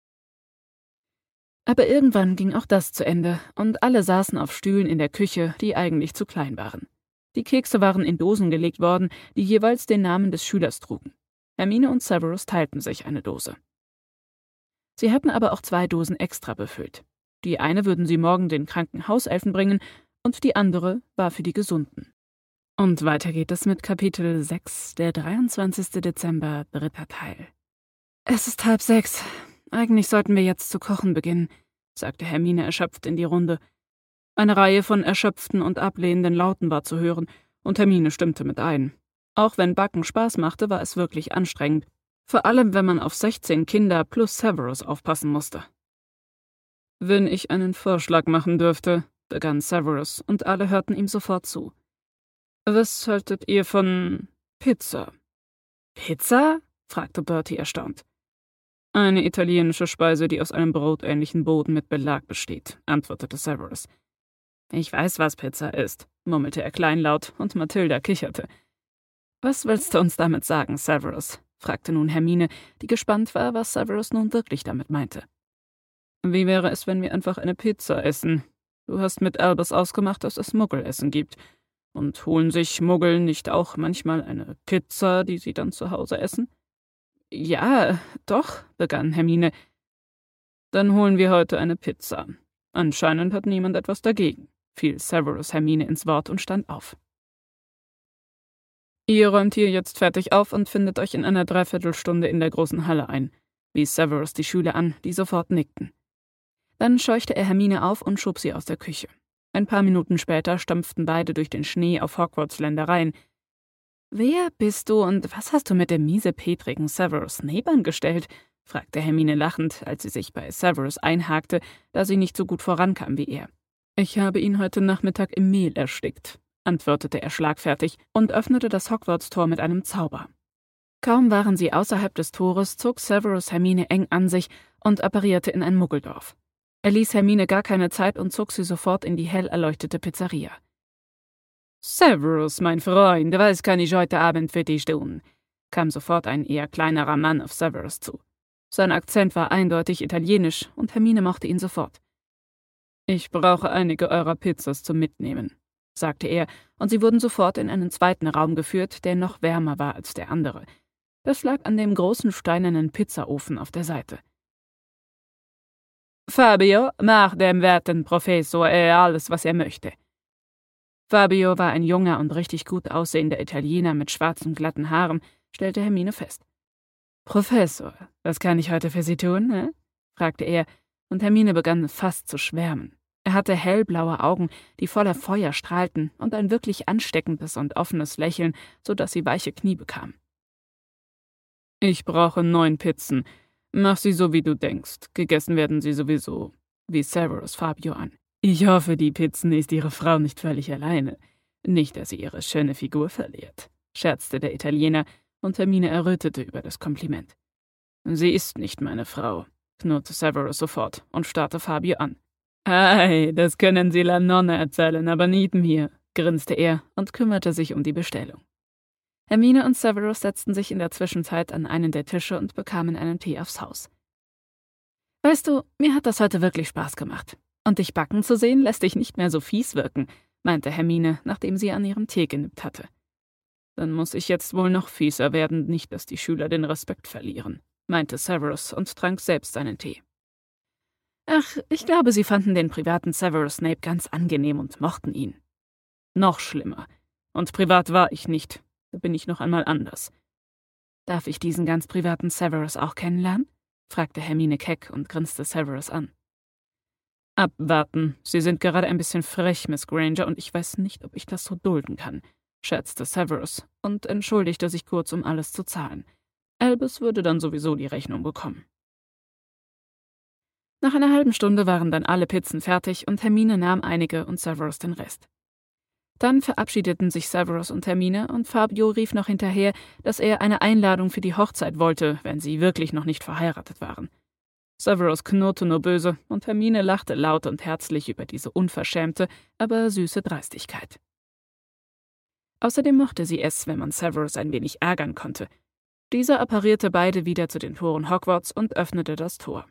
Aber irgendwann ging auch das zu Ende und alle saßen auf Stühlen in der Küche, die eigentlich zu klein waren. Die Kekse waren in Dosen gelegt worden, die jeweils den Namen des Schülers trugen. Hermine und Severus teilten sich eine Dose. Sie hatten aber auch zwei Dosen extra befüllt. Die eine würden sie morgen den kranken Hauselfen bringen und die andere war für die Gesunden. Und weiter geht es mit Kapitel sechs, der dreiundzwanzigste Dezember, dritter Teil. »Es ist halb sechs. Eigentlich sollten wir jetzt zu kochen beginnen«, sagte Hermine erschöpft in die Runde. Eine Reihe von erschöpften und ablehnenden Lauten war zu hören, und Hermine stimmte mit ein. Auch wenn Backen Spaß machte, war es wirklich anstrengend. Vor allem, wenn man auf sechzehn Kinder plus Severus aufpassen musste. »Wenn ich einen Vorschlag machen dürfte«, begann Severus, und alle hörten ihm sofort zu. »Was haltet ihr von Pizza?« »Pizza?« fragte Bertie erstaunt. »Eine italienische Speise, die aus einem brotähnlichen Boden mit Belag besteht«, antwortete Severus. »Ich weiß, was Pizza ist«, murmelte er kleinlaut, und Mathilda kicherte. »Was willst du uns damit sagen, Severus?« fragte nun Hermine, die gespannt war, was Severus nun wirklich damit meinte. »Wie wäre es, wenn wir einfach eine Pizza essen? Du hast mit Albus ausgemacht, dass es Muggelessen gibt. Und holen sich Muggel nicht auch manchmal eine Pizza, die sie dann zu Hause essen?« »Ja, doch«, begann Hermine. »Dann holen wir heute eine Pizza. Anscheinend hat niemand etwas dagegen«, fiel Severus Hermine ins Wort und stand auf. »Ihr räumt hier jetzt fertig auf und findet euch in einer Dreiviertelstunde in der großen Halle ein«, wies Severus die Schüler an, die sofort nickten. Dann scheuchte er Hermine auf und schob sie aus der Küche. Ein paar Minuten später stampften beide durch den Schnee auf Hogwarts Ländereien. »Wer bist du und was hast du mit dem miesepetrigen Severus Snape angestellt?« fragte Hermine lachend, als sie sich bei Severus einhakte, da sie nicht so gut vorankam wie er. »Ich habe ihn heute Nachmittag im Mehl erstickt«, antwortete er schlagfertig und öffnete das Hogwarts-Tor mit einem Zauber. Kaum waren sie außerhalb des Tores, zog Severus Hermine eng an sich und apparierte in ein Muggeldorf. Er ließ Hermine gar keine Zeit und zog sie sofort in die hell erleuchtete Pizzeria. »Severus, mein Freund, was kann ich heute Abend für dich tun?« kam sofort ein eher kleinerer Mann auf Severus zu. Sein Akzent war eindeutig italienisch und Hermine mochte ihn sofort. »Ich brauche einige eurer Pizzas zum Mitnehmen«, sagte er, und sie wurden sofort in einen zweiten Raum geführt, der noch wärmer war als der andere. Das lag an dem großen steinernen Pizzaofen auf der Seite. »Fabio, mach dem werten Professor äh, alles, was er möchte.« Fabio war ein junger und richtig gut aussehender Italiener mit schwarzen, glatten Haaren, stellte Hermine fest. »Professor, was kann ich heute für Sie tun, ne?« fragte er, und Hermine begann fast zu schwärmen. Er hatte hellblaue Augen, die voller Feuer strahlten, und ein wirklich ansteckendes und offenes Lächeln, so dass sie weiche Knie bekam. »Ich brauche neun Pizzen. Mach sie so, wie du denkst. Gegessen werden sie sowieso«, wies Severus Fabio an. Ich hoffe, die Pizzen ist Ihre Frau nicht völlig alleine. Nicht, dass sie ihre schöne Figur verliert, scherzte der Italiener, und Hermine errötete über das Kompliment. Sie ist nicht meine Frau, knurrte Severus sofort und starrte Fabio an. Ei, das können Sie La Nonna erzählen, aber nicht mir, grinste er und kümmerte sich um die Bestellung. Hermine und Severus setzten sich in der Zwischenzeit an einen der Tische und bekamen einen Tee aufs Haus. Weißt du, mir hat das heute wirklich Spaß gemacht. Und dich backen zu sehen, lässt dich nicht mehr so fies wirken, meinte Hermine, nachdem sie an ihrem Tee genippt hatte. Dann muss ich jetzt wohl noch fieser werden, nicht, dass die Schüler den Respekt verlieren, meinte Severus und trank selbst seinen Tee. Ach, ich glaube, sie fanden den privaten Severus Snape ganz angenehm und mochten ihn. Noch schlimmer. Und privat war ich nicht. Da bin ich noch einmal anders. Darf ich diesen ganz privaten Severus auch kennenlernen? Fragte Hermine keck und grinste Severus an. Abwarten. Sie sind gerade ein bisschen frech, Miss Granger, und ich weiß nicht, ob ich das so dulden kann, scherzte Severus und entschuldigte sich kurz, um alles zu zahlen. Albus würde dann sowieso die Rechnung bekommen. Nach einer halben Stunde waren dann alle Pizzen fertig und Hermine nahm einige und Severus den Rest. Dann verabschiedeten sich Severus und Hermine und Fabio rief noch hinterher, dass er eine Einladung für die Hochzeit wollte, wenn sie wirklich noch nicht verheiratet waren. Severus knurrte nur böse und Hermine lachte laut und herzlich über diese unverschämte, aber süße Dreistigkeit. Außerdem mochte sie es, wenn man Severus ein wenig ärgern konnte. Dieser apparierte beide wieder zu den Toren Hogwarts und öffnete das Tor.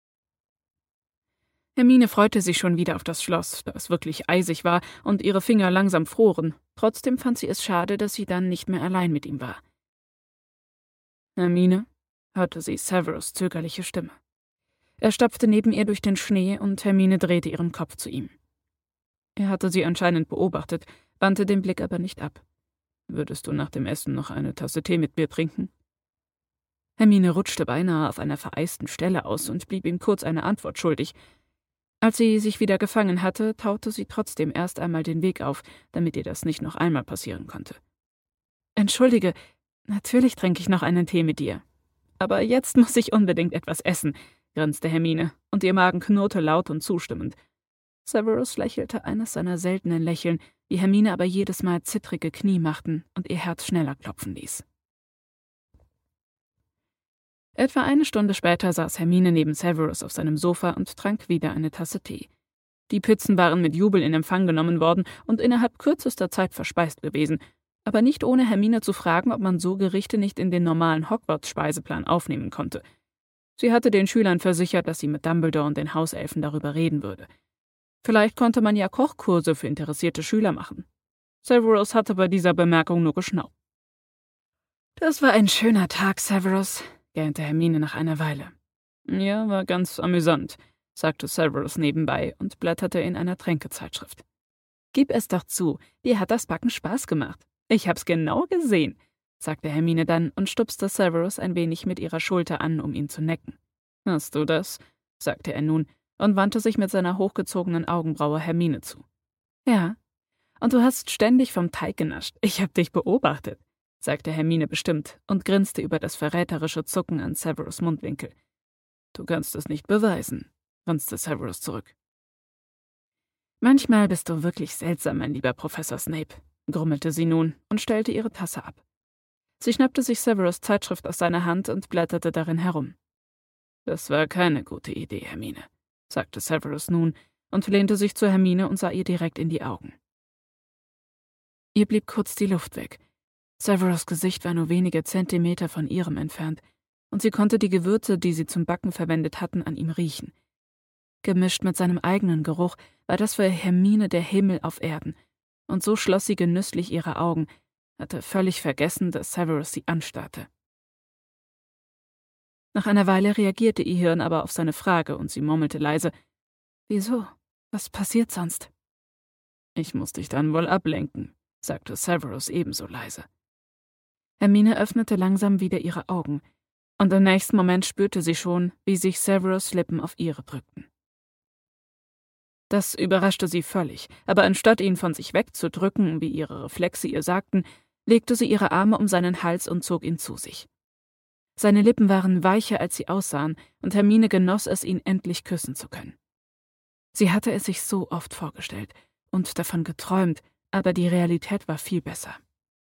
Hermine freute sich schon wieder auf das Schloss, da es wirklich eisig war und ihre Finger langsam froren. Trotzdem fand sie es schade, dass sie dann nicht mehr allein mit ihm war. Hermine, hörte sie Severus' zögerliche Stimme. Er stapfte neben ihr durch den Schnee und Hermine drehte ihren Kopf zu ihm. Er hatte sie anscheinend beobachtet, wandte den Blick aber nicht ab. Würdest du nach dem Essen noch eine Tasse Tee mit mir trinken? Hermine rutschte beinahe auf einer vereisten Stelle aus und blieb ihm kurz eine Antwort schuldig. Als sie sich wieder gefangen hatte, taute sie trotzdem erst einmal den Weg auf, damit ihr das nicht noch einmal passieren konnte. Entschuldige, natürlich trinke ich noch einen Tee mit dir. Aber jetzt muss ich unbedingt etwas essen, grinste Hermine, und ihr Magen knurrte laut und zustimmend. Severus lächelte eines seiner seltenen Lächeln, die Hermine aber jedes Mal zittrige Knie machten und ihr Herz schneller klopfen ließ. Etwa eine Stunde später saß Hermine neben Severus auf seinem Sofa und trank wieder eine Tasse Tee. Die Pizzen waren mit Jubel in Empfang genommen worden und innerhalb kürzester Zeit verspeist gewesen, aber nicht ohne Hermine zu fragen, ob man so Gerichte nicht in den normalen Hogwarts-Speiseplan aufnehmen konnte. Sie hatte den Schülern versichert, dass sie mit Dumbledore und den Hauselfen darüber reden würde. Vielleicht konnte man ja Kochkurse für interessierte Schüler machen. Severus hatte bei dieser Bemerkung nur geschnaubt. »Das war ein schöner Tag, Severus«, gähnte Hermine nach einer Weile. »Ja, war ganz amüsant«, sagte Severus nebenbei und blätterte in einer Tränkezeitschrift. »Gib es doch zu, dir hat das Backen Spaß gemacht. Ich hab's genau gesehen«, sagte Hermine dann und stupste Severus ein wenig mit ihrer Schulter an, um ihn zu necken. »Hast du das?«, sagte er nun und wandte sich mit seiner hochgezogenen Augenbraue Hermine zu. »Ja, und du hast ständig vom Teig genascht. Ich hab dich beobachtet«, sagte Hermine bestimmt und grinste über das verräterische Zucken an Severus' Mundwinkel. »Du kannst es nicht beweisen«, grinste Severus zurück. »Manchmal bist du wirklich seltsam, mein lieber Professor Snape«, grummelte sie nun und stellte ihre Tasse ab. Sie schnappte sich Severus' Zeitschrift aus seiner Hand und blätterte darin herum. »Das war keine gute Idee, Hermine«, sagte Severus nun und lehnte sich zu Hermine und sah ihr direkt in die Augen. Ihr blieb kurz die Luft weg. Severus' Gesicht war nur wenige Zentimeter von ihrem entfernt, und sie konnte die Gewürze, die sie zum Backen verwendet hatten, an ihm riechen. Gemischt mit seinem eigenen Geruch war das für Hermine der Himmel auf Erden, und so schloss sie genüsslich ihre Augen, hatte völlig vergessen, dass Severus sie anstarrte. Nach einer Weile reagierte ihr Hirn aber auf seine Frage, und sie murmelte leise, »Wieso? Was passiert sonst?« »Ich muss dich dann wohl ablenken«, sagte Severus ebenso leise. Hermine öffnete langsam wieder ihre Augen, und im nächsten Moment spürte sie schon, wie sich Severus' Lippen auf ihre drückten. Das überraschte sie völlig, aber anstatt ihn von sich wegzudrücken, wie ihre Reflexe ihr sagten, legte sie ihre Arme um seinen Hals und zog ihn zu sich. Seine Lippen waren weicher, als sie aussahen, und Hermine genoss es, ihn endlich küssen zu können. Sie hatte es sich so oft vorgestellt und davon geträumt, aber die Realität war viel besser.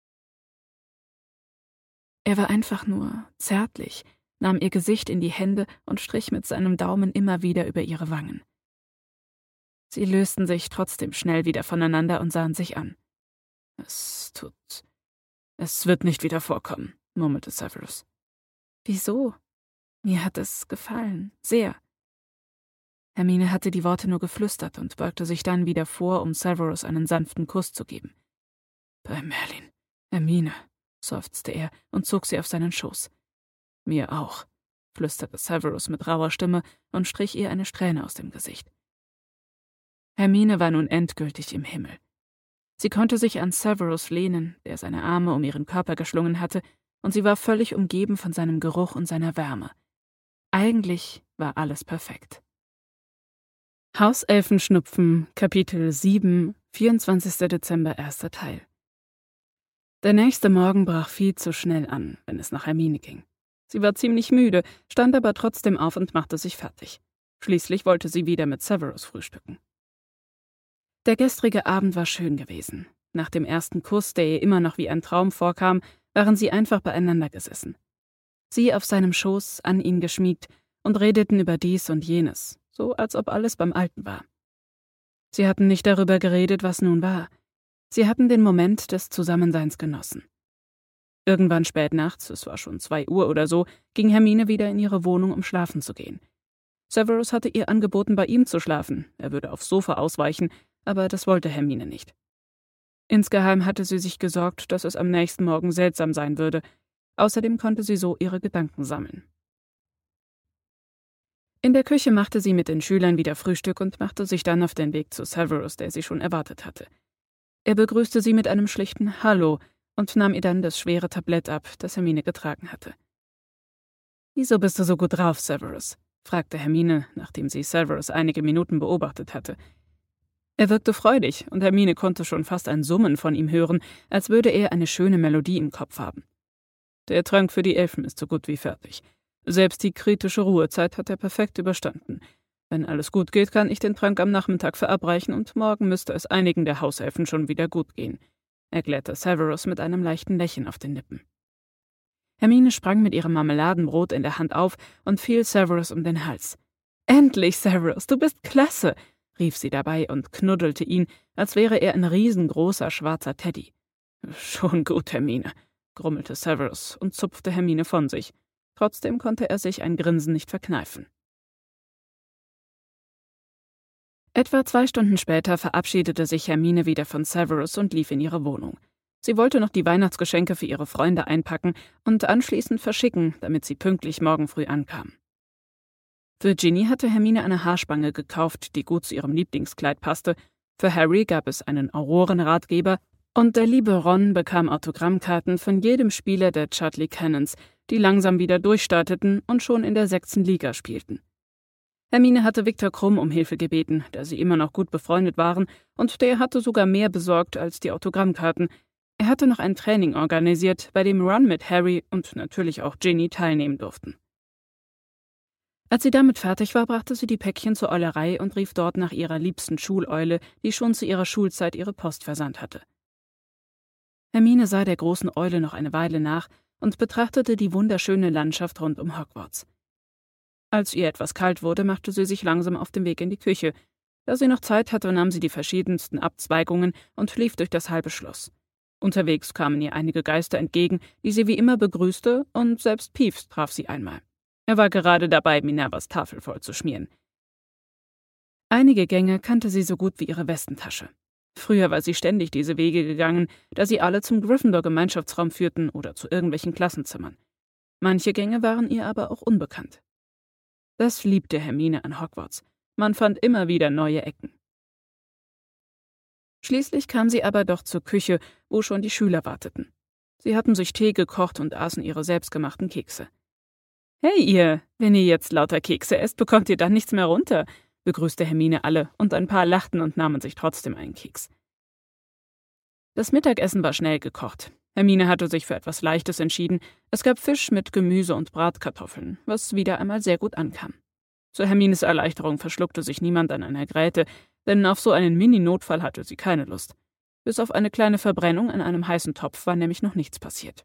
Er war einfach nur zärtlich, nahm ihr Gesicht in die Hände und strich mit seinem Daumen immer wieder über ihre Wangen. Sie lösten sich trotzdem schnell wieder voneinander und sahen sich an. »Es tut... es wird nicht wieder vorkommen«, murmelte Severus. »Wieso? Mir hat es gefallen, sehr.« Hermine hatte die Worte nur geflüstert und beugte sich dann wieder vor, um Severus einen sanften Kuss zu geben. »Bei Merlin, Hermine«, seufzte er und zog sie auf seinen Schoß. »Mir auch«, flüsterte Severus mit rauer Stimme und strich ihr eine Strähne aus dem Gesicht. Hermine war nun endgültig im Himmel. Sie konnte sich an Severus lehnen, der seine Arme um ihren Körper geschlungen hatte, und sie war völlig umgeben von seinem Geruch und seiner Wärme. Eigentlich war alles perfekt. Hauselfenschnupfen, Kapitel sieben, vierundzwanzigster Dezember, erster Teil. Der nächste Morgen brach viel zu schnell an, wenn es nach Hermine ging. Sie war ziemlich müde, stand aber trotzdem auf und machte sich fertig. Schließlich wollte sie wieder mit Severus frühstücken. Der gestrige Abend war schön gewesen. Nach dem ersten Kuss, der ihr immer noch wie ein Traum vorkam, waren sie einfach beieinander gesessen. Sie auf seinem Schoß, an ihn geschmiegt, und redeten über dies und jenes, so als ob alles beim Alten war. Sie hatten nicht darüber geredet, was nun war. Sie hatten den Moment des Zusammenseins genossen. Irgendwann spät nachts, es war schon zwei Uhr oder so, ging Hermine wieder in ihre Wohnung, um schlafen zu gehen. Severus hatte ihr angeboten, bei ihm zu schlafen, er würde aufs Sofa ausweichen, aber das wollte Hermine nicht. Insgeheim hatte sie sich gesorgt, dass es am nächsten Morgen seltsam sein würde. Außerdem konnte sie so ihre Gedanken sammeln. In der Küche machte sie mit den Schülern wieder Frühstück und machte sich dann auf den Weg zu Severus, der sie schon erwartet hatte. Er begrüßte sie mit einem schlichten »Hallo« und nahm ihr dann das schwere Tablett ab, das Hermine getragen hatte. »Wieso bist du so gut drauf, Severus?« fragte Hermine, nachdem sie Severus einige Minuten beobachtet hatte. Er wirkte freudig, und Hermine konnte schon fast ein Summen von ihm hören, als würde er eine schöne Melodie im Kopf haben. Der Trank für die Elfen ist so gut wie fertig. Selbst die kritische Ruhezeit hat er perfekt überstanden. Wenn alles gut geht, kann ich den Trank am Nachmittag verabreichen, und morgen müsste es einigen der Hauselfen schon wieder gut gehen, erklärte Severus mit einem leichten Lächeln auf den Lippen. Hermine sprang mit ihrem Marmeladenbrot in der Hand auf und fiel Severus um den Hals. »Endlich, Severus, du bist klasse«, rief sie dabei und knuddelte ihn, als wäre er ein riesengroßer schwarzer Teddy. »Schon gut, Hermine«, grummelte Severus und zupfte Hermine von sich. Trotzdem konnte er sich ein Grinsen nicht verkneifen. Etwa zwei Stunden später verabschiedete sich Hermine wieder von Severus und lief in ihre Wohnung. Sie wollte noch die Weihnachtsgeschenke für ihre Freunde einpacken und anschließend verschicken, damit sie pünktlich morgen früh ankam. Für Ginny hatte Hermine eine Haarspange gekauft, die gut zu ihrem Lieblingskleid passte. Für Harry gab es einen Aurorenratgeber und der liebe Ron bekam Autogrammkarten von jedem Spieler der Chudley Cannons, die langsam wieder durchstarteten und schon in der sechsten Liga spielten. Hermine hatte Viktor Krumm um Hilfe gebeten, da sie immer noch gut befreundet waren, und der hatte sogar mehr besorgt als die Autogrammkarten. Er hatte noch ein Training organisiert, bei dem Ron mit Harry und natürlich auch Ginny teilnehmen durften. Als sie damit fertig war, brachte sie die Päckchen zur Eulerei und rief dort nach ihrer liebsten Schuleule, die schon zu ihrer Schulzeit ihre Post versandt hatte. Hermine sah der großen Eule noch eine Weile nach und betrachtete die wunderschöne Landschaft rund um Hogwarts. Als ihr etwas kalt wurde, machte sie sich langsam auf den Weg in die Küche. Da sie noch Zeit hatte, nahm sie die verschiedensten Abzweigungen und lief durch das halbe Schloss. Unterwegs kamen ihr einige Geister entgegen, die sie wie immer begrüßte, und selbst Peeves traf sie einmal. Er war gerade dabei, Minervas Tafel voll zu schmieren. Einige Gänge kannte sie so gut wie ihre Westentasche. Früher war sie ständig diese Wege gegangen, da sie alle zum Gryffindor-Gemeinschaftsraum führten oder zu irgendwelchen Klassenzimmern. Manche Gänge waren ihr aber auch unbekannt. Das liebte Hermine an Hogwarts. Man fand immer wieder neue Ecken. Schließlich kam sie aber doch zur Küche, wo schon die Schüler warteten. Sie hatten sich Tee gekocht und aßen ihre selbstgemachten Kekse. »Hey ihr, wenn ihr jetzt lauter Kekse esst, bekommt ihr dann nichts mehr runter«, begrüßte Hermine alle, und ein paar lachten und nahmen sich trotzdem einen Keks. Das Mittagessen war schnell gekocht. Hermine hatte sich für etwas Leichtes entschieden. Es gab Fisch mit Gemüse und Bratkartoffeln, was wieder einmal sehr gut ankam. Zu Hermines Erleichterung verschluckte sich niemand an einer Gräte, denn auf so einen Mini-Notfall hatte sie keine Lust. Bis auf eine kleine Verbrennung in einem heißen Topf war nämlich noch nichts passiert.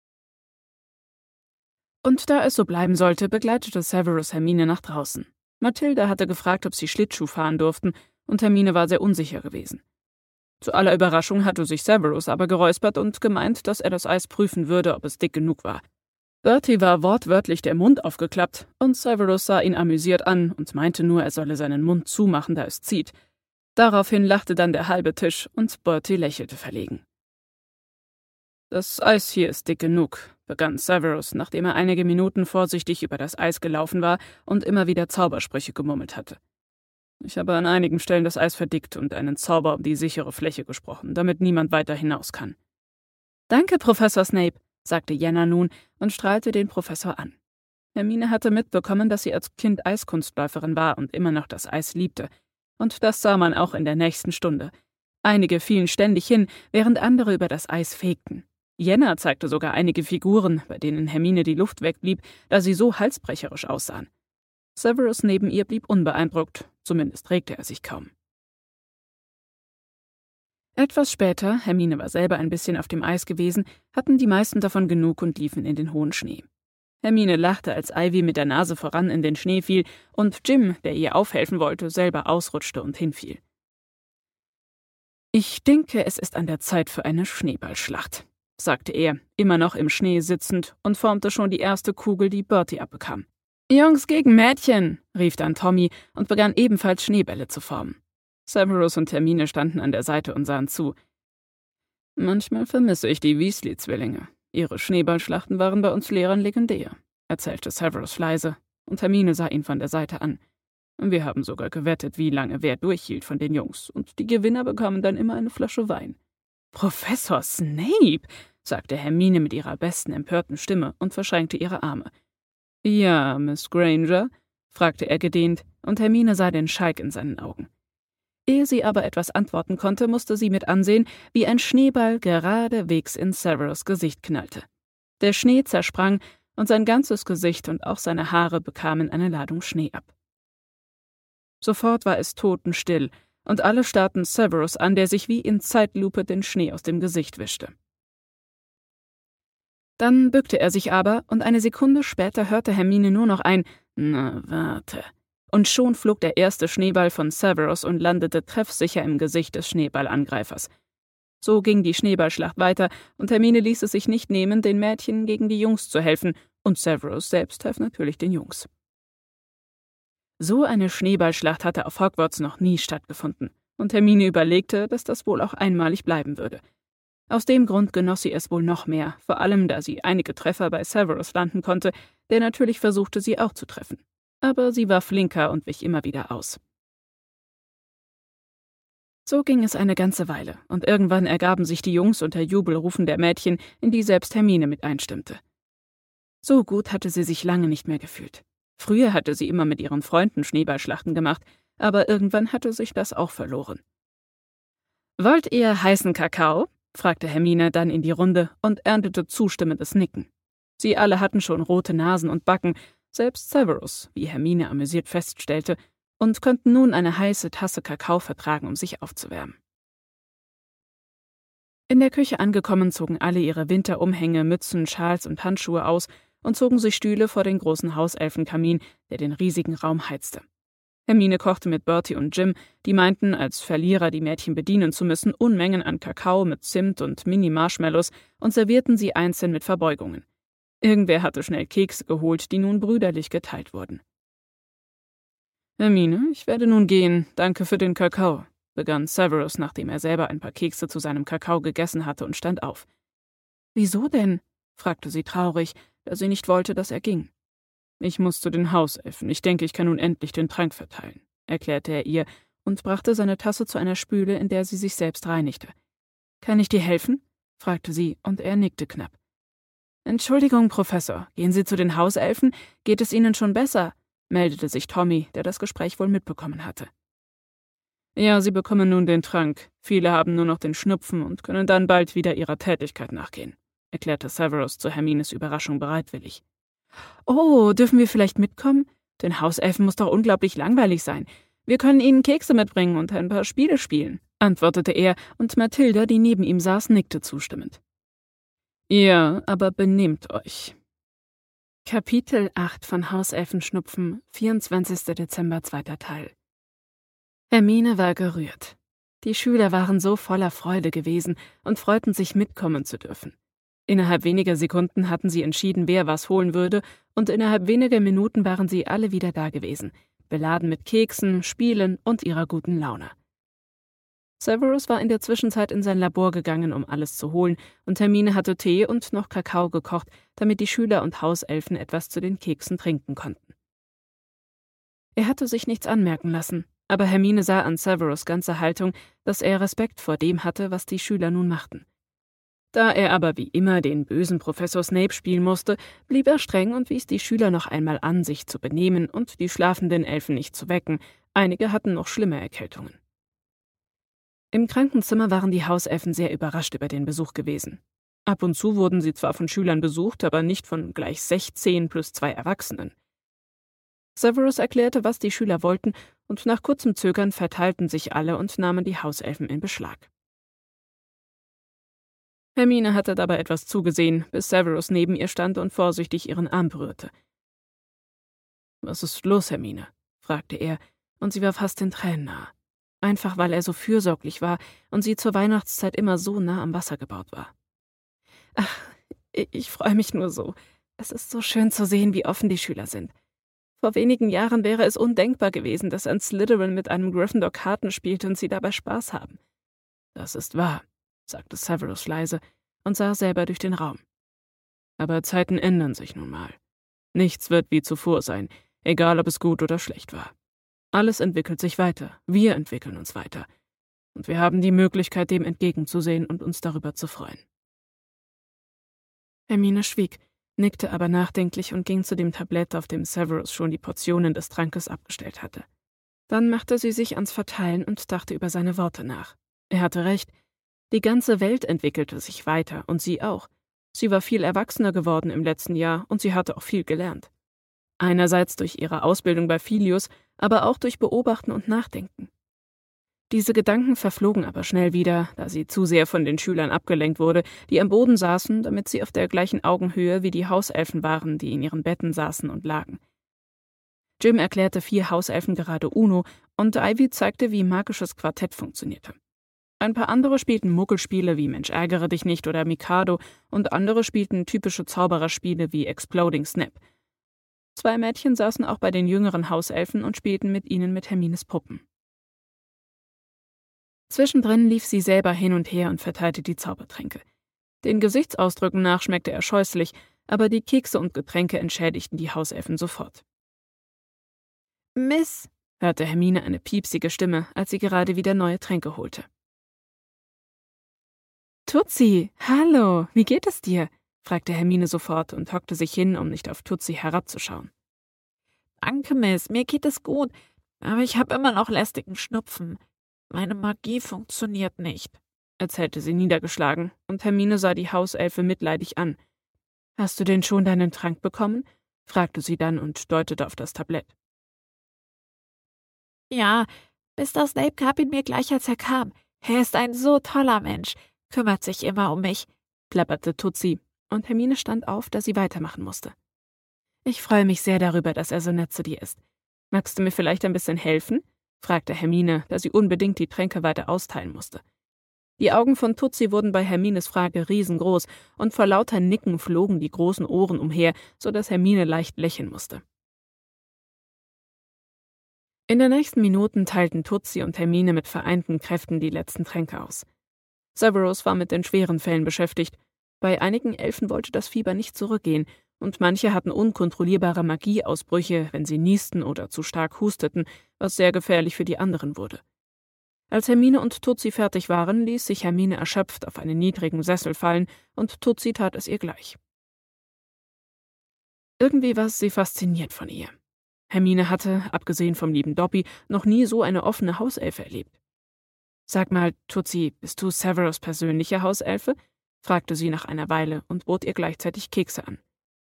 Und da es so bleiben sollte, begleitete Severus Hermine nach draußen. Mathilda hatte gefragt, ob sie Schlittschuh fahren durften, und Hermine war sehr unsicher gewesen. Zu aller Überraschung hatte sich Severus aber geräuspert und gemeint, dass er das Eis prüfen würde, ob es dick genug war. Bertie war wortwörtlich der Mund aufgeklappt, und Severus sah ihn amüsiert an und meinte nur, er solle seinen Mund zumachen, da es zieht. Daraufhin lachte dann der halbe Tisch, und Bertie lächelte verlegen. »Das Eis hier ist dick genug«, begann Severus, nachdem er einige Minuten vorsichtig über das Eis gelaufen war und immer wieder Zaubersprüche gemurmelt hatte. »Ich habe an einigen Stellen das Eis verdickt und einen Zauber um die sichere Fläche gesprochen, damit niemand weiter hinaus kann.« »Danke, Professor Snape«, sagte Jenna nun und strahlte den Professor an. Hermine hatte mitbekommen, dass sie als Kind Eiskunstläuferin war und immer noch das Eis liebte. Und das sah man auch in der nächsten Stunde. Einige fielen ständig hin, während andere über das Eis fegten. Jenna zeigte sogar einige Figuren, bei denen Hermine die Luft wegblieb, da sie so halsbrecherisch aussahen. Severus neben ihr blieb unbeeindruckt, zumindest regte er sich kaum. Etwas später, Hermine war selber ein bisschen auf dem Eis gewesen, hatten die meisten davon genug und liefen in den hohen Schnee. Hermine lachte, als Ivy mit der Nase voran in den Schnee fiel und Jim, der ihr aufhelfen wollte, selber ausrutschte und hinfiel. »Ich denke, es ist an der Zeit für eine Schneeballschlacht«, sagte er, immer noch im Schnee sitzend, und formte schon die erste Kugel, die Bertie abbekam. »Jungs gegen Mädchen«, rief dann Tommy und begann ebenfalls Schneebälle zu formen. Severus und Hermine standen an der Seite und sahen zu. »Manchmal vermisse ich die Weasley-Zwillinge. Ihre Schneeballschlachten waren bei uns Lehrern legendär«, erzählte Severus leise, und Hermine sah ihn von der Seite an. »Wir haben sogar gewettet, wie lange wer durchhielt von den Jungs, und die Gewinner bekamen dann immer eine Flasche Wein.« »Professor Snape«, sagte Hermine mit ihrer besten empörten Stimme und verschränkte ihre Arme. »Ja, Miss Granger?« fragte er gedehnt, und Hermine sah den Schalk in seinen Augen. Ehe sie aber etwas antworten konnte, musste sie mit ansehen, wie ein Schneeball geradewegs in Severus' Gesicht knallte. Der Schnee zersprang, und sein ganzes Gesicht und auch seine Haare bekamen eine Ladung Schnee ab. Sofort war es totenstill, und alle starrten Severus an, der sich wie in Zeitlupe den Schnee aus dem Gesicht wischte. Dann bückte er sich aber, und eine Sekunde später hörte Hermine nur noch ein »Na, warte«. Und schon flog der erste Schneeball von Severus und landete treffsicher im Gesicht des Schneeballangreifers. So ging die Schneeballschlacht weiter, und Hermine ließ es sich nicht nehmen, den Mädchen gegen die Jungs zu helfen, und Severus selbst half natürlich den Jungs. So eine Schneeballschlacht hatte auf Hogwarts noch nie stattgefunden, und Hermine überlegte, dass das wohl auch einmalig bleiben würde. Aus dem Grund genoss sie es wohl noch mehr, vor allem da sie einige Treffer bei Severus landen konnte, der natürlich versuchte, sie auch zu treffen. Aber sie war flinker und wich immer wieder aus. So ging es eine ganze Weile, und irgendwann ergaben sich die Jungs unter Jubelrufen der Mädchen, in die selbst Hermine mit einstimmte. So gut hatte sie sich lange nicht mehr gefühlt. Früher hatte sie immer mit ihren Freunden Schneeballschlachten gemacht, aber irgendwann hatte sich das auch verloren. »Wollt ihr heißen Kakao?« fragte Hermine dann in die Runde und erntete zustimmendes Nicken. Sie alle hatten schon rote Nasen und Backen, selbst Severus, wie Hermine amüsiert feststellte, und könnten nun eine heiße Tasse Kakao vertragen, um sich aufzuwärmen. In der Küche angekommen, zogen alle ihre Winterumhänge, Mützen, Schals und Handschuhe aus und zogen sich Stühle vor den großen Hauselfenkamin, der den riesigen Raum heizte. Hermine kochte mit Bertie und Jim, die meinten, als Verlierer die Mädchen bedienen zu müssen, Unmengen an Kakao mit Zimt und Mini-Marshmallows und servierten sie einzeln mit Verbeugungen. Irgendwer hatte schnell Kekse geholt, die nun brüderlich geteilt wurden. »Hermine, ich werde nun gehen. Danke für den Kakao«, begann Severus, nachdem er selber ein paar Kekse zu seinem Kakao gegessen hatte, und stand auf. »Wieso denn?« fragte sie traurig, da sie nicht wollte, dass er ging. »Ich muss zu den Hauselfen. Ich denke, ich kann nun endlich den Trank verteilen«, erklärte er ihr und brachte seine Tasse zu einer Spüle, in der sie sich selbst reinigte. »Kann ich dir helfen?« fragte sie, und er nickte knapp. »Entschuldigung, Professor, gehen Sie zu den Hauselfen? Geht es Ihnen schon besser?« meldete sich Tommy, der das Gespräch wohl mitbekommen hatte. »Ja, Sie bekommen nun den Trank. Viele haben nur noch den Schnupfen und können dann bald wieder ihrer Tätigkeit nachgehen«, erklärte Severus zu Hermines Überraschung bereitwillig. »Oh, dürfen wir vielleicht mitkommen?« Den Hauselfen muss doch unglaublich langweilig sein. Wir können ihnen Kekse mitbringen und ein paar Spiele spielen, antwortete er, und Mathilda, die neben ihm saß, nickte zustimmend. Ja, aber benehmt euch. Kapitel acht von Hauselfenschnupfen, vierundzwanzigster Dezember, zweiter Teil. Hermine war gerührt. Die Schüler waren so voller Freude gewesen und freuten sich, mitkommen zu dürfen. Innerhalb weniger Sekunden hatten sie entschieden, wer was holen würde, und innerhalb weniger Minuten waren sie alle wieder da gewesen, beladen mit Keksen, Spielen und ihrer guten Laune. Severus war in der Zwischenzeit in sein Labor gegangen, um alles zu holen, und Hermine hatte Tee und noch Kakao gekocht, damit die Schüler und Hauselfen etwas zu den Keksen trinken konnten. Er hatte sich nichts anmerken lassen, aber Hermine sah an Severus' ganze Haltung, dass er Respekt vor dem hatte, was die Schüler nun machten. Da er aber wie immer den bösen Professor Snape spielen musste, blieb er streng und wies die Schüler noch einmal an, sich zu benehmen und die schlafenden Elfen nicht zu wecken. Einige hatten noch schlimme Erkältungen. Im Krankenzimmer waren die Hauselfen sehr überrascht über den Besuch gewesen. Ab und zu wurden sie zwar von Schülern besucht, aber nicht von gleich sechzehn plus zwei Erwachsenen. Severus erklärte, was die Schüler wollten, und nach kurzem Zögern verteilten sich alle und nahmen die Hauselfen in Beschlag. Hermine hatte dabei etwas zugesehen, bis Severus neben ihr stand und vorsichtig ihren Arm berührte. »Was ist los, Hermine?« fragte er, und sie war fast den Tränen nahe. Einfach weil er so fürsorglich war und sie zur Weihnachtszeit immer so nah am Wasser gebaut war. »Ach, ich freue mich nur so. Es ist so schön zu sehen, wie offen die Schüler sind. Vor wenigen Jahren wäre es undenkbar gewesen, dass ein Slytherin mit einem Gryffindor Karten spielt und sie dabei Spaß haben.« »Das ist wahr«, sagte Severus leise und sah selber durch den Raum. »Aber Zeiten ändern sich nun mal. Nichts wird wie zuvor sein, egal ob es gut oder schlecht war. Alles entwickelt sich weiter, wir entwickeln uns weiter. Und wir haben die Möglichkeit, dem entgegenzusehen und uns darüber zu freuen.« Hermine schwieg, nickte aber nachdenklich und ging zu dem Tablett, auf dem Severus schon die Portionen des Trankes abgestellt hatte. Dann machte sie sich ans Verteilen und dachte über seine Worte nach. Er hatte recht. Die ganze Welt entwickelte sich weiter und sie auch. Sie war viel erwachsener geworden im letzten Jahr und sie hatte auch viel gelernt. Einerseits durch ihre Ausbildung bei Filius, aber auch durch Beobachten und Nachdenken. Diese Gedanken verflogen aber schnell wieder, da sie zu sehr von den Schülern abgelenkt wurde, die am Boden saßen, damit sie auf der gleichen Augenhöhe wie die Hauselfen waren, die in ihren Betten saßen und lagen. Jim erklärte vier Hauselfen gerade Uno und Ivy zeigte, wie magisches Quartett funktionierte. Ein paar andere spielten Muggelspiele wie Mensch ärgere dich nicht oder Mikado und andere spielten typische Zaubererspiele wie Exploding Snap. Zwei Mädchen saßen auch bei den jüngeren Hauselfen und spielten mit ihnen mit Hermines Puppen. Zwischendrin lief sie selber hin und her und verteilte die Zaubertränke. Den Gesichtsausdrücken nach schmeckte er scheußlich, aber die Kekse und Getränke entschädigten die Hauselfen sofort. »Miss«, hörte Hermine eine piepsige Stimme, als sie gerade wieder neue Tränke holte. »Tutsi, hallo, wie geht es dir?« fragte Hermine sofort und hockte sich hin, um nicht auf Tutsi herabzuschauen. »Danke, Miss, mir geht es gut, aber ich habe immer noch lästigen Schnupfen. Meine Magie funktioniert nicht«, erzählte sie niedergeschlagen, und Hermine sah die Hauselfe mitleidig an. »Hast du denn schon deinen Trank bekommen?« fragte sie dann und deutete auf das Tablett. »Ja, Mister Snape gab ihn mir gleich, als er kam. Er ist ein so toller Mensch, kümmert sich immer um mich«, plapperte Tutsi, und Hermine stand auf, da sie weitermachen musste. »Ich freue mich sehr darüber, dass er so nett zu dir ist. Magst du mir vielleicht ein bisschen helfen?« fragte Hermine, da sie unbedingt die Tränke weiter austeilen musste. Die Augen von Tutsi wurden bei Hermines Frage riesengroß, und vor lauter Nicken flogen die großen Ohren umher, so dass Hermine leicht lächeln musste. In den nächsten Minuten teilten Tutsi und Hermine mit vereinten Kräften die letzten Tränke aus. Severus war mit den schweren Fällen beschäftigt. Bei einigen Elfen wollte das Fieber nicht zurückgehen, und manche hatten unkontrollierbare Magieausbrüche, wenn sie niesten oder zu stark husteten, was sehr gefährlich für die anderen wurde. Als Hermine und Tutsi fertig waren, ließ sich Hermine erschöpft auf einen niedrigen Sessel fallen, und Tutsi tat es ihr gleich. Irgendwie war sie fasziniert von ihr. Hermine hatte, abgesehen vom lieben Dobby, noch nie so eine offene Hauselfe erlebt. »Sag mal, Tutsi, bist du Severus' persönliche Hauselfe?« fragte sie nach einer Weile und bot ihr gleichzeitig Kekse an.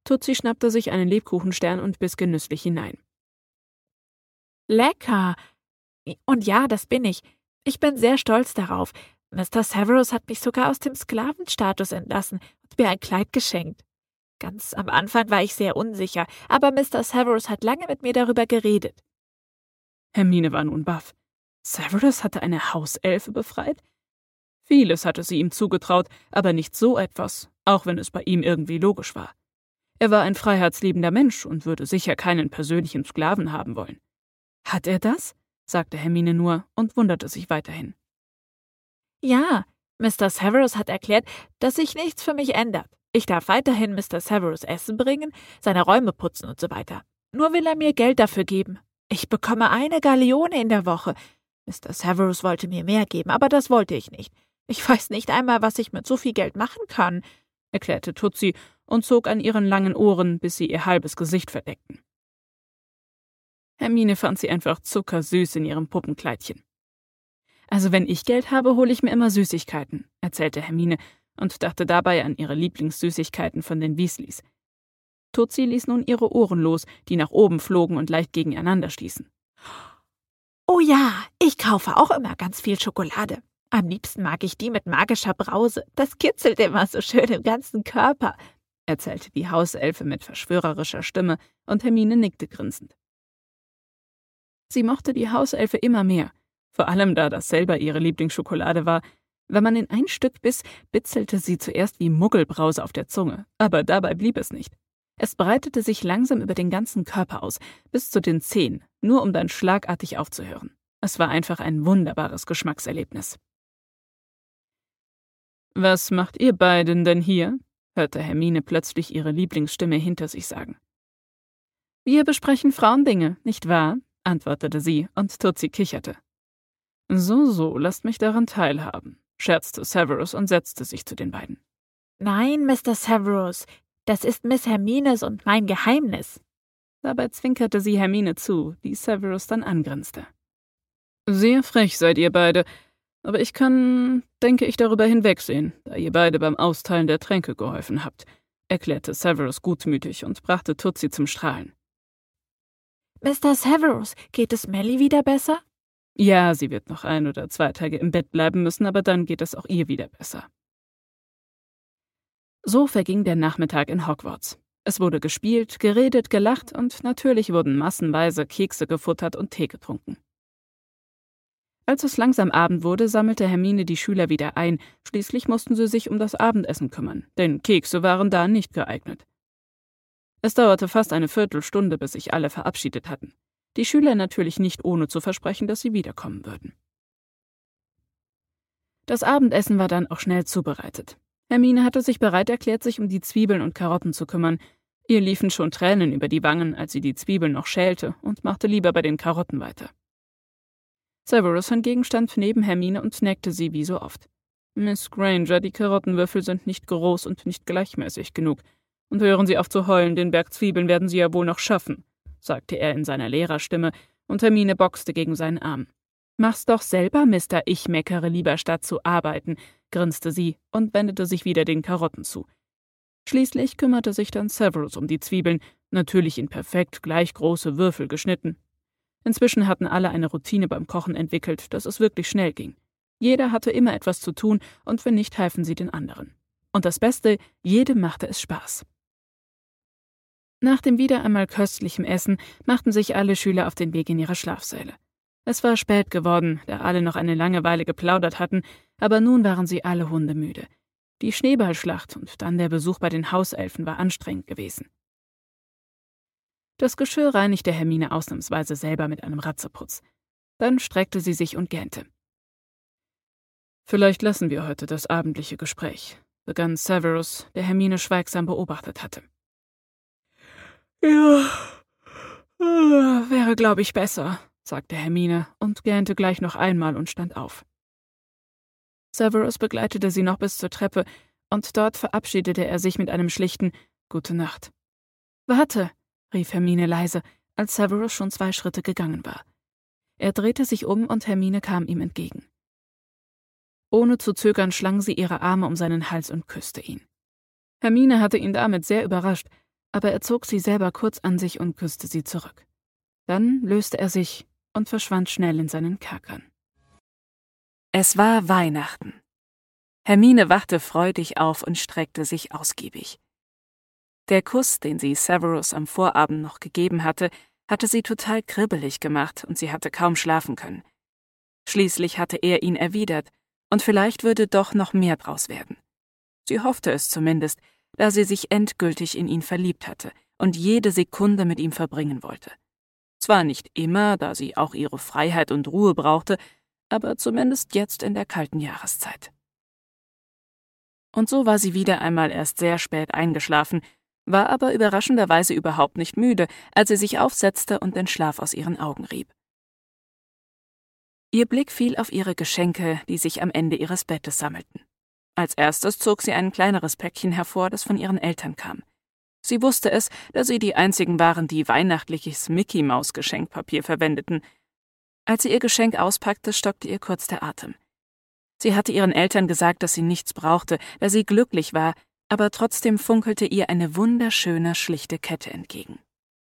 Tootsie schnappte sich einen Lebkuchenstern und biss genüsslich hinein. Lecker! Und ja, das bin ich. Ich bin sehr stolz darauf. Mister Severus hat mich sogar aus dem Sklavenstatus entlassen und mir ein Kleid geschenkt. Ganz am Anfang war ich sehr unsicher, aber Mister Severus hat lange mit mir darüber geredet. Hermine war nun baff. Severus hatte eine Hauselfe befreit? Vieles hatte sie ihm zugetraut, aber nicht so etwas, auch wenn es bei ihm irgendwie logisch war. Er war ein freiheitsliebender Mensch und würde sicher keinen persönlichen Sklaven haben wollen. Hat er das? Sagte Hermine nur und wunderte sich weiterhin. Ja, Mister Severus hat erklärt, dass sich nichts für mich ändert. Ich darf weiterhin Mister Severus Essen bringen, seine Räume putzen und so weiter. Nur will er mir Geld dafür geben. Ich bekomme eine Galeone in der Woche. Mister Severus wollte mir mehr geben, aber das wollte ich nicht. Ich weiß nicht einmal, was ich mit so viel Geld machen kann, erklärte Tootsie und zog an ihren langen Ohren, bis sie ihr halbes Gesicht verdeckten. Hermine fand sie einfach zuckersüß in ihrem Puppenkleidchen. Also wenn ich Geld habe, hole ich mir immer Süßigkeiten, erzählte Hermine und dachte dabei an ihre Lieblingssüßigkeiten von den Weasleys. Tootsie ließ nun ihre Ohren los, die nach oben flogen und leicht gegeneinander stießen. Oh ja, ich kaufe auch immer ganz viel Schokolade. Am liebsten mag ich die mit magischer Brause. Das kitzelt immer so schön im ganzen Körper, erzählte die Hauselfe mit verschwörerischer Stimme, und Hermine nickte grinsend. Sie mochte die Hauselfe immer mehr, vor allem da das selber ihre Lieblingsschokolade war. Wenn man in ein Stück biss, bitzelte sie zuerst wie Muggelbrause auf der Zunge, aber dabei blieb es nicht. Es breitete sich langsam über den ganzen Körper aus, bis zu den Zehen, nur um dann schlagartig aufzuhören. Es war einfach ein wunderbares Geschmackserlebnis. »Was macht ihr beiden denn hier?« hörte Hermine plötzlich ihre Lieblingsstimme hinter sich sagen. »Wir besprechen Frauendinge, nicht wahr?« antwortete sie, und Tootsie kicherte. »So, so, lasst mich daran teilhaben«, scherzte Severus und setzte sich zu den beiden. »Nein, Mister Severus, das ist Miss Hermines und mein Geheimnis.« Dabei zwinkerte sie Hermine zu, die Severus dann angrinste. »Sehr frech seid ihr beide, aber ich kann, denke ich, darüber hinwegsehen, da ihr beide beim Austeilen der Tränke geholfen habt«, erklärte Severus gutmütig und brachte Tootsie zum Strahlen. »Mister Severus, geht es Melly wieder besser?« »Ja, sie wird noch ein oder zwei Tage im Bett bleiben müssen, aber dann geht es auch ihr wieder besser.« So verging der Nachmittag in Hogwarts. Es wurde gespielt, geredet, gelacht und natürlich wurden massenweise Kekse gefuttert und Tee getrunken. Als es langsam Abend wurde, sammelte Hermine die Schüler wieder ein, schließlich mussten sie sich um das Abendessen kümmern, denn Kekse waren da nicht geeignet. Es dauerte fast eine Viertelstunde, bis sich alle verabschiedet hatten. Die Schüler natürlich nicht, ohne zu versprechen, dass sie wiederkommen würden. Das Abendessen war dann auch schnell zubereitet. Hermine hatte sich bereit erklärt, sich um die Zwiebeln und Karotten zu kümmern. Ihr liefen schon Tränen über die Wangen, als sie die Zwiebeln noch schälte, und machte lieber bei den Karotten weiter. Severus hingegen stand neben Hermine und neckte sie wie so oft. »Miss Granger, die Karottenwürfel sind nicht groß und nicht gleichmäßig genug. Und hören Sie auf zu heulen, den Berg Zwiebeln werden Sie ja wohl noch schaffen«, sagte er in seiner Lehrerstimme, und Hermine boxte gegen seinen Arm. »Mach's doch selber, Mister Ich meckere lieber, statt zu arbeiten«, grinste sie und wendete sich wieder den Karotten zu. Schließlich kümmerte sich dann Severus um die Zwiebeln, natürlich in perfekt gleich große Würfel geschnitten. Inzwischen hatten alle eine Routine beim Kochen entwickelt, dass es wirklich schnell ging. Jeder hatte immer etwas zu tun, und wenn nicht, halfen sie den anderen. Und das Beste, jedem machte es Spaß. Nach dem wieder einmal köstlichen Essen machten sich alle Schüler auf den Weg in ihre Schlafsäle. Es war spät geworden, da alle noch eine lange Weile geplaudert hatten, aber nun waren sie alle hundemüde. Die Schneeballschlacht und dann der Besuch bei den Hauselfen war anstrengend gewesen. Das Geschirr reinigte Hermine ausnahmsweise selber mit einem Ratzeputz. Dann streckte sie sich und gähnte. »Vielleicht lassen wir heute das abendliche Gespräch«, begann Severus, der Hermine schweigsam beobachtet hatte. »Ja, wäre, glaube ich, besser«, sagte Hermine und gähnte gleich noch einmal und stand auf. Severus begleitete sie noch bis zur Treppe, und dort verabschiedete er sich mit einem schlichten »Gute Nacht«. »Warte«, rief Hermine leise, als Severus schon zwei Schritte gegangen war. Er drehte sich um und Hermine kam ihm entgegen. Ohne zu zögern schlang sie ihre Arme um seinen Hals und küsste ihn. Hermine hatte ihn damit sehr überrascht, aber er zog sie selber kurz an sich und küsste sie zurück. Dann löste er sich und verschwand schnell in seinen Kerkern. Es war Weihnachten. Hermine wachte freudig auf und streckte sich ausgiebig. Der Kuss, den sie Severus am Vorabend noch gegeben hatte, hatte sie total kribbelig gemacht und sie hatte kaum schlafen können. Schließlich hatte er ihn erwidert und vielleicht würde doch noch mehr draus werden. Sie hoffte es zumindest, da sie sich endgültig in ihn verliebt hatte und jede Sekunde mit ihm verbringen wollte. Zwar nicht immer, da sie auch ihre Freiheit und Ruhe brauchte, aber zumindest jetzt in der kalten Jahreszeit. Und so war sie wieder einmal erst sehr spät eingeschlafen, war aber überraschenderweise überhaupt nicht müde, als sie sich aufsetzte und den Schlaf aus ihren Augen rieb. Ihr Blick fiel auf ihre Geschenke, die sich am Ende ihres Bettes sammelten. Als erstes zog sie ein kleineres Päckchen hervor, das von ihren Eltern kam. Sie wusste es, da sie die einzigen waren, die weihnachtliches Mickey-Maus-Geschenkpapier verwendeten. Als sie ihr Geschenk auspackte, stockte ihr kurz der Atem. Sie hatte ihren Eltern gesagt, dass sie nichts brauchte, da sie glücklich war, aber trotzdem funkelte ihr eine wunderschöne, schlichte Kette entgegen.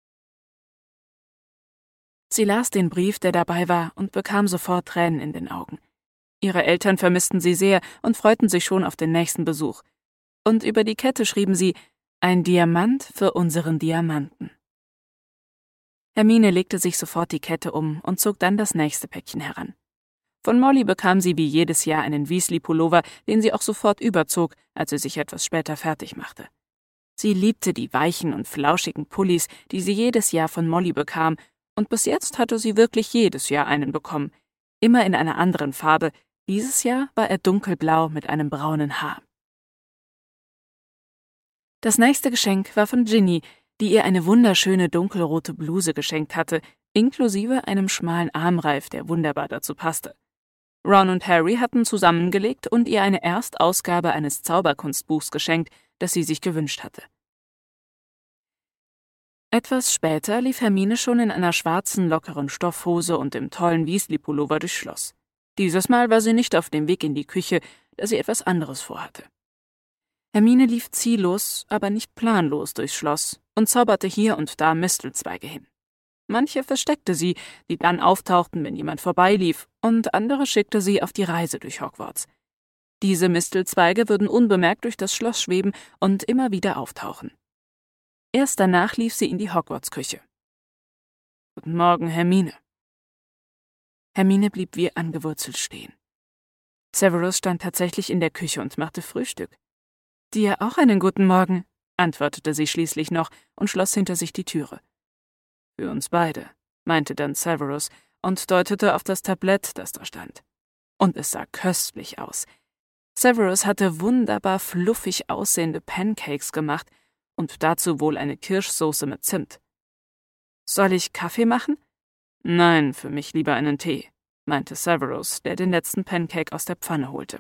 Sie las den Brief, der dabei war, und bekam sofort Tränen in den Augen. Ihre Eltern vermissten sie sehr und freuten sich schon auf den nächsten Besuch. Und über die Kette schrieben sie: »Ein Diamant für unseren Diamanten.« Hermine legte sich sofort die Kette um und zog dann das nächste Päckchen heran. Von Molly bekam sie wie jedes Jahr einen Weasley-Pullover, den sie auch sofort überzog, als sie sich etwas später fertig machte. Sie liebte die weichen und flauschigen Pullis, die sie jedes Jahr von Molly bekam, und bis jetzt hatte sie wirklich jedes Jahr einen bekommen, immer in einer anderen Farbe. Dieses Jahr war er dunkelblau mit einem braunen Haar. Das nächste Geschenk war von Ginny, die ihr eine wunderschöne dunkelrote Bluse geschenkt hatte, inklusive einem schmalen Armreif, der wunderbar dazu passte. Ron und Harry hatten zusammengelegt und ihr eine Erstausgabe eines Zauberkunstbuchs geschenkt, das sie sich gewünscht hatte. Etwas später lief Hermine schon in einer schwarzen, lockeren Stoffhose und im tollen Weasley-Pullover durchs Schloss. Dieses Mal war sie nicht auf dem Weg in die Küche, da sie etwas anderes vorhatte. Hermine lief ziellos, aber nicht planlos durchs Schloss und zauberte hier und da Mistelzweige hin. Manche versteckte sie, die dann auftauchten, wenn jemand vorbeilief, und andere schickte sie auf die Reise durch Hogwarts. Diese Mistelzweige würden unbemerkt durch das Schloss schweben und immer wieder auftauchen. Erst danach lief sie in die Hogwarts-Küche. »Guten Morgen, Hermine.« Hermine blieb wie angewurzelt stehen. Severus stand tatsächlich in der Küche und machte Frühstück. »Dir auch einen guten Morgen«, antwortete sie schließlich noch und schloss hinter sich die Türe. »Für uns beide«, meinte dann Severus und deutete auf das Tablett, das da stand. Und es sah köstlich aus. Severus hatte wunderbar fluffig aussehende Pancakes gemacht und dazu wohl eine Kirschsoße mit Zimt. »Soll ich Kaffee machen?« »Nein, für mich lieber einen Tee«, meinte Severus, der den letzten Pancake aus der Pfanne holte.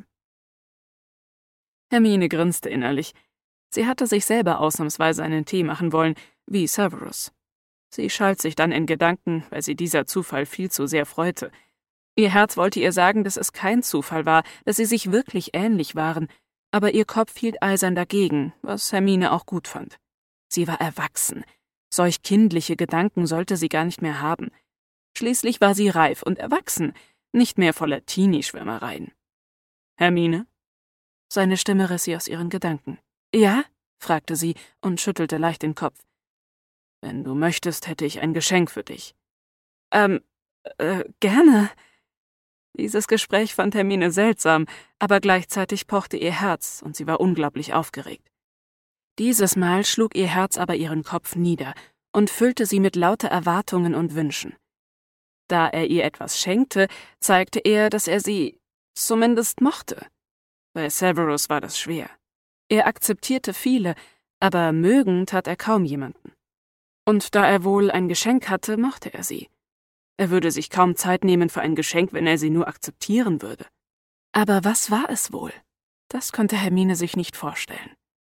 Hermine grinste innerlich. Sie hatte sich selber ausnahmsweise einen Tee machen wollen, wie Severus. Sie schalt sich dann in Gedanken, weil sie dieser Zufall viel zu sehr freute. Ihr Herz wollte ihr sagen, dass es kein Zufall war, dass sie sich wirklich ähnlich waren, aber ihr Kopf hielt eisern dagegen, was Hermine auch gut fand. Sie war erwachsen. Solch kindliche Gedanken sollte sie gar nicht mehr haben. Schließlich war sie reif und erwachsen, nicht mehr voller Teenie-Schwärmereien. »Hermine?« Seine Stimme riss sie aus ihren Gedanken. »Ja?« fragte sie und schüttelte leicht den Kopf. »Wenn du möchtest, hätte ich ein Geschenk für dich.« »Ähm, äh, gerne.« Dieses Gespräch fand Hermine seltsam, aber gleichzeitig pochte ihr Herz und sie war unglaublich aufgeregt. Dieses Mal schlug ihr Herz aber ihren Kopf nieder und füllte sie mit lauter Erwartungen und Wünschen. Da er ihr etwas schenkte, zeigte er, dass er sie zumindest mochte. Bei Severus war das schwer. Er akzeptierte viele, aber mögen tat er kaum jemanden. Und da er wohl ein Geschenk hatte, mochte er sie. Er würde sich kaum Zeit nehmen für ein Geschenk, wenn er sie nur akzeptieren würde. Aber was war es wohl? Das konnte Hermine sich nicht vorstellen.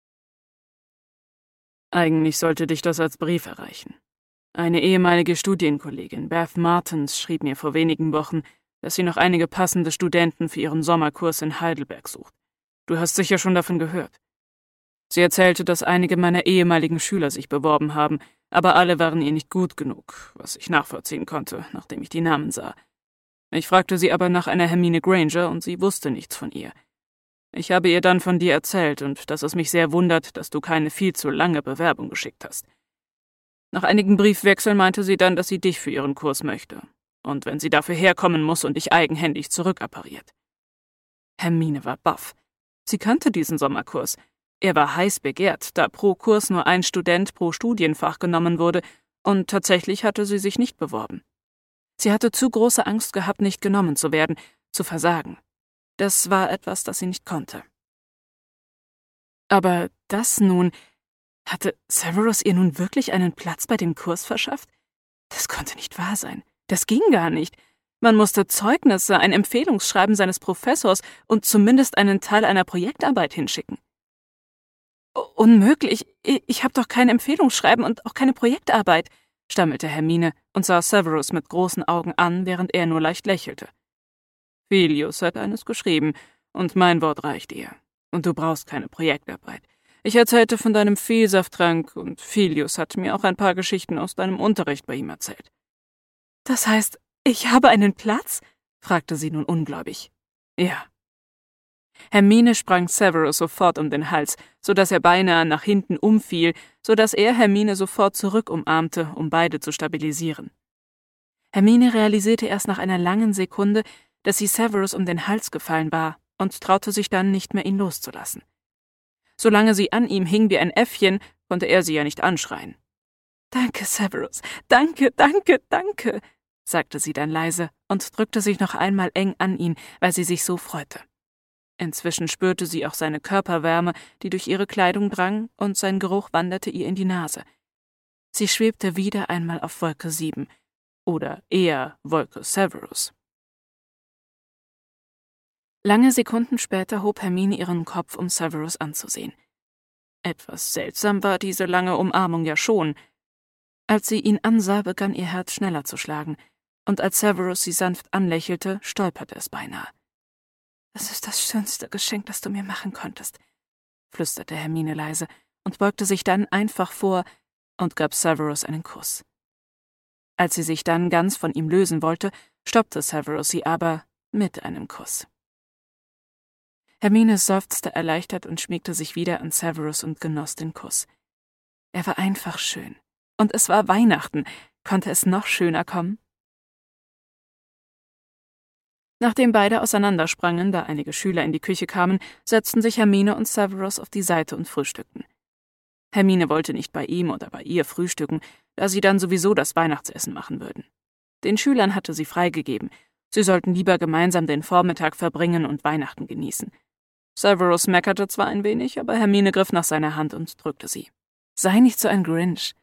Eigentlich sollte dich das als Brief erreichen. Eine ehemalige Studienkollegin, Beth Martens, schrieb mir vor wenigen Wochen, dass sie noch einige passende Studenten für ihren Sommerkurs in Heidelberg sucht. Du hast sicher schon davon gehört. Sie erzählte, dass einige meiner ehemaligen Schüler sich beworben haben, aber alle waren ihr nicht gut genug, was ich nachvollziehen konnte, nachdem ich die Namen sah. Ich fragte sie aber nach einer Hermine Granger und sie wusste nichts von ihr. Ich habe ihr dann von dir erzählt und dass es mich sehr wundert, dass du keine viel zu lange Bewerbung geschickt hast. Nach einigen Briefwechseln meinte sie dann, dass sie dich für ihren Kurs möchte. Und wenn sie dafür herkommen muss und dich eigenhändig zurückappariert. Hermine war baff. Sie kannte diesen Sommerkurs. Er war heiß begehrt, da pro Kurs nur ein Student pro Studienfach genommen wurde, und tatsächlich hatte sie sich nicht beworben. Sie hatte zu große Angst gehabt, nicht genommen zu werden, zu versagen. Das war etwas, das sie nicht konnte. Aber das nun, hatte Severus ihr nun wirklich einen Platz bei dem Kurs verschafft? Das konnte nicht wahr sein. Das ging gar nicht. Man musste Zeugnisse, ein Empfehlungsschreiben seines Professors und zumindest einen Teil einer Projektarbeit hinschicken. »Unmöglich, ich habe doch kein Empfehlungsschreiben und auch keine Projektarbeit«, stammelte Hermine und sah Severus mit großen Augen an, während er nur leicht lächelte. »Filius hat eines geschrieben, und mein Wort reicht ihr. Und du brauchst keine Projektarbeit. Ich erzählte von deinem Vielsafttrank, und Filius hat mir auch ein paar Geschichten aus deinem Unterricht bei ihm erzählt.« »Das heißt, ich habe einen Platz?« fragte sie nun ungläubig. »Ja.« Hermine sprang Severus sofort um den Hals, so dass er beinahe nach hinten umfiel, so dass er Hermine sofort zurück umarmte, um beide zu stabilisieren. Hermine realisierte erst nach einer langen Sekunde, dass sie Severus um den Hals gefallen war und traute sich dann nicht mehr, ihn loszulassen. Solange sie an ihm hing wie ein Äffchen, konnte er sie ja nicht anschreien. »Danke, Severus, danke, danke, danke«, sagte sie dann leise und drückte sich noch einmal eng an ihn, weil sie sich so freute. Inzwischen spürte sie auch seine Körperwärme, die durch ihre Kleidung drang, und sein Geruch wanderte ihr in die Nase. Sie schwebte wieder einmal auf Wolke sieben, oder eher Wolke Severus. Lange Sekunden später hob Hermine ihren Kopf, um Severus anzusehen. Etwas seltsam war diese lange Umarmung ja schon. Als sie ihn ansah, begann ihr Herz schneller zu schlagen, und als Severus sie sanft anlächelte, stolperte es beinahe. »Das ist das schönste Geschenk, das du mir machen konntest«, flüsterte Hermine leise und beugte sich dann einfach vor und gab Severus einen Kuss. Als sie sich dann ganz von ihm lösen wollte, stoppte Severus sie aber mit einem Kuss. Hermine seufzte erleichtert und schmiegte sich wieder an Severus und genoss den Kuss. Er war einfach schön. Und es war Weihnachten. Konnte es noch schöner kommen? Nachdem beide auseinandersprangen, da einige Schüler in die Küche kamen, setzten sich Hermine und Severus auf die Seite und frühstückten. Hermine wollte nicht bei ihm oder bei ihr frühstücken, da sie dann sowieso das Weihnachtsessen machen würden. Den Schülern hatte sie freigegeben. Sie sollten lieber gemeinsam den Vormittag verbringen und Weihnachten genießen. Severus meckerte zwar ein wenig, aber Hermine griff nach seiner Hand und drückte sie. »Sei nicht so ein Grinch.«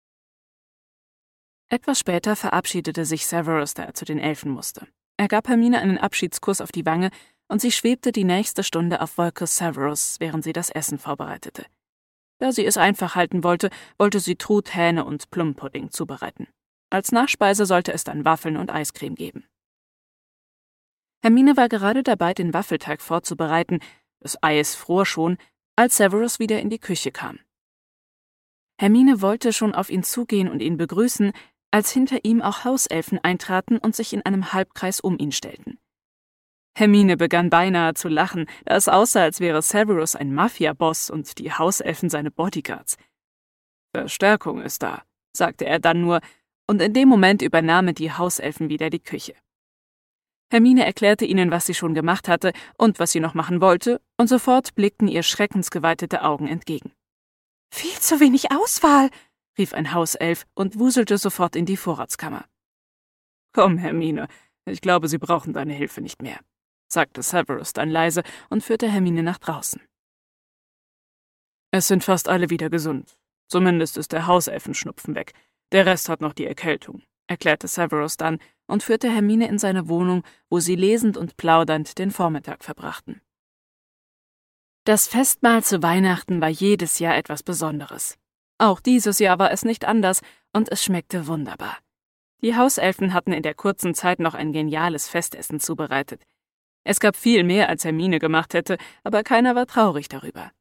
Etwas später verabschiedete sich Severus, da er zu den Elfen musste. Er gab Hermine einen Abschiedskuss auf die Wange, und sie schwebte die nächste Stunde auf Wolke Severus, während sie das Essen vorbereitete. Da sie es einfach halten wollte, wollte sie Truthähne und Plumpudding zubereiten. Als Nachspeise sollte es dann Waffeln und Eiscreme geben. Hermine war gerade dabei, den Waffelteig vorzubereiten, das Eis fror schon, als Severus wieder in die Küche kam. Hermine wollte schon auf ihn zugehen und ihn begrüßen, als hinter ihm auch Hauselfen eintraten und sich in einem Halbkreis um ihn stellten. Hermine begann beinahe zu lachen, da es aussah, als wäre Severus ein Mafia-Boss und die Hauselfen seine Bodyguards. »Verstärkung ist da«, sagte er dann nur, und in dem Moment übernahmen die Hauselfen wieder die Küche. Hermine erklärte ihnen, was sie schon gemacht hatte und was sie noch machen wollte, und sofort blickten ihr schreckensgeweitete Augen entgegen. »Viel zu wenig Auswahl«, rief ein Hauself und wuselte sofort in die Vorratskammer. »Komm, Hermine, ich glaube, Sie brauchen deine Hilfe nicht mehr«, sagte Severus dann leise und führte Hermine nach draußen. »Es sind fast alle wieder gesund. Zumindest ist der Hauselfenschnupfen weg. Der Rest hat noch die Erkältung«, erklärte Severus dann und führte Hermine in seine Wohnung, wo sie lesend und plaudernd den Vormittag verbrachten. Das Festmahl zu Weihnachten war jedes Jahr etwas Besonderes. Auch dieses Jahr war es nicht anders, und es schmeckte wunderbar. Die Hauselfen hatten in der kurzen Zeit noch ein geniales Festessen zubereitet. Es gab viel mehr, als Hermine gemacht hätte, aber keiner war traurig darüber.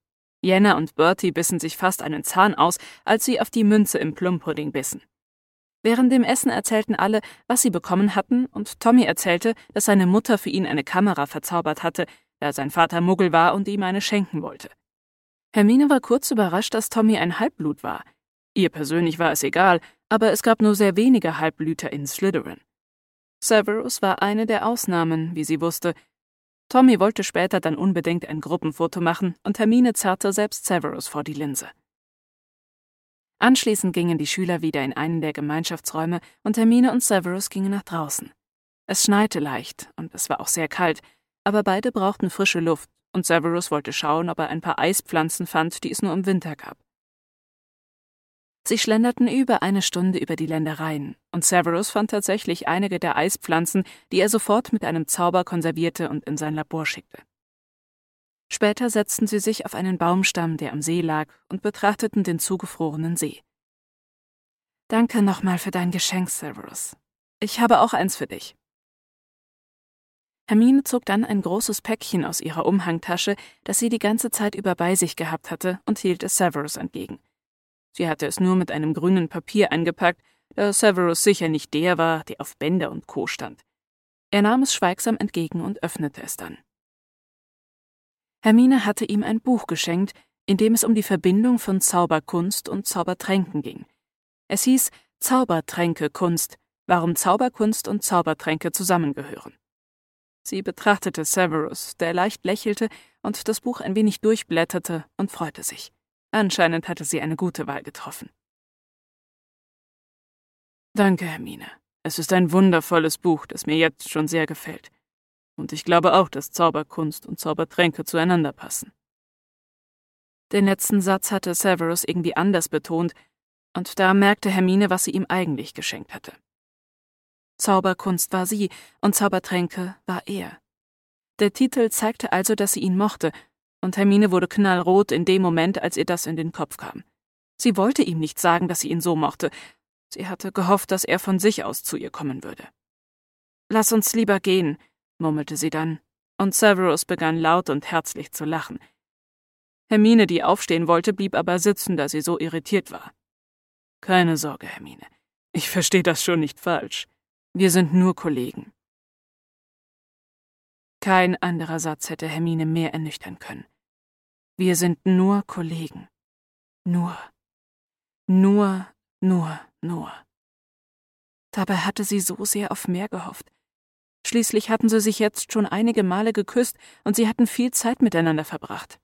Jenna und Bertie bissen sich fast einen Zahn aus, als sie auf die Münze im Plumpudding bissen. Während dem Essen erzählten alle, was sie bekommen hatten, und Tommy erzählte, dass seine Mutter für ihn eine Kamera verzaubert hatte, da sein Vater Muggel war und ihm eine schenken wollte. Hermine war kurz überrascht, dass Tommy ein Halbblut war. Ihr persönlich war es egal, aber es gab nur sehr wenige Halbblüter in Slytherin. Severus war eine der Ausnahmen, wie sie wusste. Tommy wollte später dann unbedingt ein Gruppenfoto machen und Hermine zerrte selbst Severus vor die Linse. Anschließend gingen die Schüler wieder in einen der Gemeinschaftsräume und Hermine und Severus gingen nach draußen. Es schneite leicht und es war auch sehr kalt, aber beide brauchten frische Luft und Severus wollte schauen, ob er ein paar Eispflanzen fand, die es nur im Winter gab. Sie schlenderten über eine Stunde über die Ländereien und Severus fand tatsächlich einige der Eispflanzen, die er sofort mit einem Zauber konservierte und in sein Labor schickte. Später setzten sie sich auf einen Baumstamm, der am See lag, und betrachteten den zugefrorenen See. »Danke nochmal für dein Geschenk, Severus. Ich habe auch eins für dich.« Hermine zog dann ein großes Päckchen aus ihrer Umhangtasche, das sie die ganze Zeit über bei sich gehabt hatte, und hielt es Severus entgegen. Sie hatte es nur mit einem grünen Papier eingepackt, da Severus sicher nicht der war, der auf Bänder und Co. stand. Er nahm es schweigsam entgegen und öffnete es dann. Hermine hatte ihm ein Buch geschenkt, in dem es um die Verbindung von Zauberkunst und Zaubertränken ging. Es hieß Zaubertränkekunst, warum Zauberkunst und Zaubertränke zusammengehören. Sie betrachtete Severus, der leicht lächelte und das Buch ein wenig durchblätterte und freute sich. Anscheinend hatte sie eine gute Wahl getroffen. »Danke, Hermine. Es ist ein wundervolles Buch, das mir jetzt schon sehr gefällt. Und ich glaube auch, dass Zauberkunst und Zaubertränke zueinander passen.« Den letzten Satz hatte Severus irgendwie anders betont, und da merkte Hermine, was sie ihm eigentlich geschenkt hatte. Zauberkunst war sie und Zaubertränke war er. Der Titel zeigte also, dass sie ihn mochte, und Hermine wurde knallrot in dem Moment, als ihr das in den Kopf kam. Sie wollte ihm nicht sagen, dass sie ihn so mochte. Sie hatte gehofft, dass er von sich aus zu ihr kommen würde. »Lass uns lieber gehen«, murmelte sie dann, und Severus begann laut und herzlich zu lachen. Hermine, die aufstehen wollte, blieb aber sitzen, da sie so irritiert war. »Keine Sorge, Hermine. Ich verstehe das schon nicht falsch. Wir sind nur Kollegen.« Kein anderer Satz hätte Hermine mehr ernüchtern können. Wir sind nur Kollegen. Nur. Nur, nur, nur. Dabei hatte sie so sehr auf mehr gehofft. Schließlich hatten sie sich jetzt schon einige Male geküsst und sie hatten viel Zeit miteinander verbracht.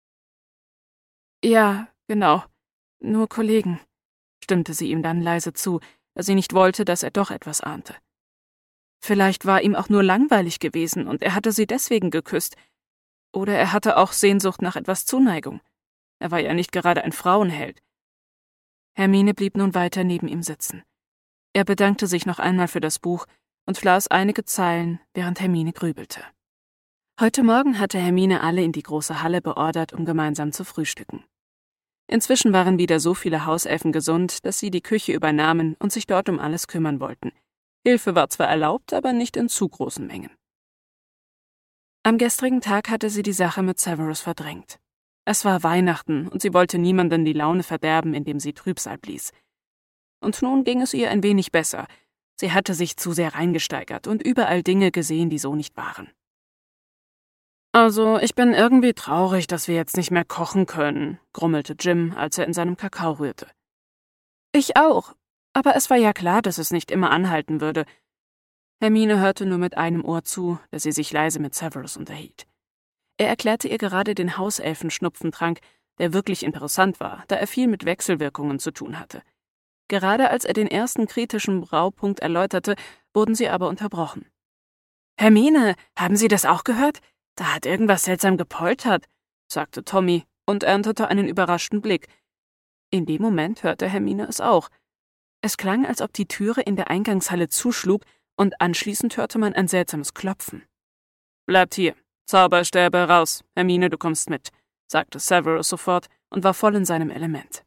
»Ja, genau, nur Kollegen«, stimmte sie ihm dann leise zu, da sie nicht wollte, dass er doch etwas ahnte. Vielleicht war ihm auch nur langweilig gewesen und er hatte sie deswegen geküsst. Oder er hatte auch Sehnsucht nach etwas Zuneigung. Er war ja nicht gerade ein Frauenheld. Hermine blieb nun weiter neben ihm sitzen. Er bedankte sich noch einmal für das Buch und las einige Zeilen, während Hermine grübelte. Heute Morgen hatte Hermine alle in die große Halle beordert, um gemeinsam zu frühstücken. Inzwischen waren wieder so viele Hauselfen gesund, dass sie die Küche übernahmen und sich dort um alles kümmern wollten. Hilfe war zwar erlaubt, aber nicht in zu großen Mengen. Am gestrigen Tag hatte sie die Sache mit Severus verdrängt. Es war Weihnachten und sie wollte niemanden die Laune verderben, indem sie Trübsal blies. Und nun ging es ihr ein wenig besser. Sie hatte sich zu sehr reingesteigert und überall Dinge gesehen, die so nicht waren. »Also, ich bin irgendwie traurig, dass wir jetzt nicht mehr kochen können«, grummelte Jim, als er in seinem Kakao rührte. »Ich auch, aber es war ja klar, dass es nicht immer anhalten würde.« Hermine hörte nur mit einem Ohr zu, da sie sich leise mit Severus unterhielt. Er erklärte ihr gerade den Hauselfenschnupfentrank, der wirklich interessant war, da er viel mit Wechselwirkungen zu tun hatte. Gerade als er den ersten kritischen Braupunkt erläuterte, wurden sie aber unterbrochen. »Hermine, haben Sie das auch gehört? Da hat irgendwas seltsam gepoltert«, sagte Tommy und erntete einen überraschten Blick. In dem Moment hörte Hermine es auch. Es klang, als ob die Türe in der Eingangshalle zuschlug, und anschließend hörte man ein seltsames Klopfen. »Bleibt hier. Zauberstäbe raus. Hermine, du kommst mit«, sagte Severus sofort und war voll in seinem Element.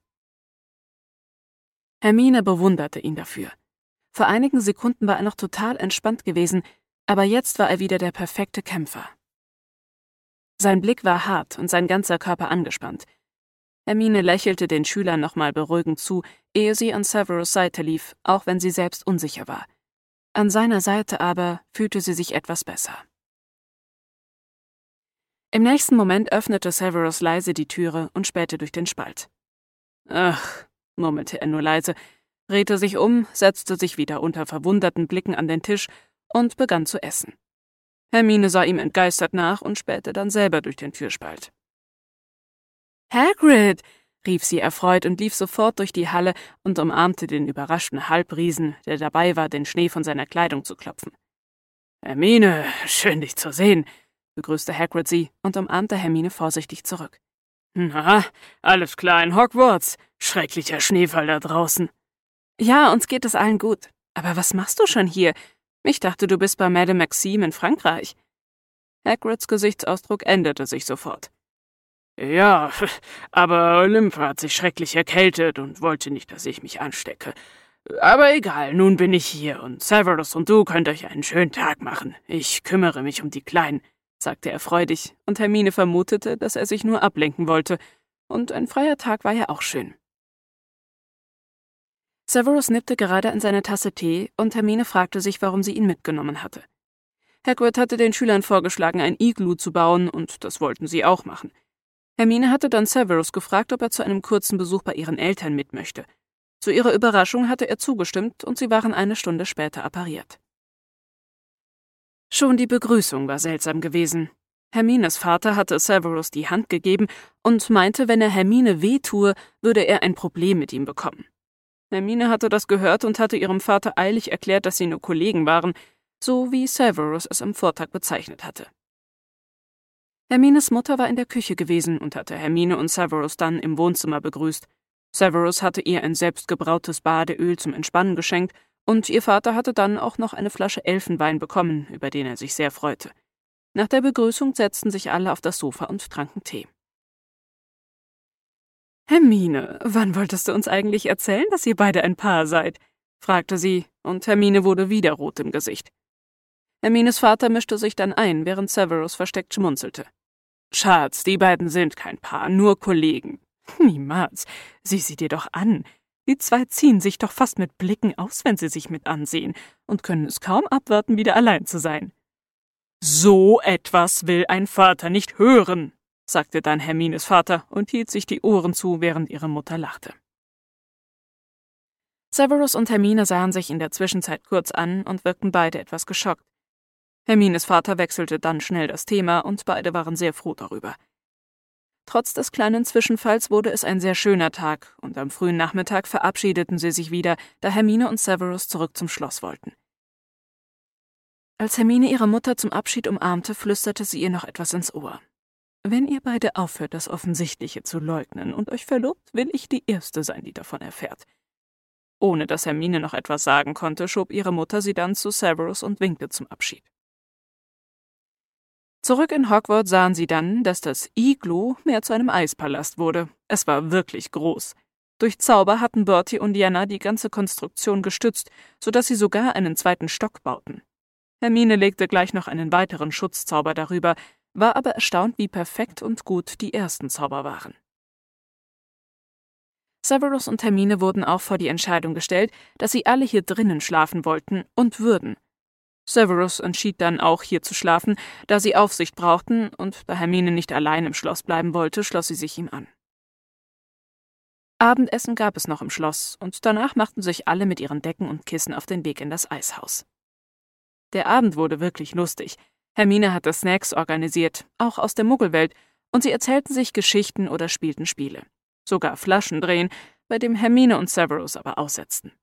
Hermine bewunderte ihn dafür. Vor einigen Sekunden war er noch total entspannt gewesen, aber jetzt war er wieder der perfekte Kämpfer. Sein Blick war hart und sein ganzer Körper angespannt. Hermine lächelte den Schülern nochmal beruhigend zu, ehe sie an Severus' Seite lief, auch wenn sie selbst unsicher war. An seiner Seite aber fühlte sie sich etwas besser. Im nächsten Moment öffnete Severus leise die Türe und spähte durch den Spalt. »Ach«, murmelte er nur leise, drehte sich um, setzte sich wieder unter verwunderten Blicken an den Tisch und begann zu essen. Hermine sah ihm entgeistert nach und spähte dann selber durch den Türspalt. »Hagrid«, rief sie erfreut und lief sofort durch die Halle und umarmte den überraschten Halbriesen, der dabei war, den Schnee von seiner Kleidung zu klopfen. »Hermine, schön dich zu sehen«, begrüßte Hagrid sie und umarmte Hermine vorsichtig zurück. »Na, alles klar in Hogwarts. Schrecklicher Schneefall da draußen.« »Ja, uns geht es allen gut. Aber was machst du schon hier? Ich dachte, du bist bei Madame Maxime in Frankreich.« Hagrids Gesichtsausdruck änderte sich sofort. »Ja, aber Olympia hat sich schrecklich erkältet und wollte nicht, dass ich mich anstecke. Aber egal, nun bin ich hier und Severus und du könnt euch einen schönen Tag machen. Ich kümmere mich um die Kleinen«, sagte er freudig, und Hermine vermutete, dass er sich nur ablenken wollte, und ein freier Tag war ja auch schön. Severus nippte gerade an seiner Tasse Tee, und Hermine fragte sich, warum sie ihn mitgenommen hatte. Hagrid hatte den Schülern vorgeschlagen, ein Igloo zu bauen, und das wollten sie auch machen. Hermine hatte dann Severus gefragt, ob er zu einem kurzen Besuch bei ihren Eltern mit möchte. Zu ihrer Überraschung hatte er zugestimmt, und sie waren eine Stunde später appariert. Schon die Begrüßung war seltsam gewesen. Hermines Vater hatte Severus die Hand gegeben und meinte, wenn er Hermine wehtue, würde er ein Problem mit ihm bekommen. Hermine hatte das gehört und hatte ihrem Vater eilig erklärt, dass sie nur Kollegen waren, so wie Severus es am Vortag bezeichnet hatte. Hermines Mutter war in der Küche gewesen und hatte Hermine und Severus dann im Wohnzimmer begrüßt. Severus hatte ihr ein selbstgebrautes Badeöl zum Entspannen geschenkt, und ihr Vater hatte dann auch noch eine Flasche Elfenwein bekommen, über den er sich sehr freute. Nach der Begrüßung setzten sich alle auf das Sofa und tranken Tee. »Hermine, wann wolltest du uns eigentlich erzählen, dass ihr beide ein Paar seid?« fragte sie, und Hermine wurde wieder rot im Gesicht. Hermines Vater mischte sich dann ein, während Severus versteckt schmunzelte. »Schatz, die beiden sind kein Paar, nur Kollegen.« »Niemals. Sieh sie dir doch an. Die zwei ziehen sich doch fast mit Blicken aus, wenn sie sich mit ansehen, und können es kaum abwarten, wieder allein zu sein.« »So etwas will ein Vater nicht hören«, sagte dann Hermines Vater und hielt sich die Ohren zu, während ihre Mutter lachte. Severus und Hermine sahen sich in der Zwischenzeit kurz an und wirkten beide etwas geschockt. Hermines Vater wechselte dann schnell das Thema und beide waren sehr froh darüber. Trotz des kleinen Zwischenfalls wurde es ein sehr schöner Tag, und am frühen Nachmittag verabschiedeten sie sich wieder, da Hermine und Severus zurück zum Schloss wollten. Als Hermine ihre Mutter zum Abschied umarmte, flüsterte sie ihr noch etwas ins Ohr. »Wenn ihr beide aufhört, das Offensichtliche zu leugnen und euch verlobt, will ich die Erste sein, die davon erfährt.« Ohne dass Hermine noch etwas sagen konnte, schob ihre Mutter sie dann zu Severus und winkte zum Abschied. Zurück in Hogwarts sahen sie dann, dass das Igloo mehr zu einem Eispalast wurde. Es war wirklich groß. Durch Zauber hatten Bertie und Diana die ganze Konstruktion gestützt, sodass sie sogar einen zweiten Stock bauten. Hermine legte gleich noch einen weiteren Schutzzauber darüber, war aber erstaunt, wie perfekt und gut die ersten Zauber waren. Severus und Hermine wurden auch vor die Entscheidung gestellt, dass sie alle hier drinnen schlafen wollten und würden. Severus entschied dann auch hier zu schlafen, da sie Aufsicht brauchten, und da Hermine nicht allein im Schloss bleiben wollte, schloss sie sich ihm an. Abendessen gab es noch im Schloss, und danach machten sich alle mit ihren Decken und Kissen auf den Weg in das Eishaus. Der Abend wurde wirklich lustig. Hermine hatte Snacks organisiert, auch aus der Muggelwelt, und sie erzählten sich Geschichten oder spielten Spiele. Sogar Flaschendrehen, bei dem Hermine und Severus aber aussetzten.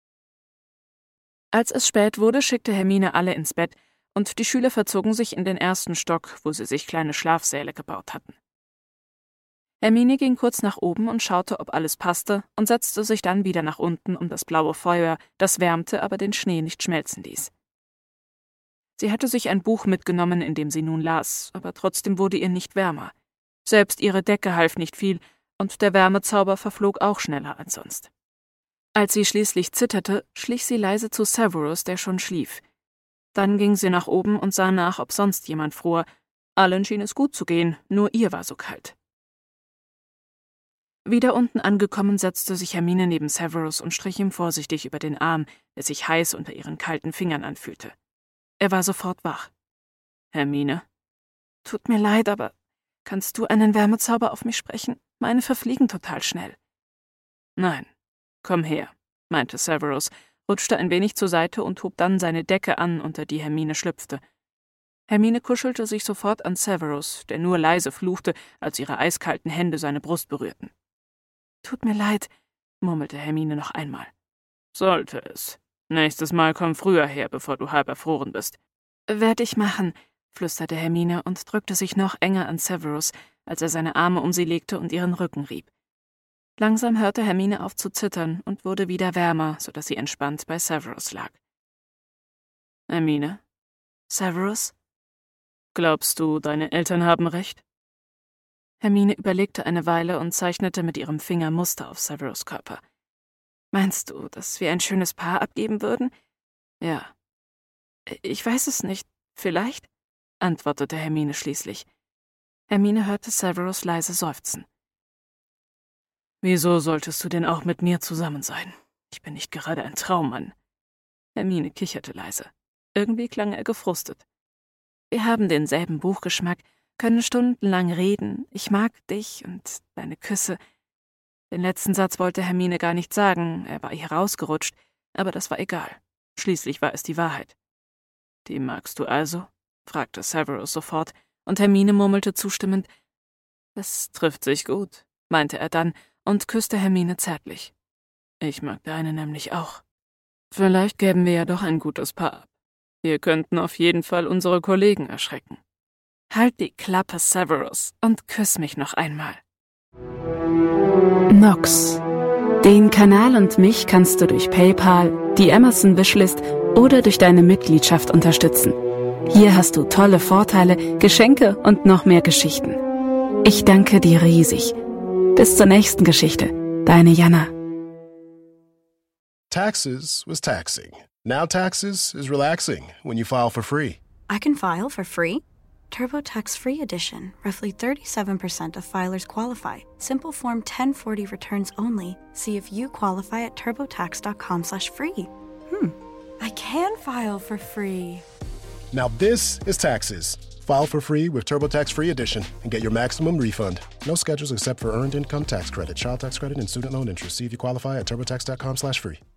Als es spät wurde, schickte Hermine alle ins Bett, und die Schüler verzogen sich in den ersten Stock, wo sie sich kleine Schlafsäle gebaut hatten. Hermine ging kurz nach oben und schaute, ob alles passte, und setzte sich dann wieder nach unten um das blaue Feuer, das wärmte, aber den Schnee nicht schmelzen ließ. Sie hatte sich ein Buch mitgenommen, in dem sie nun las, aber trotzdem wurde ihr nicht wärmer. Selbst ihre Decke half nicht viel, und der Wärmezauber verflog auch schneller als sonst. Als sie schließlich zitterte, schlich sie leise zu Severus, der schon schlief. Dann ging sie nach oben und sah nach, ob sonst jemand fror. Allen schien es gut zu gehen, nur ihr war so kalt. Wieder unten angekommen, setzte sich Hermine neben Severus und strich ihm vorsichtig über den Arm, der sich heiß unter ihren kalten Fingern anfühlte. Er war sofort wach. »Hermine?« »Tut mir leid, aber kannst du einen Wärmezauber auf mich sprechen? Meine verfliegen total schnell.« »Nein, komm her«, meinte Severus, rutschte ein wenig zur Seite und hob dann seine Decke an, unter die Hermine schlüpfte. Hermine kuschelte sich sofort an Severus, der nur leise fluchte, als ihre eiskalten Hände seine Brust berührten. »Tut mir leid«, murmelte Hermine noch einmal. »Sollte es. Nächstes Mal komm früher her, bevor du halb erfroren bist.« »Werd ich machen«, flüsterte Hermine und drückte sich noch enger an Severus, als er seine Arme um sie legte und ihren Rücken rieb. Langsam hörte Hermine auf zu zittern und wurde wieder wärmer, so dass sie entspannt bei Severus lag. »Hermine? Severus? Glaubst du, deine Eltern haben recht?« Hermine überlegte eine Weile und zeichnete mit ihrem Finger Muster auf Severus' Körper. »Meinst du, dass wir ein schönes Paar abgeben würden?« »Ja.« »Ich weiß es nicht. Vielleicht?«, antwortete Hermine schließlich. Hermine hörte Severus leise seufzen. »Wieso solltest du denn auch mit mir zusammen sein? Ich bin nicht gerade ein Traummann.« Hermine kicherte leise. Irgendwie klang er gefrustet. »Wir haben denselben Buchgeschmack, können stundenlang reden. Ich mag dich und deine Küsse.« Den letzten Satz wollte Hermine gar nicht sagen, er war ihr rausgerutscht, aber das war egal. Schließlich war es die Wahrheit. »Die magst du also?« fragte Severus sofort, und Hermine murmelte zustimmend. »Das trifft sich gut«, meinte er dann und küsste Hermine zärtlich. »Ich mag deine nämlich auch. Vielleicht gäben wir ja doch ein gutes Paar ab. Wir könnten auf jeden Fall unsere Kollegen erschrecken.« »Halt die Klappe, Severus, und küss mich noch einmal.« Nox. Den Kanal und mich kannst du durch PayPal, die Amazon-Wishlist oder durch deine Mitgliedschaft unterstützen. Hier hast du tolle Vorteile, Geschenke und noch mehr Geschichten. Ich danke dir riesig. Bis zur nächsten Geschichte. Deine Jana. Taxes was taxing. Now taxes is relaxing when you file for free. I can file for free? TurboTax Free Edition. Roughly thirty-seven percent of filers qualify. Simple Form ten forty returns only. See if you qualify at turbotax.com slash free. Hmm, I can file for free. Now this is taxes. File for free with TurboTax Free Edition and get your maximum refund. No schedules except for earned income tax credit, child tax credit, and student loan interest. See if you qualify at turbotax.com slash free.